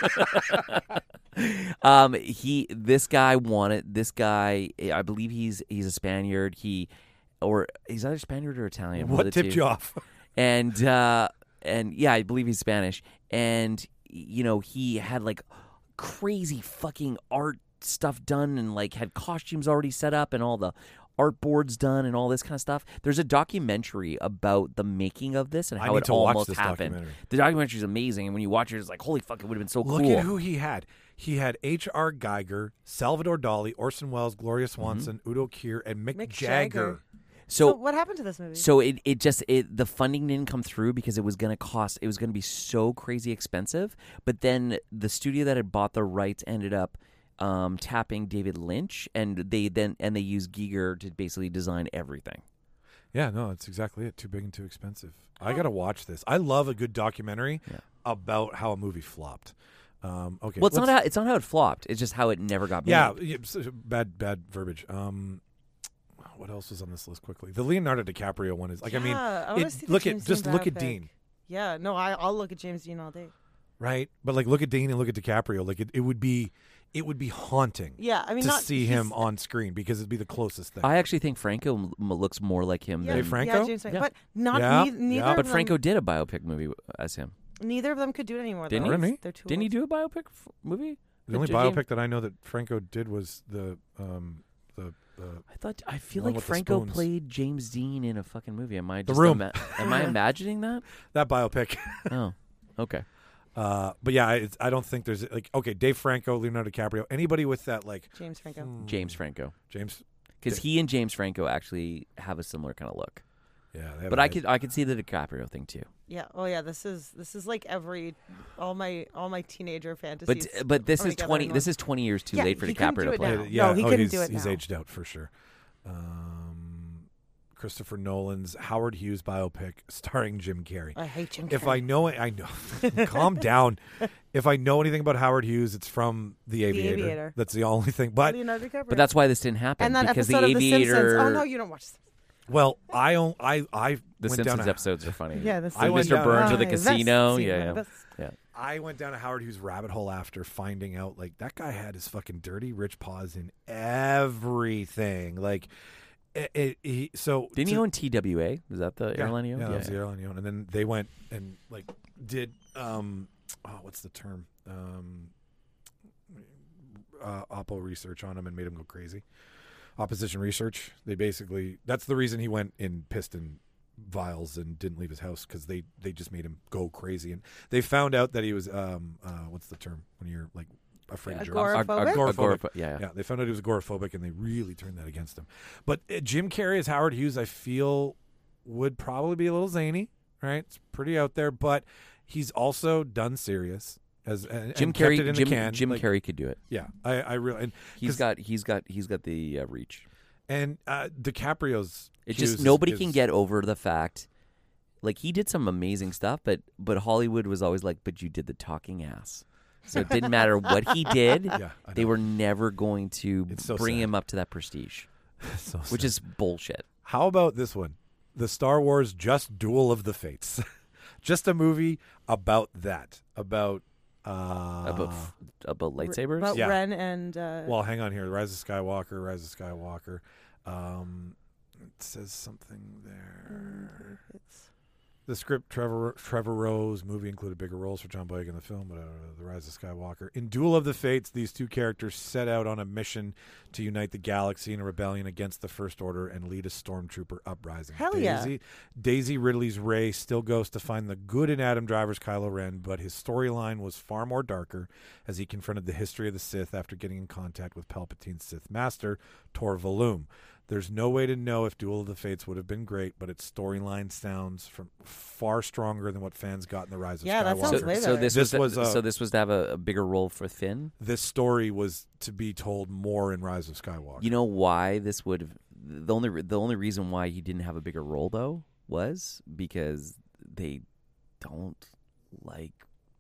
Speaker 5: This guy, I believe he's a Spaniard. He's either Spaniard or Italian. one of
Speaker 1: What
Speaker 5: the
Speaker 1: tipped
Speaker 5: two.
Speaker 1: you off?
Speaker 5: And yeah, I believe he's Spanish. And he had like crazy fucking art stuff done and like had costumes already set up and all the art boards done and all this kind of stuff. There's a documentary about the making of this and
Speaker 1: I
Speaker 5: how
Speaker 1: need
Speaker 5: it
Speaker 1: to watch
Speaker 5: almost
Speaker 1: this
Speaker 5: happened.
Speaker 1: documentary.
Speaker 5: The documentary is amazing, and when you watch it, it's like, holy fuck, it would have been so
Speaker 1: Look
Speaker 5: cool.
Speaker 1: at who he had. He had H.R. Geiger, Salvador Dali, Orson Welles, Gloria Swanson, Udo Kier, and Mick Jagger.
Speaker 6: So
Speaker 5: So
Speaker 6: what happened to this movie?
Speaker 5: So the funding didn't come through because it was going to be so crazy expensive. But then the studio that had bought the rights ended up tapping David Lynch, and they used Giger to basically design everything.
Speaker 1: Yeah, no, that's exactly it. Too big and too expensive. I got to watch this. I love a good documentary about how a movie flopped. Okay.
Speaker 5: Well, it's not how it flopped. It's just how it never got made.
Speaker 1: Yeah, bad verbiage. What else was on this list quickly? The Leonardo DiCaprio one is like,
Speaker 6: I wanna see the
Speaker 1: look
Speaker 6: James
Speaker 1: at just
Speaker 6: Dean
Speaker 1: look at
Speaker 6: biopic.
Speaker 1: Dean,
Speaker 6: Yeah, no, I'll look at James Dean all day.
Speaker 1: right? But like look at Dean and look at DiCaprio. Like it would be haunting.
Speaker 6: Yeah, I mean,
Speaker 1: to
Speaker 6: not
Speaker 1: see him
Speaker 6: he's-
Speaker 1: on screen because it'd be the closest thing.
Speaker 5: I actually think Franco
Speaker 1: looks
Speaker 5: more like him
Speaker 6: Yeah,
Speaker 5: than
Speaker 1: Dave Franco?
Speaker 6: Yeah, James Franco.
Speaker 5: Yeah.
Speaker 6: But not
Speaker 1: Yeah,
Speaker 6: neither.
Speaker 1: yeah.
Speaker 6: Of
Speaker 5: But
Speaker 6: them,
Speaker 5: Franco did a biopic movie as him.
Speaker 6: Neither of them could do it anymore.
Speaker 5: Didn't
Speaker 6: though.
Speaker 1: he? Really?
Speaker 6: They're too
Speaker 5: Didn't he
Speaker 6: old.
Speaker 5: do a biopic movie?
Speaker 1: the only
Speaker 5: James-
Speaker 1: biopic that I know that Franco did was the
Speaker 5: I feel
Speaker 1: one
Speaker 5: like
Speaker 1: with the
Speaker 5: Franco
Speaker 1: spoons.
Speaker 5: played James Dean in a fucking movie. Am I
Speaker 1: The
Speaker 5: just
Speaker 1: Room.
Speaker 5: am I imagining that?
Speaker 1: that biopic.
Speaker 5: Oh, okay.
Speaker 1: But yeah, I don't think there's like Dave Franco, Leonardo DiCaprio, anybody with that like
Speaker 6: James Franco.
Speaker 5: James Franco,
Speaker 1: James.
Speaker 5: because he and James Franco actually have a similar kind of look.
Speaker 1: Yeah, they have
Speaker 5: But
Speaker 1: a-
Speaker 5: I could see the DiCaprio thing too.
Speaker 6: Yeah. Oh yeah. This is like all my teenager fantasies.
Speaker 5: But this
Speaker 6: coming
Speaker 5: is
Speaker 6: together
Speaker 5: 20.
Speaker 6: in
Speaker 5: This
Speaker 6: one.
Speaker 5: is 20 years too
Speaker 6: Yeah,
Speaker 5: late for
Speaker 6: he couldn't
Speaker 5: DiCaprio
Speaker 6: do
Speaker 5: to
Speaker 6: it
Speaker 5: play.
Speaker 6: now.
Speaker 1: Yeah,
Speaker 6: No, he couldn't do it
Speaker 1: he's
Speaker 6: now.
Speaker 1: aged out for sure. Christopher Nolan's Howard Hughes biopic starring Jim Carrey.
Speaker 6: I hate Jim.
Speaker 1: If
Speaker 6: Carrey.
Speaker 1: I know it, I know. Calm down. If I know anything about Howard Hughes, it's from The Aviator.
Speaker 6: Aviator.
Speaker 1: That's the only thing. But
Speaker 6: Leonardo DiCaprio.
Speaker 5: But that's why this didn't happen
Speaker 6: and that
Speaker 5: because
Speaker 6: episode
Speaker 5: the
Speaker 6: of The
Speaker 5: Aviator.
Speaker 6: Simpsons. Oh no, you don't watch.
Speaker 1: well, I
Speaker 5: the
Speaker 1: went down
Speaker 5: Simpsons
Speaker 1: a,
Speaker 5: episodes are funny.
Speaker 6: Yeah,
Speaker 1: I went
Speaker 5: Mr.
Speaker 1: down-
Speaker 5: Burns with the
Speaker 6: That's
Speaker 5: casino.
Speaker 6: the
Speaker 5: Yeah,
Speaker 6: casino.
Speaker 5: yeah.
Speaker 1: I went down a Howard Hughes rabbit hole after finding out like that guy had his fucking dirty rich paws in everything. Like, so
Speaker 5: Didn't he own TWA? Was that the airline he owned?
Speaker 1: Yeah, that was the airline he owned. And then they went and like did what's the term? Oppo research on him and made him go crazy. Opposition research. They basically that's the reason he went in piston vials and didn't leave his house because they just made him go crazy. And they found out that he was what's the term when you're like afraid of germs?
Speaker 6: Agoraphobic?
Speaker 1: Agoraphobic.
Speaker 5: Yeah.
Speaker 1: Yeah, they found out he was agoraphobic, and they really turned that against him. But Jim Carrey as Howard Hughes, I feel, would probably be a little zany, right? It's pretty out there, but he's also done serious as
Speaker 5: Jim
Speaker 1: and kept it
Speaker 5: Carrey.
Speaker 1: in the can.
Speaker 5: Jim
Speaker 1: Like,
Speaker 5: Carrey could do it.
Speaker 1: Yeah, I really. And
Speaker 5: He's got the reach.
Speaker 1: and DiCaprio's.
Speaker 5: It
Speaker 1: Hughes
Speaker 5: just nobody
Speaker 1: is-
Speaker 5: can get over the fact, like he did some amazing stuff, but Hollywood was always like, but you did the talking ass. So it didn't matter what he did.
Speaker 1: Yeah, I
Speaker 5: They
Speaker 1: know.
Speaker 5: were never going to
Speaker 1: It's so
Speaker 5: bring
Speaker 1: sad.
Speaker 5: him up to that prestige,
Speaker 1: So
Speaker 5: which
Speaker 1: sad.
Speaker 5: is bullshit.
Speaker 1: How about this one? The Star Wars Just Duel of the Fates. Just a movie about that. About
Speaker 5: About lightsabers.
Speaker 6: About
Speaker 1: Yeah.
Speaker 6: Ren and
Speaker 1: well, hang on here. Rise of Skywalker. It says something there. The script, Trevor Rowe's movie included bigger roles for John Boyega in the film, but The Rise of Skywalker. In Duel of the Fates, these two characters set out on a mission to unite the galaxy in a rebellion against the First Order and lead a stormtrooper uprising.
Speaker 6: Hell yeah.
Speaker 1: Daisy Ridley's Rey still goes to find the good in Adam Driver's Kylo Ren, but his storyline was far more darker as he confronted the history of the Sith after getting in contact with Palpatine's Sith master, Tor Valum. There's no way to know if Duel of the Fates would have been great, but its storyline sounds far stronger than what fans got in the Rise of
Speaker 6: Yeah, that
Speaker 1: Skywalker.
Speaker 6: sounds way
Speaker 5: So
Speaker 6: better.
Speaker 5: this was to have a bigger role for Finn.
Speaker 1: This story was to be told more in Rise of Skywalker.
Speaker 5: You know why this would have the only reason why he didn't have a bigger role though was because they don't like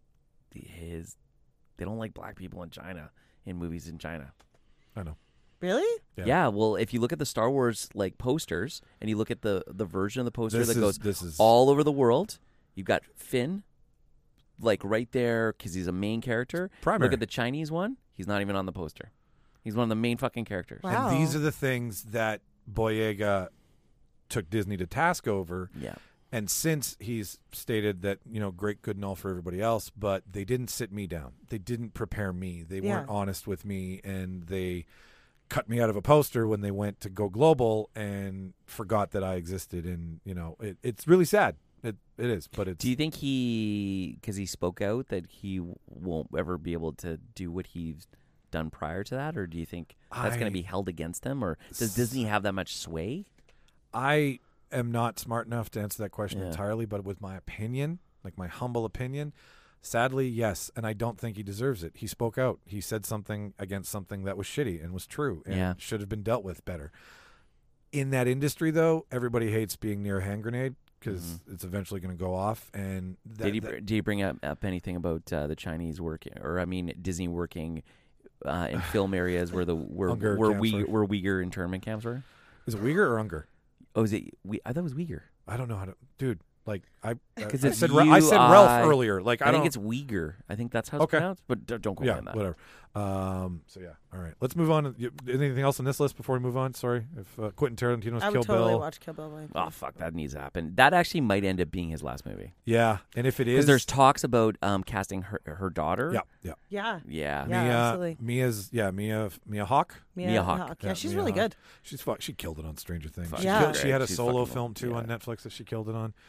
Speaker 5: they don't like black people in China in movies in China.
Speaker 1: I know.
Speaker 6: Really?
Speaker 5: Yeah. Well, if you look at the Star Wars like posters and you look at the version of the poster
Speaker 1: This
Speaker 5: that
Speaker 1: is
Speaker 5: goes all over the world, you've got Finn like right there because he's a main character.
Speaker 1: Primary.
Speaker 5: Look at the Chinese one; he's not even on the poster. He's one of the main fucking characters.
Speaker 6: Wow.
Speaker 1: And these are the things that Boyega took Disney to task over.
Speaker 5: Yeah.
Speaker 1: And since he's stated that, great, good, and all for everybody else, but they didn't sit me down. They didn't prepare me. They weren't honest with me, and they cut me out of a poster when they went to go global and forgot that I existed. And, it's really sad. It is, but it's...
Speaker 5: Do you think because he spoke out, that he won't ever be able to do what he's done prior to that? Or do you think that's going to be held against him? Or does Disney have that much sway?
Speaker 1: I am not smart enough to answer that question entirely, but with my opinion, like my humble opinion, sadly, yes, and I don't think he deserves it. He spoke out. He said something against something that was shitty and was true and should have been dealt with better. In that industry, though, everybody hates being near a hand grenade because it's eventually going to go off. And
Speaker 5: did he bring up anything about the Chinese working, or Disney working in film areas where Uyghur internment camps were?
Speaker 1: Is it Uyghur or Unger?
Speaker 5: Oh, is it? I thought it was Uyghur.
Speaker 1: I don't know how to, dude. Like I
Speaker 5: it's
Speaker 1: said Ralph earlier. Like
Speaker 5: I think it's Uyghur. I think that's how it's pronounced. But don't quote me on that.
Speaker 1: Whatever. So yeah, all right. Let's move on. Anything else on this list before we move on? Sorry, if Quentin Tarantino's
Speaker 6: I
Speaker 1: Kill
Speaker 6: would totally
Speaker 1: Bill.
Speaker 6: watch Kill Bill.
Speaker 5: Oh fuck, that needs to happen. That actually might end up being his last movie.
Speaker 1: Yeah, and if it is,
Speaker 5: because there's talks about casting her daughter.
Speaker 6: Yeah. Absolutely.
Speaker 1: Mia Hawke.
Speaker 5: Mia Hawke.
Speaker 6: Yeah, she's
Speaker 1: Mia
Speaker 6: really
Speaker 1: Hawke.
Speaker 6: good.
Speaker 1: She killed it on Stranger Things.
Speaker 6: Yeah.
Speaker 1: She had a
Speaker 5: She's
Speaker 1: solo
Speaker 5: fucking-
Speaker 1: film too
Speaker 5: yeah.
Speaker 1: on Netflix that she killed it on.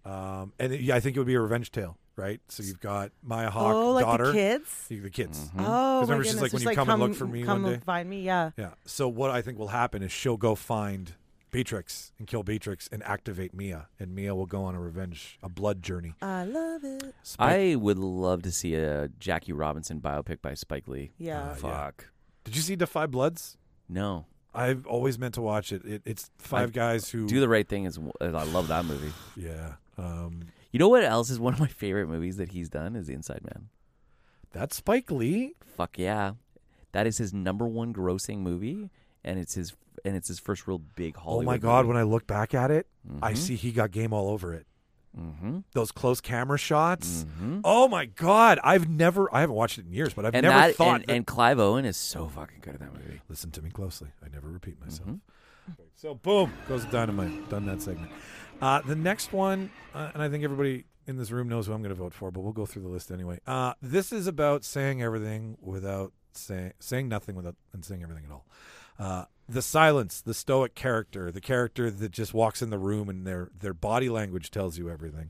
Speaker 1: I think it would be a revenge tale, right? So you've got Maya Hawke,
Speaker 6: like
Speaker 1: daughter,
Speaker 6: the kids.
Speaker 1: the kids.
Speaker 6: Oh,
Speaker 1: Because remember,
Speaker 6: my
Speaker 1: she's
Speaker 6: goodness.
Speaker 1: like, when
Speaker 6: Just
Speaker 1: you come and look for me
Speaker 6: come
Speaker 1: one day.
Speaker 6: find me. Yeah.
Speaker 1: Yeah. So what I think will happen is she'll go find Beatrix and kill Beatrix and activate Mia, and Mia will go on a blood journey.
Speaker 6: I love it.
Speaker 5: I would love to see a Jackie Robinson biopic by Spike Lee.
Speaker 6: Yeah.
Speaker 5: Fuck.
Speaker 1: Did you see Defy Bloods?
Speaker 5: No.
Speaker 1: I've always meant to watch it. It's five guys who
Speaker 5: Do the Right Thing is. I love that movie.
Speaker 1: Yeah.
Speaker 5: You know what else is one of my favorite movies that he's done is The Inside Man.
Speaker 1: That's Spike Lee.
Speaker 5: Fuck yeah, that is his #1 grossing movie, and it's his first real big Hollywood.
Speaker 1: Oh my God!
Speaker 5: movie.
Speaker 1: When I look back at it, I see he got game all over it.
Speaker 5: Mm-hmm.
Speaker 1: Those close camera shots.
Speaker 5: Mm-hmm.
Speaker 1: Oh my God! I haven't watched it in years, but I've never thought.
Speaker 5: And Clive Owen is so fucking good at that movie.
Speaker 1: Listen to me closely. I never repeat myself.
Speaker 5: Mm-hmm.
Speaker 1: So boom goes dynamite. Done that segment. The next one, and I think everybody in this room knows who I'm going to vote for, but we'll go through the list anyway. This is about saying everything without saying nothing without and saying everything at all. The silence, the stoic character, the character that just walks in the room and their body language tells you everything,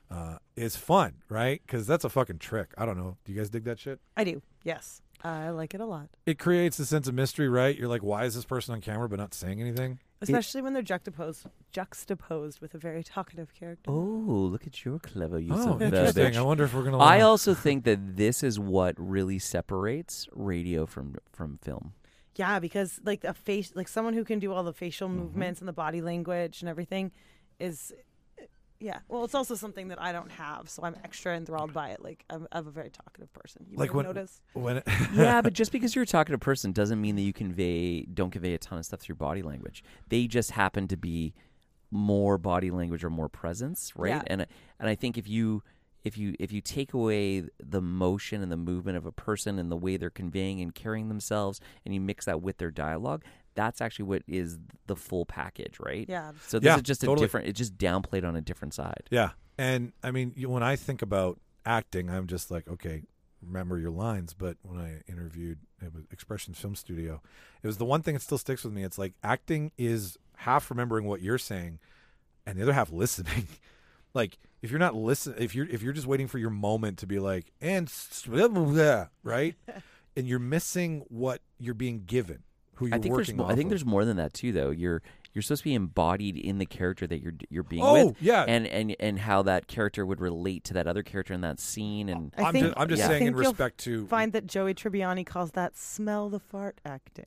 Speaker 1: is fun, right? Because that's a fucking trick. I don't know. Do you guys dig that shit?
Speaker 6: I do. Yes. I like it a lot.
Speaker 1: It creates a sense of mystery, right? You're like, why is this person on camera but not saying anything?
Speaker 6: Especially when they're juxtaposed with a very talkative character.
Speaker 5: Oh, look at your clever use
Speaker 1: Oh,
Speaker 5: of
Speaker 1: interesting.
Speaker 5: verbiage.
Speaker 1: I wonder if we're going to
Speaker 5: I also think that this is what really separates radio from film.
Speaker 6: Yeah, because like a face, like someone who can do all the facial
Speaker 1: Mm-hmm.
Speaker 6: movements and the body language and everything is, yeah. Well, it's also something that I don't have, so I'm extra enthralled by it. Like I'm a very talkative person. You
Speaker 1: like
Speaker 6: ever notice?
Speaker 1: when
Speaker 5: Yeah, but just because you're a talkative person doesn't mean that you don't convey a ton of stuff through body language. They just happen to be more body language or more presence, right?
Speaker 6: Yeah.
Speaker 5: And I think if you take away the motion and the movement of a person and the way they're conveying and carrying themselves, and you mix that with their dialogue, that's actually what is the full package, right?
Speaker 6: Yeah.
Speaker 5: So this
Speaker 1: Yeah,
Speaker 5: is just
Speaker 1: totally.
Speaker 5: it's just downplayed on a different side.
Speaker 1: Yeah. And I mean, when I think about acting, I'm just like, okay, remember your lines. But when I interviewed Expressions Film Studio, it was the one thing that still sticks with me. It's like acting is half remembering what you're saying and the other half listening. Like if you're not listening, if you're just waiting for your moment to be like, and right? And you're missing what you're being given. who you're
Speaker 5: I think
Speaker 1: working off
Speaker 5: I think
Speaker 1: of.
Speaker 5: there's more than that too, though. You're supposed to be embodied in the character that you're being
Speaker 1: Oh,
Speaker 5: with,
Speaker 1: yeah.
Speaker 5: and how that character would relate to that other character in that scene, and
Speaker 6: I
Speaker 1: I'm
Speaker 6: think,
Speaker 1: just, I'm just
Speaker 5: yeah.
Speaker 1: saying
Speaker 6: I
Speaker 1: in
Speaker 6: think you'll
Speaker 1: respect to
Speaker 6: find that Joey Tribbiani calls that smell the fart acting.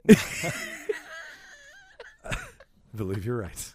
Speaker 1: believe you're right.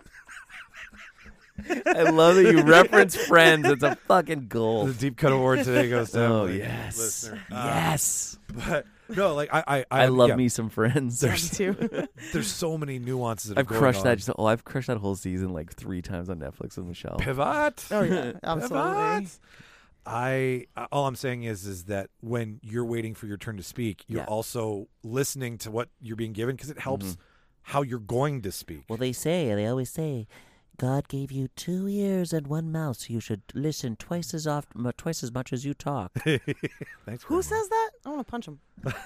Speaker 5: I love that you reference Friends. It's a fucking goal.
Speaker 1: The deep cut award today goes to
Speaker 5: Oh
Speaker 1: Emily,
Speaker 5: yes,
Speaker 1: listener.
Speaker 5: yes.
Speaker 1: But no, like
Speaker 5: I love
Speaker 1: yeah,
Speaker 5: me some Friends.
Speaker 6: Me too.
Speaker 1: There's so many nuances. That
Speaker 5: I've
Speaker 1: are going
Speaker 5: crushed
Speaker 1: on.
Speaker 5: that. I've crushed that whole season like 3 times on Netflix with Michelle.
Speaker 1: Pivot.
Speaker 6: Oh yeah, absolutely.
Speaker 1: Pivot. All I'm saying is that when you're waiting for your turn to speak, you're
Speaker 5: Yeah.
Speaker 1: also listening to what you're being given because it helps how you're going to speak.
Speaker 7: Well, they always say, God gave you 2 ears and 1 mouth, so you should listen twice as much as you talk.
Speaker 1: Thanks.
Speaker 6: Who says that? I want to punch him.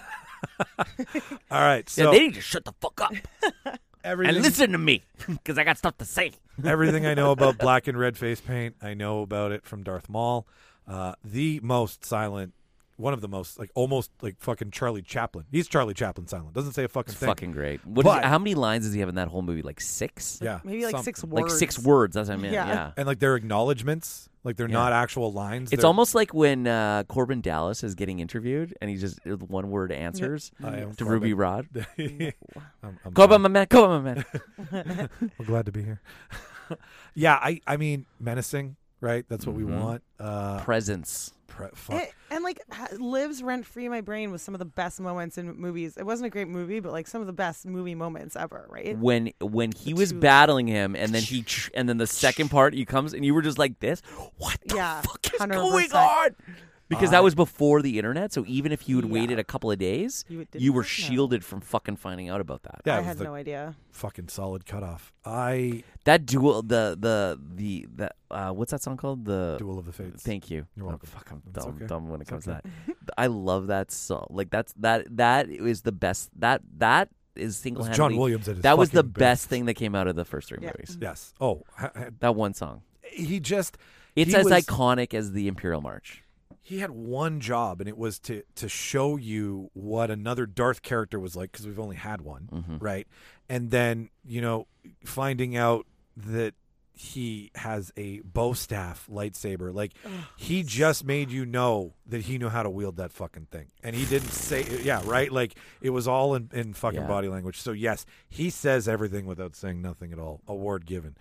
Speaker 1: All right. So
Speaker 5: Yeah, they need to shut the fuck up
Speaker 1: everything,
Speaker 5: and listen to me, because I got stuff to say.
Speaker 1: everything I know about black and red face paint, I know about it from Darth Maul. The most silent, one of the most, like almost like fucking Charlie Chaplin. He's Charlie Chaplin silent. Doesn't say a fucking
Speaker 5: It's
Speaker 1: thing.
Speaker 5: fucking great.
Speaker 1: But-
Speaker 5: How many lines does he have in that whole movie? Like 6?
Speaker 1: Yeah.
Speaker 6: Maybe like
Speaker 1: something.
Speaker 6: 6
Speaker 5: Like
Speaker 6: words.
Speaker 5: 6 words. That's what I meant.
Speaker 6: Yeah.
Speaker 5: Yeah.
Speaker 1: And like their acknowledgments, like they're
Speaker 5: Yeah.
Speaker 1: not actual lines.
Speaker 5: It's
Speaker 1: they're-
Speaker 5: almost like when Corbin Dallas is getting interviewed and he just one word answers
Speaker 1: I am
Speaker 5: to
Speaker 1: Corbin.
Speaker 5: Ruby Rod.
Speaker 1: I'm
Speaker 5: Corbin, my man. Corbin, my man.
Speaker 1: We're glad to be here. Yeah, I mean, menacing, right? That's what we
Speaker 5: Mhm.
Speaker 1: want.
Speaker 5: Presence.
Speaker 1: Fuck.
Speaker 6: And like lives rent free in my brain with some of the best moments in movies. It wasn't a great movie, but like some of the best movie moments ever, right?
Speaker 5: When he was
Speaker 6: two-
Speaker 5: battling him and then and then the second part he comes and you were just like this. What the
Speaker 6: Yeah,
Speaker 5: fuck is
Speaker 6: 100%.
Speaker 5: going on? Because that was before the internet, so even if you had waited
Speaker 6: Yeah.
Speaker 5: a couple of days,
Speaker 6: You didn't
Speaker 5: you were
Speaker 6: know.
Speaker 5: shielded from fucking finding out about that.
Speaker 1: Yeah,
Speaker 6: I
Speaker 1: it was
Speaker 6: had
Speaker 1: the
Speaker 6: no idea.
Speaker 1: fucking solid cutoff.
Speaker 5: That duel, the what's that song called? The
Speaker 1: Duel of the Fates.
Speaker 5: Thank you.
Speaker 1: You're welcome.
Speaker 5: Fuck, I'm
Speaker 1: It's
Speaker 5: dumb,
Speaker 1: okay.
Speaker 5: dumb when it
Speaker 1: It's
Speaker 5: comes
Speaker 1: okay.
Speaker 5: to that. I love that song. Like that is the best. That is single
Speaker 1: It was
Speaker 5: handedly.
Speaker 1: John Williams at his
Speaker 5: That was the
Speaker 1: fucking
Speaker 5: best thing that came out of the first 3
Speaker 6: Yeah.
Speaker 5: movies.
Speaker 1: Yes. Oh,
Speaker 5: That one song.
Speaker 1: he just.
Speaker 5: It's
Speaker 1: he
Speaker 5: as
Speaker 1: was-
Speaker 5: iconic as the Imperial March.
Speaker 1: He had one job, and it was to show you what another Darth character was like, because we've only had one,
Speaker 5: Mm-hmm.
Speaker 1: right? And then, finding out that he has a bow staff lightsaber. Like, he just made you know that he knew how to wield that fucking thing. And he didn't say, yeah, right? Like, it was all in fucking
Speaker 5: Yeah.
Speaker 1: body language. So, yes, he says everything without saying nothing at all. Award given.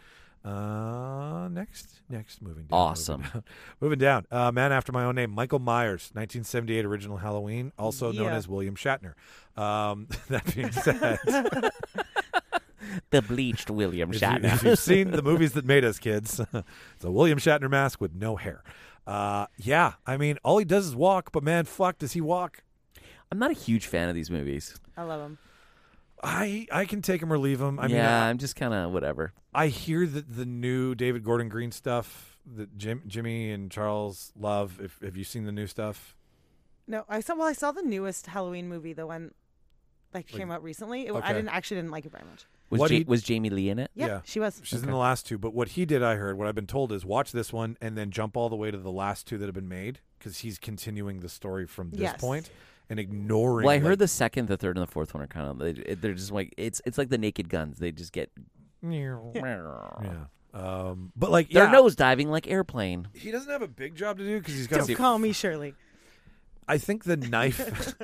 Speaker 1: Next, moving down.
Speaker 5: Awesome.
Speaker 1: Moving down. Man after my own name, Michael Myers, 1978 original Halloween, also known
Speaker 6: Yeah.
Speaker 1: as William Shatner. That being said,
Speaker 5: The bleached William
Speaker 1: if
Speaker 5: Shatner.
Speaker 1: you've seen the movies that made us kids, it's a William Shatner mask with no hair. Yeah, I mean, all he does is walk, but man, fuck, does he walk?
Speaker 5: I'm not a huge fan of these movies.
Speaker 6: I love him.
Speaker 1: I can take him or leave him. I mean,
Speaker 5: yeah, I'm just kind of whatever.
Speaker 1: I hear that the new David Gordon Green stuff that Jimmy and Charles love. Have you seen the new stuff?
Speaker 6: No, I saw the newest Halloween movie, the one that came out recently.
Speaker 1: okay.
Speaker 6: I didn't like it very much.
Speaker 5: Was Jamie Lee in it?
Speaker 6: Yeah,
Speaker 1: Yeah.
Speaker 6: she was.
Speaker 1: She's in the last 2, but what he did, I heard, what I've been told is watch this one and then jump all the way to the last 2 that have been made, because he's continuing the story from this
Speaker 6: Yes.
Speaker 1: point and ignoring.
Speaker 5: Well, I heard
Speaker 1: like,
Speaker 5: the second, the third, and the fourth one are kind of they're just like it's like the Naked Guns. They just get
Speaker 1: Yeah.
Speaker 5: they're
Speaker 1: But like, yeah,
Speaker 5: nose diving like Airplane.
Speaker 1: he doesn't have a big job to do because he's got.
Speaker 6: Don't call me Shirley.
Speaker 1: I think the knife.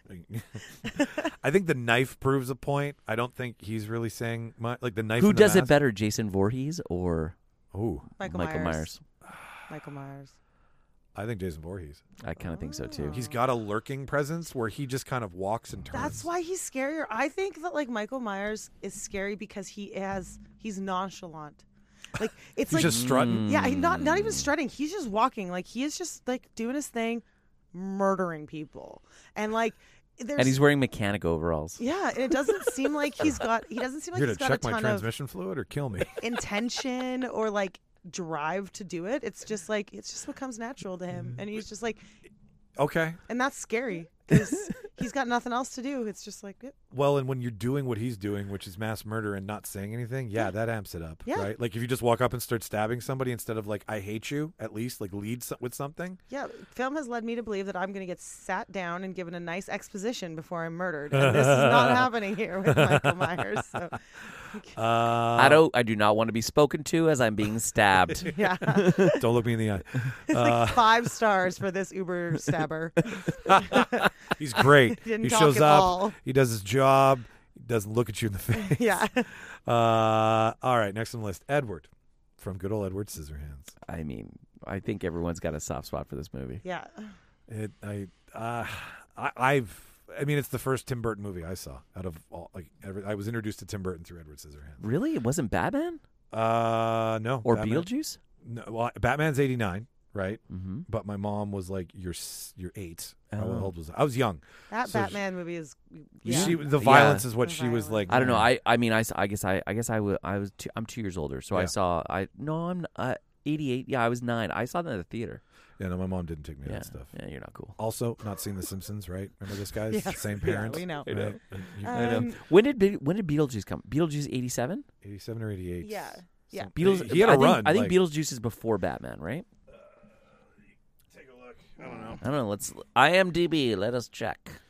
Speaker 1: I think the knife proves a point. I don't think he's really saying much. Like the knife.
Speaker 5: Who
Speaker 1: and the
Speaker 5: does it
Speaker 1: mask.
Speaker 5: better, Jason Voorhees or
Speaker 1: Ooh,
Speaker 6: Michael
Speaker 5: Myers?
Speaker 6: Michael Myers.
Speaker 1: I think Jason Voorhees.
Speaker 5: I kind of think so too.
Speaker 1: He's got a lurking presence where he just kind of walks and turns.
Speaker 6: That's why he's scarier. I think that like Michael Myers is scary because he's nonchalant. Like it's
Speaker 1: he's
Speaker 6: like
Speaker 1: just strutting.
Speaker 6: yeah, not even strutting. He's just walking. Like he is just like doing his thing, murdering people, and like there's
Speaker 5: And he's wearing mechanic overalls.
Speaker 6: yeah, and it doesn't seem like he doesn't seem like
Speaker 1: Here
Speaker 6: he's
Speaker 1: to
Speaker 6: got
Speaker 1: check
Speaker 6: a
Speaker 1: my
Speaker 6: ton
Speaker 1: transmission fluid or kill me.
Speaker 6: of intention or like drive to do it. It's just what comes natural to him, and he's just like,
Speaker 1: Okay.
Speaker 6: and that's scary. because he's got nothing else to do. It's just like, yep.
Speaker 1: Well, and when you're doing what he's doing, which is mass murder and not saying anything, that amps it up,
Speaker 6: Yeah.
Speaker 1: right? Like if you just walk up and start stabbing somebody instead of like, I hate you, at least like lead with something.
Speaker 6: Yeah, film has led me to believe that I'm going to get sat down and given a nice exposition before I'm murdered. And this is not happening here with Michael Myers. So,
Speaker 5: I do not want to be spoken to as I'm being stabbed.
Speaker 6: yeah.
Speaker 1: Don't look me in the eye.
Speaker 6: It's like 5 stars for this Uber stabber.
Speaker 1: He's great.
Speaker 6: Didn't
Speaker 1: He
Speaker 6: talk
Speaker 1: shows
Speaker 6: at
Speaker 1: up.
Speaker 6: all.
Speaker 1: He does his job. He doesn't look at you in the face.
Speaker 6: Yeah.
Speaker 1: All right, next on the list, Edward from good old Edward Scissorhands.
Speaker 5: I mean, I think everyone's got a soft spot for this movie.
Speaker 6: Yeah.
Speaker 1: I mean, it's the first Tim Burton movie I saw out of all. Like, I was introduced to Tim Burton through Edward Scissorhands.
Speaker 5: Really? It wasn't Batman?
Speaker 1: No.
Speaker 5: Or
Speaker 1: Batman-
Speaker 5: Beetlejuice?
Speaker 1: No, well, Batman's 89, right?
Speaker 5: Mm-hmm.
Speaker 1: But my mom was like, "You're 8." How
Speaker 5: Oh.
Speaker 1: old was I? I was young.
Speaker 6: That
Speaker 1: So
Speaker 6: Batman movie is. Yeah.
Speaker 1: The violence is what
Speaker 6: The
Speaker 1: she was
Speaker 6: violence.
Speaker 1: like.
Speaker 5: I don't know. I mean, I guess I'm 2 years older, so
Speaker 1: Yeah.
Speaker 5: I saw. I'm 88. Yeah, I was 9. I saw that in the theater.
Speaker 1: Yeah, no, my mom didn't take me to
Speaker 5: Yeah,
Speaker 1: that stuff.
Speaker 5: yeah, you're not cool.
Speaker 1: Also, not seen The Simpsons, right? Remember this guys?
Speaker 6: Yes.
Speaker 1: Same
Speaker 6: Yeah,
Speaker 1: parents.
Speaker 6: we know.
Speaker 5: I know.
Speaker 1: Right?
Speaker 5: I know.
Speaker 6: Um,
Speaker 5: When did Beetlejuice come? Beetlejuice 87.
Speaker 1: 87 or 88.
Speaker 6: Yeah. Yeah.
Speaker 5: Beetlejuice.
Speaker 1: He had a
Speaker 5: I think,
Speaker 1: run.
Speaker 5: I think
Speaker 1: like-
Speaker 5: Beetlejuice is before Batman, right?
Speaker 1: Take a look. I don't know.
Speaker 5: I don't know. Let's IMDb. Let us check.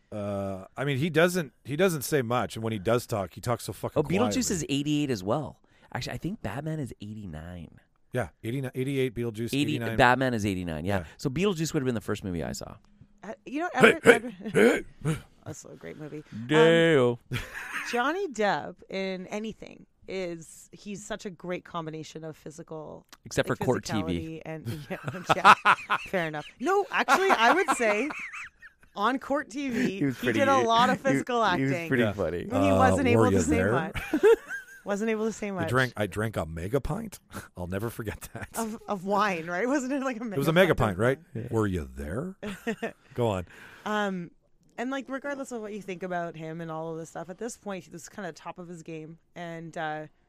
Speaker 1: I mean, he doesn't say much, and when he does talk, he talks so fucking.
Speaker 5: Oh, Beetlejuice
Speaker 1: quietly.
Speaker 5: is 88 as well. Actually, I think Batman is 89.
Speaker 1: Yeah, 89, 88. Beetlejuice. 89.
Speaker 5: Batman is 89. Yeah.
Speaker 1: Yeah.
Speaker 5: So Beetlejuice would have been the first movie I saw.
Speaker 6: You know, Edward, that's a great movie.
Speaker 5: Dale.
Speaker 6: Johnny Depp in anything he's such a great combination of physical,
Speaker 5: Except
Speaker 6: like,
Speaker 5: for Court TV.
Speaker 6: physicality and yeah, fair enough. No, actually, I would say on Court TV he did a lot of physical acting.
Speaker 5: He was pretty
Speaker 1: Yeah.
Speaker 5: funny.
Speaker 6: And he wasn't
Speaker 1: were
Speaker 6: able
Speaker 1: you
Speaker 6: to say
Speaker 1: there?
Speaker 6: much. Wasn't able to say much.
Speaker 1: I drank a mega pint. I'll never forget that.
Speaker 6: of wine, right? Wasn't it like a?
Speaker 1: It was a mega pint, right? Were you there? Go on.
Speaker 6: And like, regardless of what you think about him and all of this stuff, at this point he was kind of top of his game, and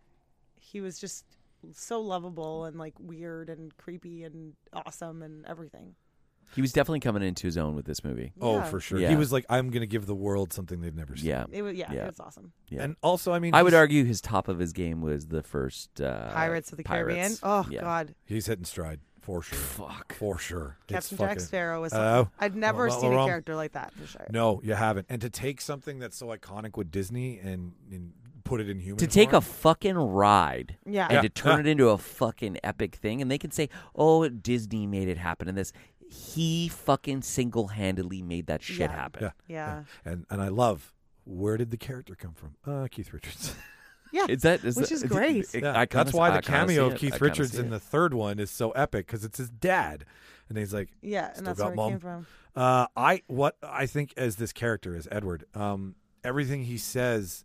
Speaker 6: he was just so lovable and like weird and creepy and awesome and everything.
Speaker 5: He was definitely coming into his own with this movie.
Speaker 1: Oh,
Speaker 6: Yeah.
Speaker 1: for sure.
Speaker 5: Yeah.
Speaker 1: He was like, I'm going to give the world something they've never seen.
Speaker 5: Yeah.
Speaker 6: It was
Speaker 5: Yeah.
Speaker 6: it was awesome.
Speaker 5: Yeah.
Speaker 1: And also, I mean,
Speaker 5: I would
Speaker 1: he's-
Speaker 5: argue his top of his game was the first
Speaker 6: Pirates of the Caribbean.
Speaker 5: Pirates.
Speaker 6: Oh
Speaker 5: Yeah.
Speaker 6: God,
Speaker 1: he's hitting stride for sure.
Speaker 5: Fuck.
Speaker 1: For sure. It's
Speaker 6: Captain
Speaker 1: fucking-
Speaker 6: Jack Sparrow was.
Speaker 1: Hello?
Speaker 6: I'd never
Speaker 1: Well,
Speaker 6: seen a
Speaker 1: wrong.
Speaker 6: character like that for sure.
Speaker 1: No, you haven't. And to take something that's so iconic with Disney and put it in human
Speaker 5: To take
Speaker 1: form,
Speaker 5: a fucking ride
Speaker 6: Yeah.
Speaker 5: and to turn it into a fucking epic thing, and they can say, "Oh, Disney made it happen," and this, he fucking single-handedly made that shit
Speaker 6: Yeah.
Speaker 5: happen.
Speaker 6: Yeah.
Speaker 1: And I love, where did the character come from? Keith Richards.
Speaker 6: Yeah.
Speaker 5: Is that
Speaker 6: Which is great.
Speaker 1: Yeah, that's why the cameo of Keith Richards in the third one is so epic, because it's his dad, and he's like,
Speaker 6: Yeah, and
Speaker 1: Still
Speaker 6: that's
Speaker 1: got
Speaker 6: where it
Speaker 1: Mom.
Speaker 6: came from.
Speaker 1: what I think as this character is Edward. Everything he says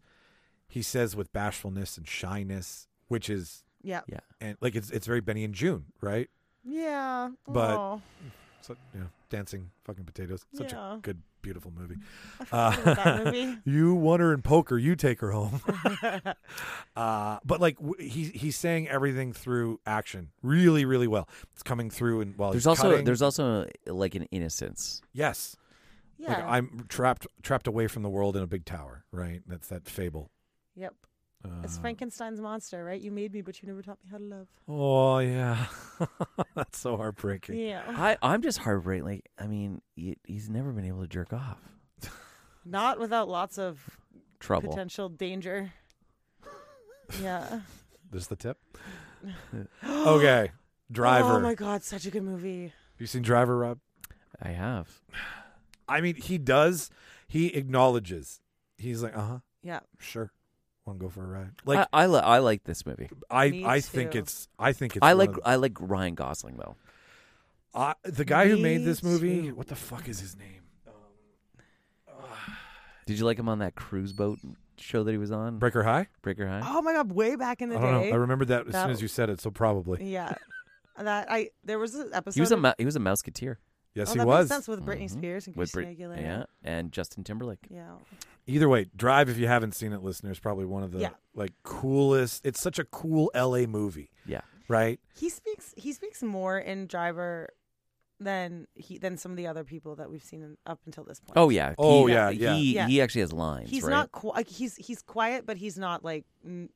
Speaker 1: with bashfulness and shyness, which is
Speaker 6: Yeah.
Speaker 5: Yeah.
Speaker 1: and like it's very Benny and June, right?
Speaker 6: Yeah.
Speaker 1: But-
Speaker 6: Aw.
Speaker 1: So dancing fucking potatoes. Such
Speaker 6: Yeah.
Speaker 1: a good, beautiful movie.
Speaker 6: I forgot about that movie.
Speaker 1: You won her in poker, you take her home. But like he's saying everything through action, really, really well. It's coming through, and while
Speaker 5: There's
Speaker 1: he's
Speaker 5: also
Speaker 1: cutting,
Speaker 5: there's also like an innocence.
Speaker 1: yes,
Speaker 6: Yeah.
Speaker 1: like I'm trapped away from the world in a big tower, right? That's that fable.
Speaker 6: Yep. It's Frankenstein's monster, right? You made me, but you never taught me how to love.
Speaker 1: Oh yeah, that's so heartbreaking.
Speaker 6: Yeah.
Speaker 5: I'm just heartbreaking. Like, I mean, he's never been able to jerk off.
Speaker 6: Not without lots of
Speaker 5: Trouble.
Speaker 6: potential danger. Yeah.
Speaker 1: There's the tip. Okay, Driver.
Speaker 6: Oh my God, such a good movie.
Speaker 1: You seen Driver, Rob?
Speaker 5: I have.
Speaker 1: I mean, he does. He acknowledges. He's like,
Speaker 6: Yeah.
Speaker 1: sure. Want to go for a ride? Like
Speaker 5: I like this movie.
Speaker 6: Me
Speaker 1: I think
Speaker 6: too.
Speaker 1: it's one
Speaker 5: I
Speaker 1: of
Speaker 5: like Ryan Gosling though.
Speaker 1: the guy who made
Speaker 6: Me
Speaker 1: this movie.
Speaker 6: too.
Speaker 1: What the fuck is his name?
Speaker 5: Did you like him on that cruise boat show that he was on?
Speaker 1: Breaker High.
Speaker 5: Breaker High.
Speaker 6: Oh my God, way back in the
Speaker 1: I don't
Speaker 6: day.
Speaker 1: know. I remembered that as
Speaker 6: That-
Speaker 1: soon as you said it. So probably
Speaker 6: Yeah. There was an episode.
Speaker 5: He was
Speaker 6: of-
Speaker 5: he was a Mouseketeer
Speaker 1: yes,
Speaker 6: oh,
Speaker 1: he
Speaker 6: that
Speaker 1: was.
Speaker 6: makes sense with Britney
Speaker 5: Mhm.
Speaker 6: Spears and
Speaker 5: with
Speaker 6: Christina Aguilera.
Speaker 5: yeah, and Justin Timberlake.
Speaker 6: Yeah.
Speaker 1: Either way, Drive. If you haven't seen it, listeners, probably one of the
Speaker 6: Yeah.
Speaker 1: like coolest. It's such a cool LA movie,
Speaker 5: Yeah.
Speaker 1: right?
Speaker 6: He speaks more in Driver than some of the other people that we've seen up until this point.
Speaker 5: Oh yeah.
Speaker 1: Oh,
Speaker 5: He-
Speaker 1: yeah.
Speaker 5: He actually has lines.
Speaker 6: He's
Speaker 5: right?
Speaker 6: not he's quiet, but he's not like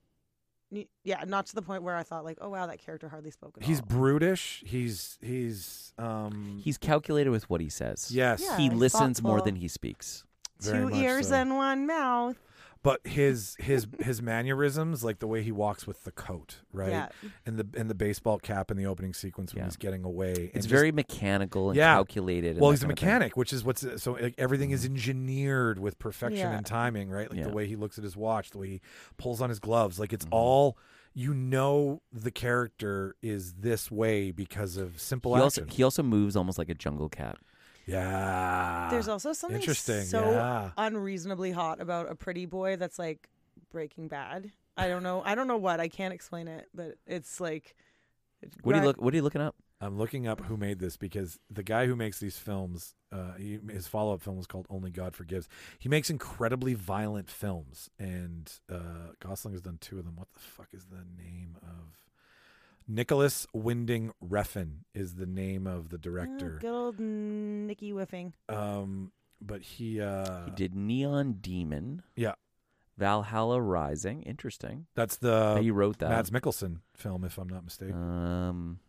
Speaker 6: not to the point where I thought like, oh wow, that character hardly spoke at
Speaker 1: He's
Speaker 6: all.
Speaker 1: brutish. He's
Speaker 5: He's calculated with what he says.
Speaker 1: yes.
Speaker 6: Yeah.
Speaker 5: He
Speaker 6: he's
Speaker 5: listens more
Speaker 6: thoughtful.
Speaker 5: than he speaks.
Speaker 1: Very
Speaker 6: Two
Speaker 1: much
Speaker 6: ears
Speaker 1: so.
Speaker 6: and one mouth.
Speaker 1: But his mannerisms, like the way he walks with the coat, right?
Speaker 6: Yeah.
Speaker 1: And the baseball cap in the opening sequence when
Speaker 5: Yeah.
Speaker 1: he's getting away. and
Speaker 5: It's
Speaker 1: just-
Speaker 5: very mechanical and
Speaker 1: Yeah.
Speaker 5: calculated. and
Speaker 1: well.
Speaker 5: that
Speaker 1: He's a
Speaker 5: kind of thing.
Speaker 1: mechanic, which is what's so like, everything is engineered with perfection
Speaker 6: Yeah.
Speaker 1: and timing, right? Like
Speaker 5: Yeah.
Speaker 1: the way he looks at his watch, the way he pulls on his gloves, like it's
Speaker 5: Mm-hmm.
Speaker 1: all. The character is this way because of simple action.
Speaker 5: He also moves almost like a jungle cat.
Speaker 1: Yeah.
Speaker 6: There's also something
Speaker 1: interesting.
Speaker 6: so
Speaker 1: yeah.
Speaker 6: unreasonably hot about a pretty boy that's like Breaking Bad. I don't know what. I can't explain it, but it's like.
Speaker 5: What are you looking up?
Speaker 1: I'm looking up who made this because the guy who makes these films, his follow-up film was called Only God Forgives. He makes incredibly violent films, and Gosling has done 2 of them. What the fuck is the name of? Nicholas Winding Refn is the name of the director.
Speaker 6: Good old Nicky Whiffing.
Speaker 1: But he
Speaker 5: He did Neon Demon.
Speaker 1: yeah,
Speaker 5: Valhalla Rising. Interesting.
Speaker 1: that's the
Speaker 5: he wrote that.
Speaker 1: Mads Mikkelsen film, if I'm not mistaken.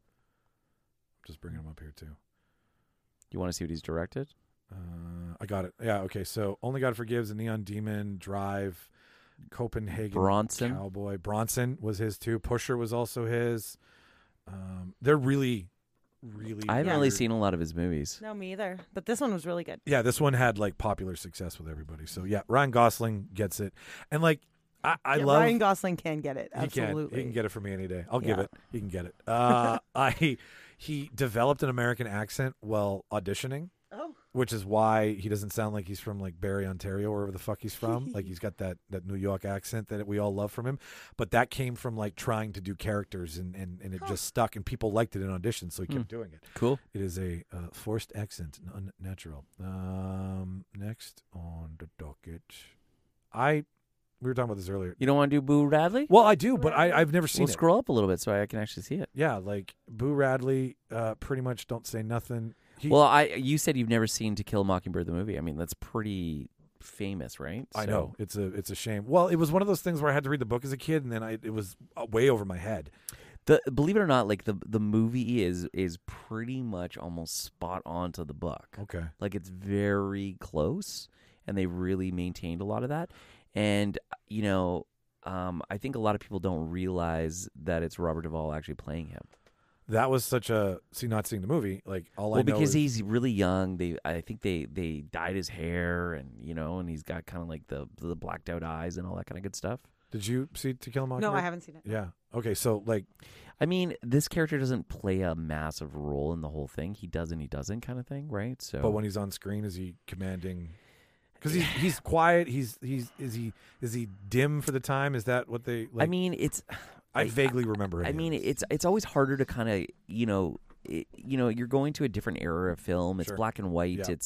Speaker 1: Just bringing him up here too.
Speaker 5: You want to see what he's directed?
Speaker 1: I got it. Yeah, okay. So Only God Forgives, and Neon Demon, Drive, Copenhagen
Speaker 5: Bronson.
Speaker 1: Cowboy. Bronson was his too. Pusher was also his. They're really, really.
Speaker 5: I haven't really
Speaker 1: weird.
Speaker 5: seen a lot of his movies.
Speaker 6: No, me either. But this one was really good.
Speaker 1: Yeah, this one had like popular success with everybody. So yeah, Ryan Gosling gets it, and like I
Speaker 6: Yeah,
Speaker 1: love.
Speaker 6: Ryan Gosling can get it. Absolutely.
Speaker 1: He can get it from me any day. I'll give
Speaker 6: Yeah.
Speaker 1: it. He can get it. He developed an American accent while auditioning.
Speaker 6: Oh.
Speaker 1: Which is why he doesn't sound like he's from like Barrie, Ontario, or wherever the fuck he's from. Like he's got that New York accent that we all love from him. But that came from like trying to do characters and it just stuck and people liked it in auditions, so he kept doing it.
Speaker 5: Cool.
Speaker 1: It is a forced accent, unnatural. Next on the docket, we were talking about this earlier.
Speaker 5: You don't want to do Boo Radley?
Speaker 1: Well, I do, but I've never seen
Speaker 5: We'll
Speaker 1: it.
Speaker 5: scroll up a little bit so I can actually see it.
Speaker 1: Yeah, like Boo Radley, pretty much don't say nothing.
Speaker 5: You said you've never seen To Kill a Mockingbird the movie. I mean, that's pretty famous, right?
Speaker 1: I know it's a shame. Well, it was one of those things where I had to read the book as a kid, and then it was way over my head.
Speaker 5: Believe it or not, like the movie is pretty much almost spot on to the book.
Speaker 1: Okay.
Speaker 5: Like it's very close, and they really maintained a lot of that. And I think a lot of people don't realize that it's Robert Duvall actually playing him.
Speaker 1: That was such a not seeing the movie. Like all I know
Speaker 5: because
Speaker 1: is,
Speaker 5: he's really young. I think they dyed his hair, and and he's got kind of like the blacked out eyes and all that kind of good stuff.
Speaker 1: Did you see To Kill a Mockingbird?
Speaker 6: No, I haven't seen it.
Speaker 1: Yeah. Okay. So like,
Speaker 5: I mean, this character doesn't play a massive role in the whole thing. He does and he doesn't kind of thing, right? So,
Speaker 1: but when he's on screen, is he commanding? Because he's quiet. Is he dim for the time? Is that what they? Like,
Speaker 5: I mean, it's.
Speaker 1: I vaguely remember.
Speaker 5: I mean, it's always harder to kind of you're going to a different era of film. It's
Speaker 1: Sure.
Speaker 5: black and white.
Speaker 1: Yeah.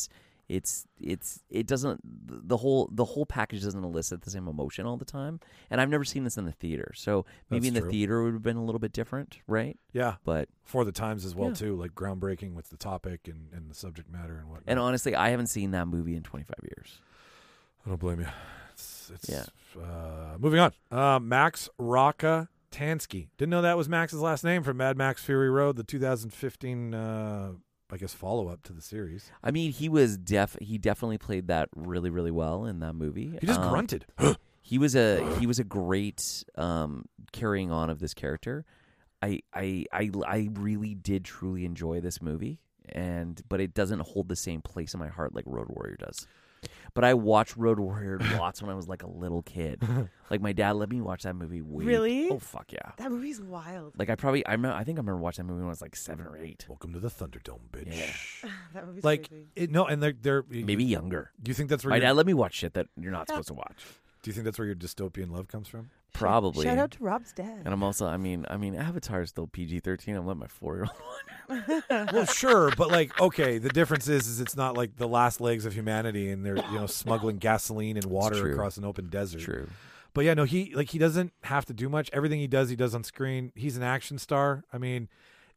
Speaker 5: It doesn't the whole package doesn't elicit the same emotion all the time. And I've never seen this in the theater, so maybe
Speaker 1: That's
Speaker 5: in the
Speaker 1: true.
Speaker 5: theater it would have been a little bit different, right?
Speaker 1: Yeah.
Speaker 5: But
Speaker 1: For the times as well
Speaker 5: Yeah.
Speaker 1: too, like groundbreaking with the topic and the subject matter and whatnot.
Speaker 5: and honestly, I haven't seen that movie in 25 years.
Speaker 1: I don't blame you. It's
Speaker 5: Yeah.
Speaker 1: Moving on. Max Rokatansky. Didn't know that was Max's last name from Mad Max Fury Road, the 2015, I guess, follow-up to the series.
Speaker 5: I mean, he definitely played that really, really well in that movie.
Speaker 1: He just grunted.
Speaker 5: He was a great carrying on of this character. I really did truly enjoy this movie, but it doesn't hold the same place in my heart like Road Warrior does. But I watched Road Warrior lots when I was like a little kid. Like my dad let me watch that movie.
Speaker 6: Really?
Speaker 5: Oh fuck yeah!
Speaker 6: That movie's wild.
Speaker 5: Like I think I remember watching that movie when I was like 7 or 8.
Speaker 1: Welcome to the Thunderdome, bitch.
Speaker 5: Yeah.
Speaker 6: That movie's
Speaker 1: Like
Speaker 6: crazy.
Speaker 1: no, and they're
Speaker 5: Maybe younger.
Speaker 1: Do you think that's where
Speaker 5: My
Speaker 1: your,
Speaker 5: dad let me watch shit that you're not supposed to watch.
Speaker 1: Do you think that's where your dystopian love comes from?
Speaker 5: Probably.
Speaker 6: Shout out to Rob's dad.
Speaker 5: And I'm also, I mean, Avatar is still PG-13. I'm letting my 4-year-old watch.
Speaker 1: Well, sure, but like, okay, the difference is it's not like the last legs of humanity, and they're smuggling gasoline and water
Speaker 5: true.
Speaker 1: across an open desert.
Speaker 5: True.
Speaker 1: But yeah, no, he doesn't have to do much. Everything he does on screen. He's an action star. I mean,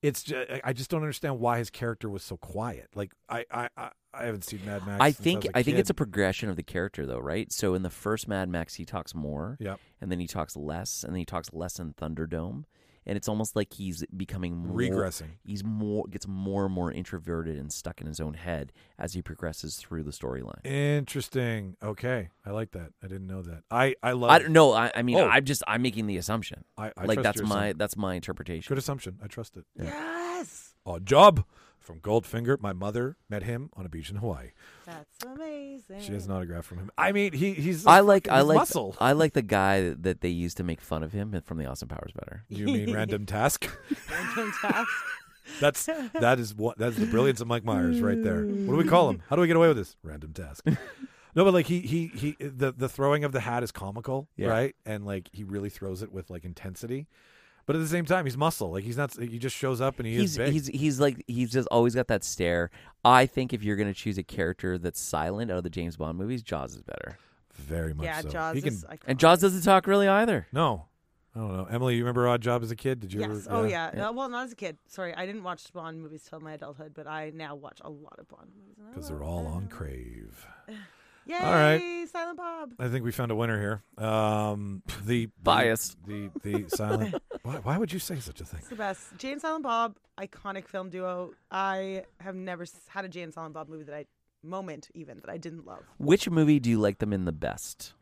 Speaker 1: I just don't understand why his character was so quiet. Like I haven't seen Mad Max.
Speaker 5: I
Speaker 1: since
Speaker 5: think
Speaker 1: was a
Speaker 5: I think
Speaker 1: kid.
Speaker 5: it's a progression of the character, though, right? So in the first Mad Max, he talks more,
Speaker 1: Yep.
Speaker 5: and then he talks less, and then he talks less in Thunderdome, and it's almost like he's becoming more,
Speaker 1: Regressing.
Speaker 5: Gets more and more introverted and stuck in his own head as he progresses through the storyline.
Speaker 1: Interesting. Okay, I like that. I didn't know that. I love.
Speaker 5: I don't know. I mean,
Speaker 1: Oh.
Speaker 5: I'm making the assumption.
Speaker 1: I
Speaker 5: Like
Speaker 1: trust your
Speaker 5: that's my interpretation.
Speaker 1: Good assumption. I trust it.
Speaker 6: Yes.
Speaker 1: Odd Job from Goldfinger. My mother met him on a beach in Hawaii.
Speaker 6: That's amazing.
Speaker 1: She has an autograph from him. I mean, he's.
Speaker 5: I like
Speaker 1: muscle.
Speaker 5: I like the guy that they used to make fun of him from the Austin Powers better.
Speaker 1: You mean Random Task?
Speaker 6: Random Task.
Speaker 1: That's the brilliance of Mike Myers right there. What do we call him? How do we get away with this? Random Task. No, but like he the throwing of the hat is comical,
Speaker 5: Yeah.
Speaker 1: right? And like he really throws it with like intensity. But at the same time, he's muscle. Like he's not. He just shows up and is big.
Speaker 5: He's just always got that stare. I think if you're gonna choose a character that's silent out of the James Bond movies, Jaws is better.
Speaker 1: Very much
Speaker 6: Yeah,
Speaker 1: so.
Speaker 6: Jaws
Speaker 1: He can.
Speaker 6: is iconic.
Speaker 5: And Jaws doesn't talk really either.
Speaker 1: No, I don't know. Emily, you remember Odd Job as a kid? Did you
Speaker 6: Yes.
Speaker 1: ever?
Speaker 6: Oh yeah. Well, not as a kid. Sorry, I didn't watch Bond movies till my adulthood, but I now watch a lot of Bond movies. and I
Speaker 1: Because
Speaker 6: love
Speaker 1: they're all on
Speaker 6: them.
Speaker 1: Crave.
Speaker 6: Yay!
Speaker 1: All right.
Speaker 6: Silent Bob.
Speaker 1: I think we found a winner here. The
Speaker 5: Bias.
Speaker 1: The silent. Why would you say such a thing?
Speaker 6: It's the best. Jay and Silent Bob, iconic film duo. I have never had a Jay and Silent Bob movie that I didn't love.
Speaker 5: Which movie do you like them in the best?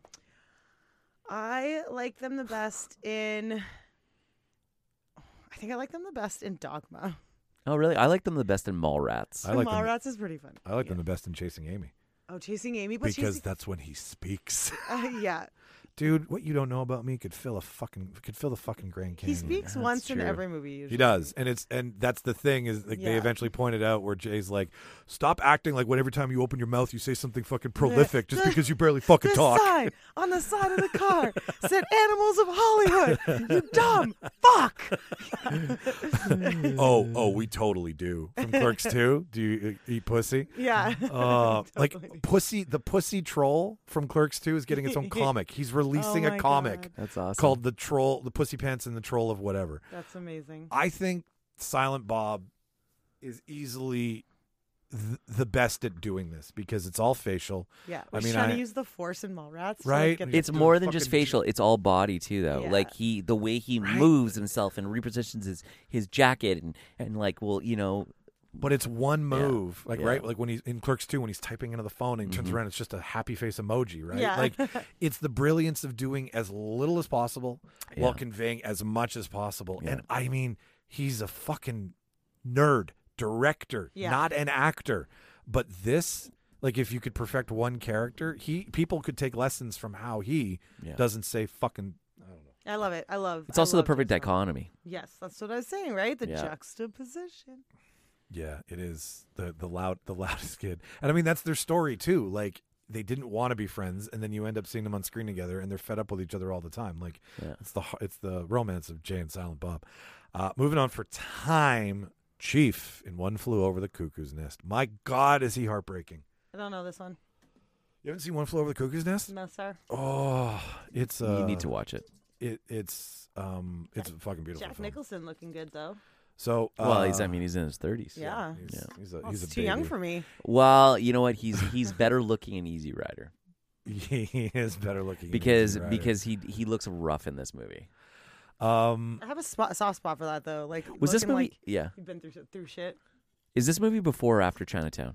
Speaker 6: I like them the best in. I think I like them the best in Dogma.
Speaker 5: Oh, really? I like them the best in Mallrats.
Speaker 1: I like them.
Speaker 6: Mallrats is pretty fun.
Speaker 1: I like them the best in Chasing Amy
Speaker 6: Oh, Chasing Amy, but
Speaker 1: because that's when he speaks.
Speaker 6: yeah,
Speaker 1: Dude, what you don't know about me could fill the fucking Grand Canyon.
Speaker 6: he speaks once in
Speaker 5: true.
Speaker 6: every movie. Usually.
Speaker 1: He does, and that's the thing is like they
Speaker 6: Yeah.
Speaker 1: eventually pointed out where Jay's like, stop acting like when every time you open your mouth you say something fucking prolific just because you barely fucking
Speaker 6: The
Speaker 1: talk.
Speaker 6: sign on the side of the car said "Animals of Hollywood." You dumb fuck.
Speaker 1: Oh, we totally do. From Clerks 2, do you eat pussy?
Speaker 6: Yeah.
Speaker 1: Like
Speaker 6: Totally.
Speaker 1: the pussy troll from Clerks 2 is getting its own comic. He's releasing
Speaker 6: Oh
Speaker 1: a
Speaker 6: my
Speaker 1: comic
Speaker 6: God.
Speaker 5: That's awesome.
Speaker 1: called the Pussy Pants and the Troll of whatever.
Speaker 6: That's amazing.
Speaker 1: I think Silent Bob is easily the best at doing this because it's all facial.
Speaker 6: Yeah.
Speaker 1: I
Speaker 6: We're
Speaker 1: mean,
Speaker 6: trying
Speaker 1: I-
Speaker 6: to use the Force in Mallrats. to,
Speaker 1: Right.
Speaker 6: Like, get
Speaker 5: It's
Speaker 1: doing
Speaker 5: more than just
Speaker 1: fucking-
Speaker 5: facial. It's all body too, though.
Speaker 6: Yeah.
Speaker 5: Like the way he moves himself and repositions his jacket and like, well, you know,
Speaker 1: But it's one move, like
Speaker 5: Yeah.
Speaker 1: right, like when he's in Clerks 2, when he's typing into the phone and he turns around, it's just a happy face emoji, right?
Speaker 6: Yeah.
Speaker 1: Like it's the brilliance of doing as little as possible while
Speaker 5: Yeah.
Speaker 1: conveying as much as possible.
Speaker 5: Yeah.
Speaker 1: And I mean, he's a fucking nerd, director,
Speaker 6: Yeah.
Speaker 1: not an actor. But this, like, if you could perfect one character, people could take lessons from how he
Speaker 5: Yeah.
Speaker 1: doesn't say fucking. I don't know.
Speaker 6: I love it. I love.
Speaker 5: it's
Speaker 6: I
Speaker 5: also the
Speaker 6: love
Speaker 5: perfect
Speaker 6: James Bond.
Speaker 5: dichotomy.
Speaker 6: Yes, that's what I was saying, right? The
Speaker 5: Yeah.
Speaker 6: juxtaposition.
Speaker 1: Yeah, it is the loudest kid, and I mean that's their story too. Like they didn't want to be friends, and then you end up seeing them on screen together, and they're fed up with each other all the time. Like
Speaker 5: Yeah.
Speaker 1: it's the romance of Jay and Silent Bob. Moving on for time, Chief in One Flew Over the Cuckoo's Nest. My God, is he heartbreaking?
Speaker 6: I don't know this one.
Speaker 1: You haven't seen One Flew Over the Cuckoo's Nest?
Speaker 6: No, sir.
Speaker 1: Oh, it's
Speaker 5: you need to watch it.
Speaker 1: It's fucking beautiful.
Speaker 6: Jack
Speaker 1: film.
Speaker 6: Nicholson looking good though.
Speaker 1: So
Speaker 5: Well, he's in his 30s.
Speaker 6: Yeah.
Speaker 1: he's a
Speaker 6: Oh,
Speaker 1: he's
Speaker 6: it's
Speaker 1: a
Speaker 6: too young
Speaker 1: baby.
Speaker 6: for me.
Speaker 5: Well, you know what? He's better looking in Easy Rider
Speaker 1: He is better looking than
Speaker 5: because
Speaker 1: Easy Rider.
Speaker 5: because he looks rough in this movie.
Speaker 6: I have a soft spot for that though. Like,
Speaker 5: Was this
Speaker 6: looking
Speaker 5: movie?
Speaker 6: Like
Speaker 5: Yeah.
Speaker 6: you've been through shit.
Speaker 5: Is this movie before or after Chinatown?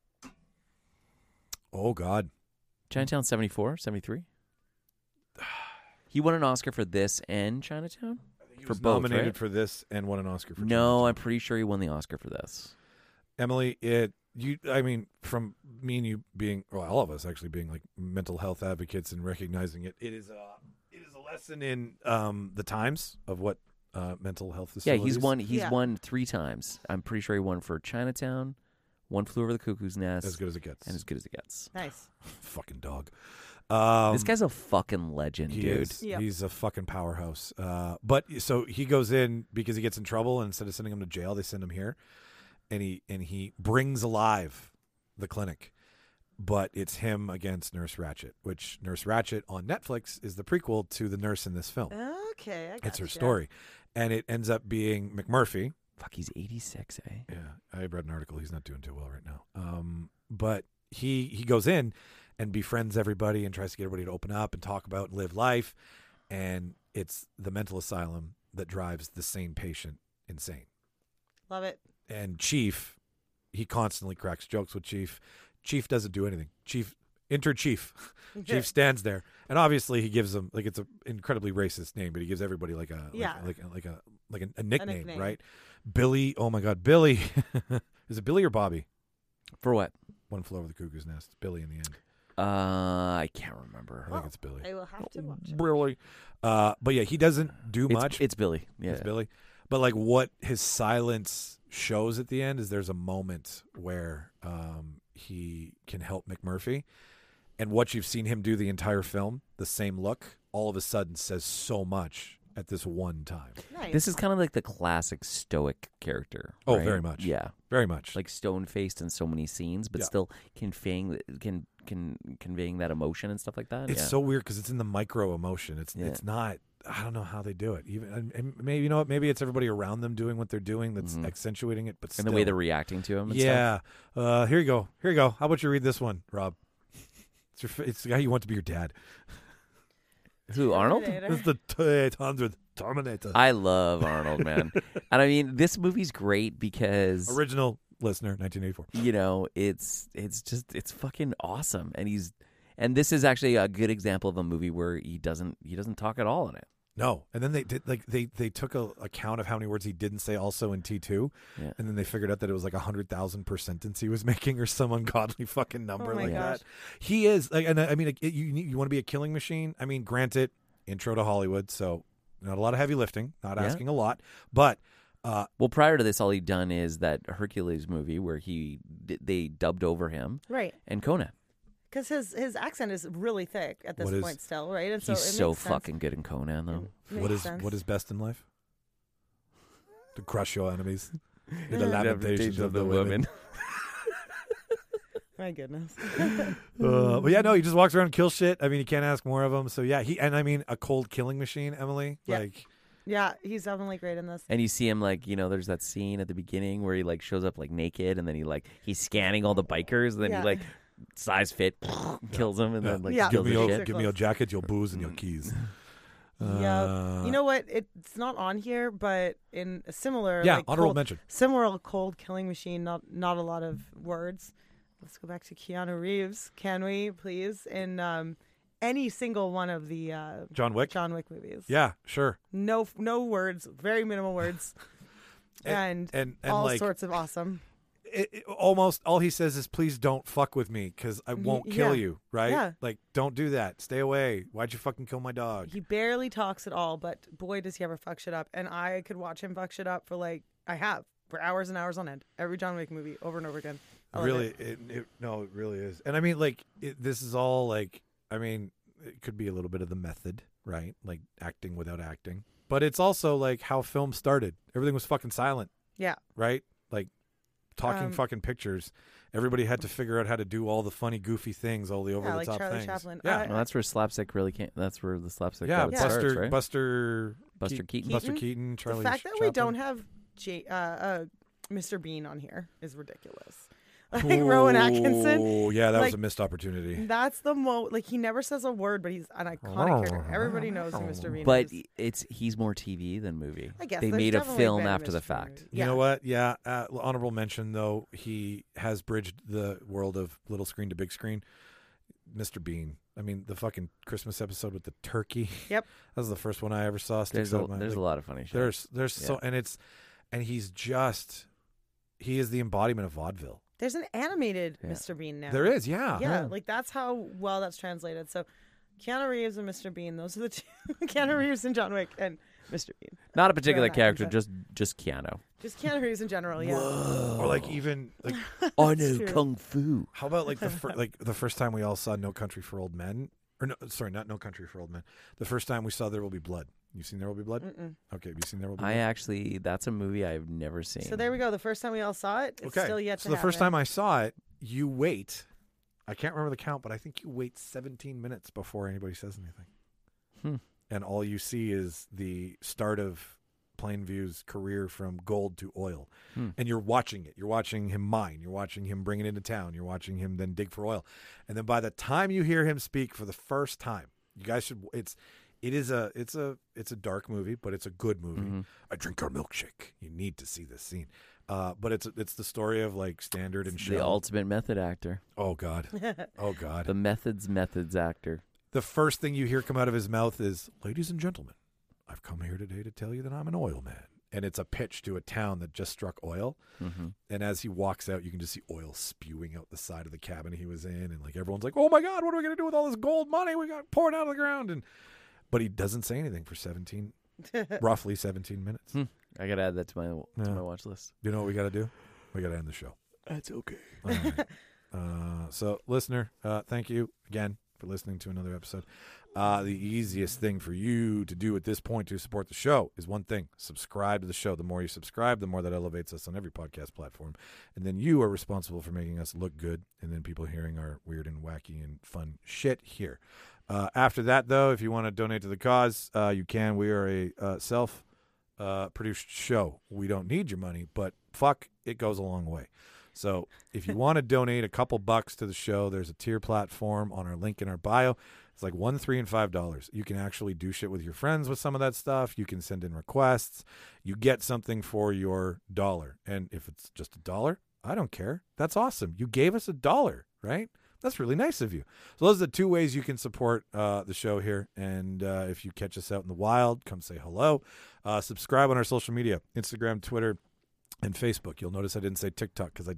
Speaker 1: Oh God.
Speaker 5: Chinatown 74, 73? He won an Oscar for this and Chinatown?
Speaker 1: He
Speaker 5: For
Speaker 1: was
Speaker 5: both,
Speaker 1: nominated
Speaker 5: right?
Speaker 1: for this and won an Oscar for
Speaker 5: No,
Speaker 1: Chinatown.
Speaker 5: I'm pretty sure he won the Oscar for this.
Speaker 1: Emily, from me and you being, well, all of us actually being like mental health advocates and recognizing it, it is a lesson in the times of what mental health
Speaker 5: Yeah,
Speaker 1: facilities.
Speaker 5: he's won 3 times. I'm pretty sure he won for Chinatown, One Flew Over the Cuckoo's Nest,
Speaker 1: as good as it gets.
Speaker 5: and As Good as It Gets.
Speaker 6: Nice.
Speaker 1: Fucking dog.
Speaker 5: This guy's a fucking legend,
Speaker 1: He
Speaker 5: dude.
Speaker 1: is.
Speaker 6: Yep.
Speaker 1: He's a fucking powerhouse. But so he goes in because he gets in trouble, and instead of sending him to jail, they send him here, and he brings alive the clinic. But it's him against Nurse Ratched, which Nurse Ratched on Netflix is the prequel to the nurse in this film.
Speaker 6: Okay, I got
Speaker 1: It's her story, and it ends up being McMurphy
Speaker 5: Fuck, he's 86, eh?
Speaker 1: Yeah, I read an article. He's not doing too well right now. But he goes in and befriends everybody and tries to get everybody to open up and talk about and live life. And it's the mental asylum that drives the sane patient insane.
Speaker 6: Love it.
Speaker 1: And Chief, he constantly cracks jokes with Chief. Chief doesn't do anything. Chief stands there, and obviously he gives them like it's an incredibly racist name, but he gives everybody like a nickname, right? Billy. Oh my God, Billy. Is it Billy or Bobby?
Speaker 5: For what?
Speaker 1: One Flew Over the Cuckoo's Nest. Billy in the end.
Speaker 5: I can't remember.
Speaker 1: I think it's Billy.
Speaker 6: I will have to watch it.
Speaker 1: Really? But yeah, he doesn't do much.
Speaker 5: It's Billy. Yeah.
Speaker 1: It's Billy. But like what his silence shows at the end is there's a moment where he can help McMurphy. And what you've seen him do the entire film, the same look, all of a sudden says so much at this one time.
Speaker 6: Nice.
Speaker 5: This is kind of like the classic stoic character.
Speaker 1: Oh,
Speaker 5: right?
Speaker 1: very much.
Speaker 5: Yeah.
Speaker 1: Very much.
Speaker 5: Like stone-faced in so many scenes, but
Speaker 1: Yeah.
Speaker 5: still conveying that emotion and stuff like that.
Speaker 1: It's
Speaker 5: yeah.
Speaker 1: so weird because it's in the micro emotion. It's not. I don't know how they do it. Even and maybe maybe it's everybody around them doing what they're doing that's accentuating it. But
Speaker 5: and the way they're reacting to him. And
Speaker 1: yeah. Here you go. How about you read this one, Rob? It's the guy you want to be your dad.
Speaker 5: stuff. Who, Arnold?
Speaker 1: This is the 800 Terminator.
Speaker 5: I love Arnold, man. And I mean, this movie's great because
Speaker 1: Original listener, 1984.
Speaker 5: you know it's fucking awesome, and this is actually a good example of a movie where he doesn't talk at all in it.
Speaker 1: No, and then they did they took a count of how many words he didn't say also in T2,
Speaker 5: Yeah.
Speaker 1: and then they figured out that it was like 100,000 per sentence he was making or some ungodly fucking number
Speaker 6: Oh my
Speaker 1: like
Speaker 6: gosh.
Speaker 1: that. He is, like, and I mean, you want to be a killing machine. I mean, granted, intro to Hollywood, so not a lot of heavy lifting, not
Speaker 5: Yeah.
Speaker 1: asking a lot, but
Speaker 5: Well, prior to this, all he'd done is that Hercules movie where they dubbed over him,
Speaker 6: Right.
Speaker 5: and Conan.
Speaker 6: Because his accent is really thick at this
Speaker 1: What is-
Speaker 6: point still, right? And
Speaker 5: He's
Speaker 6: so it
Speaker 5: so
Speaker 6: makes sense.
Speaker 5: fucking good in Conan, though.
Speaker 6: Makes sense.
Speaker 1: what is best in life? To crush your enemies. The lamentations of the women.
Speaker 6: My goodness.
Speaker 1: But yeah, no, he just walks around and kills shit. I mean, you can't ask more of him. So yeah, I mean, a cold killing machine, Emily.
Speaker 6: Yeah.
Speaker 1: Like,
Speaker 6: Yeah, he's definitely great in this.
Speaker 5: And you see him like, there's that scene at the beginning where he like shows up like naked, and then he's scanning all the bikers, and then
Speaker 6: Yeah.
Speaker 5: he like size fit kills him, and then like
Speaker 6: Yeah.
Speaker 5: kills
Speaker 1: give
Speaker 5: the
Speaker 1: me
Speaker 5: shit.
Speaker 1: your jacket, your booze, and your keys.
Speaker 6: Yeah. You know what? It's not on here, but in a similar
Speaker 1: Yeah,
Speaker 6: like,
Speaker 1: honorable
Speaker 6: cold,
Speaker 1: mention.
Speaker 6: similar cold killing machine, not a lot of words. Let's go back to Keanu Reeves. Can we please? In any single one of the
Speaker 1: John Wick.
Speaker 6: movies.
Speaker 1: Yeah, sure.
Speaker 6: No words, very minimal words. and all
Speaker 1: like,
Speaker 6: sorts of awesome.
Speaker 1: almost all he says is, "Please don't fuck with me, because I won't kill
Speaker 6: yeah.
Speaker 1: you." Right?
Speaker 6: Yeah.
Speaker 1: Like, don't do that. Stay away. Why'd you fucking kill my dog?
Speaker 6: He barely talks at all, but boy, does he ever fuck shit up. And I could watch him fuck shit up for for hours and hours on end. Every John Wick movie, over and over again. I love
Speaker 1: Really,
Speaker 6: it.
Speaker 1: it really is. And I mean, like, this is all like, I mean, it could be a little bit of the method, right? Like acting without acting, but it's also like how film started. Everything was fucking silent,
Speaker 6: Yeah.
Speaker 1: right? Like talking fucking pictures. Everybody had to figure out how to do all the funny, goofy things, all the over the
Speaker 6: like
Speaker 1: top
Speaker 6: Charlie
Speaker 1: things.
Speaker 6: Chaplin.
Speaker 1: Yeah,
Speaker 5: No, that's where slapstick really came. That's where the slapstick.
Speaker 1: yeah.
Speaker 5: got its starts,
Speaker 1: Buster,
Speaker 5: right?
Speaker 1: Buster
Speaker 5: Keaton.
Speaker 1: Buster Keaton, Charlie.
Speaker 6: The fact that
Speaker 1: Chaplin.
Speaker 6: we don't have Mr. Bean on here is ridiculous. Like Rowan Atkinson.
Speaker 1: Oh, yeah, that was
Speaker 6: like,
Speaker 1: a missed opportunity.
Speaker 6: That's the like he never says a word, but he's an iconic character. Everybody knows who Mr. Bean
Speaker 5: But
Speaker 6: is.
Speaker 5: he's more TV than movie.
Speaker 6: I guess
Speaker 5: they
Speaker 6: there's
Speaker 5: made a
Speaker 6: definitely
Speaker 5: film
Speaker 6: been a
Speaker 5: after the
Speaker 6: Mr.
Speaker 5: fact.
Speaker 6: Bean.
Speaker 1: You know what? Yeah. Honorable mention, though, he has bridged the world of little screen to big screen. Mr. Bean. I mean, the fucking Christmas episode with the turkey.
Speaker 6: Yep.
Speaker 1: That was the first one I ever saw.
Speaker 5: There's a lot of funny shit.
Speaker 1: There's so, and he is the embodiment of vaudeville.
Speaker 6: There's an animated Mr. Bean now.
Speaker 1: There is, yeah.
Speaker 6: Yeah, like that's how well that's translated. So Keanu Reeves and Mr. Bean, those are the two. Keanu Reeves and John Wick and Mr. Bean.
Speaker 5: Not a particular
Speaker 6: Rowan
Speaker 5: character,
Speaker 6: Atkinson.
Speaker 5: just Keanu.
Speaker 6: Just Keanu Reeves in general, yeah.
Speaker 1: Or like even like,
Speaker 5: I know
Speaker 6: true.
Speaker 5: kung fu.
Speaker 1: how about like the first time we all saw No Country for Old Men, or no, sorry, not No Country for Old Men. The first time we saw There Will Be Blood. You've seen There Will Be Blood?
Speaker 6: Mm-mm.
Speaker 1: Okay, have you seen There Will Be
Speaker 5: I
Speaker 1: Blood?
Speaker 5: actually, that's a movie I've never seen.
Speaker 6: So there we go. The first time we all saw it, it's still yet to
Speaker 1: so the first
Speaker 6: happen.
Speaker 1: time I saw it, you wait. I can't remember the count, but I think you wait 17 minutes before anybody says anything.
Speaker 5: Hmm.
Speaker 1: And all you see is the start of Plainview's career from gold to oil. And you're watching it. You're watching him mine. You're watching him bring it into town. You're watching him then dig for oil. And then by the time you hear him speak for the first time, you guys should. It's a dark movie, but it's a good movie. I drink your milkshake. You need to see this scene. But it's the story of like Standard and Shell.
Speaker 5: The ultimate method actor.
Speaker 1: Oh God. Oh God.
Speaker 5: The methods actor.
Speaker 1: The first thing you hear come out of his mouth is, "Ladies and gentlemen, I've come here today to tell you that I'm an oil man." And it's a pitch to a town that just struck oil. And as he walks out, you can just see oil spewing out the side of the cabin he was in. And like everyone's like, "Oh my God, what are we going to do with all this gold money we got poured out of the ground?" But he doesn't say anything for roughly 17 minutes.
Speaker 5: I got to add that to my watch list.
Speaker 1: You know what we got to do? We got to end the show.
Speaker 5: That's okay.
Speaker 1: All right. So, listener, thank you again for listening to another episode. The easiest thing for you to do at this point to support the show is one thing: subscribe to the show. The more you subscribe, the more that elevates us on every podcast platform. And then you are responsible for making us look good, and then people hearing our weird and wacky and fun shit here. After that, though, if you want to donate to the cause, you can. We are a self-produced show. We don't need your money, but fuck, it goes a long way. So if you want to donate a couple bucks to the show, there's a tier platform on our link in our bio. It's like $1, $3, and $5. You can actually do shit with your friends with some of that stuff. You can send in requests. You get something for your $1. And if it's just $1, I don't care. That's awesome. You gave us $1, right? That's really nice of you. So those are the two ways you can support the show here. And if you catch us out in the wild, come say hello. Subscribe on our social media, Instagram, Twitter, and Facebook. You'll notice I didn't say TikTok because I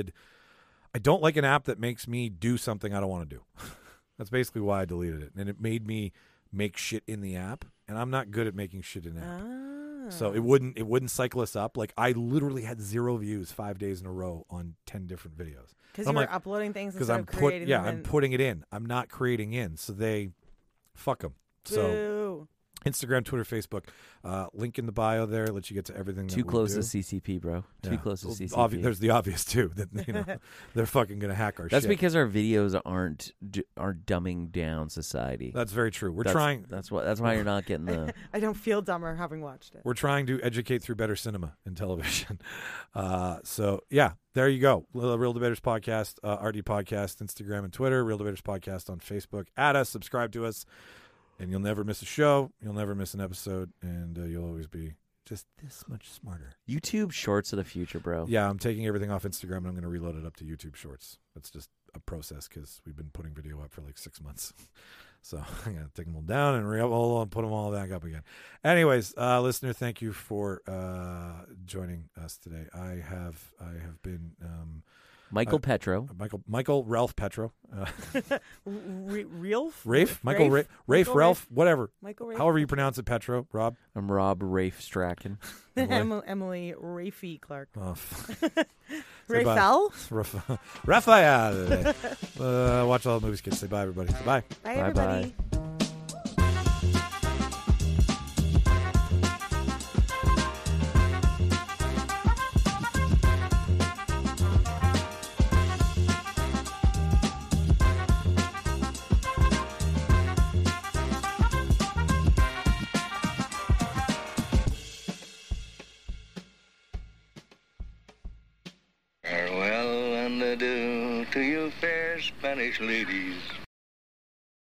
Speaker 1: don't like an app that makes me do something I don't want to do. That's basically why I deleted it. And it made me make shit in the app. And I'm not good at making shit in the app. So it wouldn't cycle us up. Like I literally had 0 views 5 days in a row on 10 different videos.
Speaker 6: Because you were uploading things instead of creating them.
Speaker 1: I'm putting it in. I'm not creating in. So they fuck them. So Instagram, Twitter, Facebook, link in the bio there. Let you get to everything.
Speaker 5: Too close to CCP, bro. Too close to CCP.
Speaker 1: There's the obvious too that they're fucking gonna hack our shit.
Speaker 5: That's because our videos aren't dumbing down society.
Speaker 1: That's very true. We're trying.
Speaker 5: That's why you're not getting the.
Speaker 6: I don't feel dumber having watched it.
Speaker 1: We're trying to educate through better cinema and television. So yeah, there you go. Real Debaters Podcast, RD Podcast, Instagram and Twitter. Real Debaters Podcast on Facebook. Add us, subscribe to us. And you'll never miss a show. You'll never miss an episode. And you'll always be just this much smarter.
Speaker 5: YouTube Shorts of the future, bro.
Speaker 1: Yeah, I'm taking everything off Instagram, and I'm going to reload it up to YouTube Shorts. That's just a process because we've been putting video up for like 6 months. So I'm going to take them all down and put them all back up again. Anyways, listener, thank you for joining us today. I have been...
Speaker 5: Michael Petro.
Speaker 1: Michael Ralph Petro.
Speaker 6: Rafe,
Speaker 1: Ralph, whatever.
Speaker 6: Michael Rafe.
Speaker 1: However you pronounce it, Petro. Rob.
Speaker 5: I'm Rob Rafe Strachan.
Speaker 6: Emily Rafey Clark.
Speaker 1: Oh,
Speaker 6: Raphael?
Speaker 1: Raphael. Watch all the movies, kids. Say bye, everybody. Bye.
Speaker 6: Bye, everybody.
Speaker 8: Farewell and adieu to you fair Spanish ladies.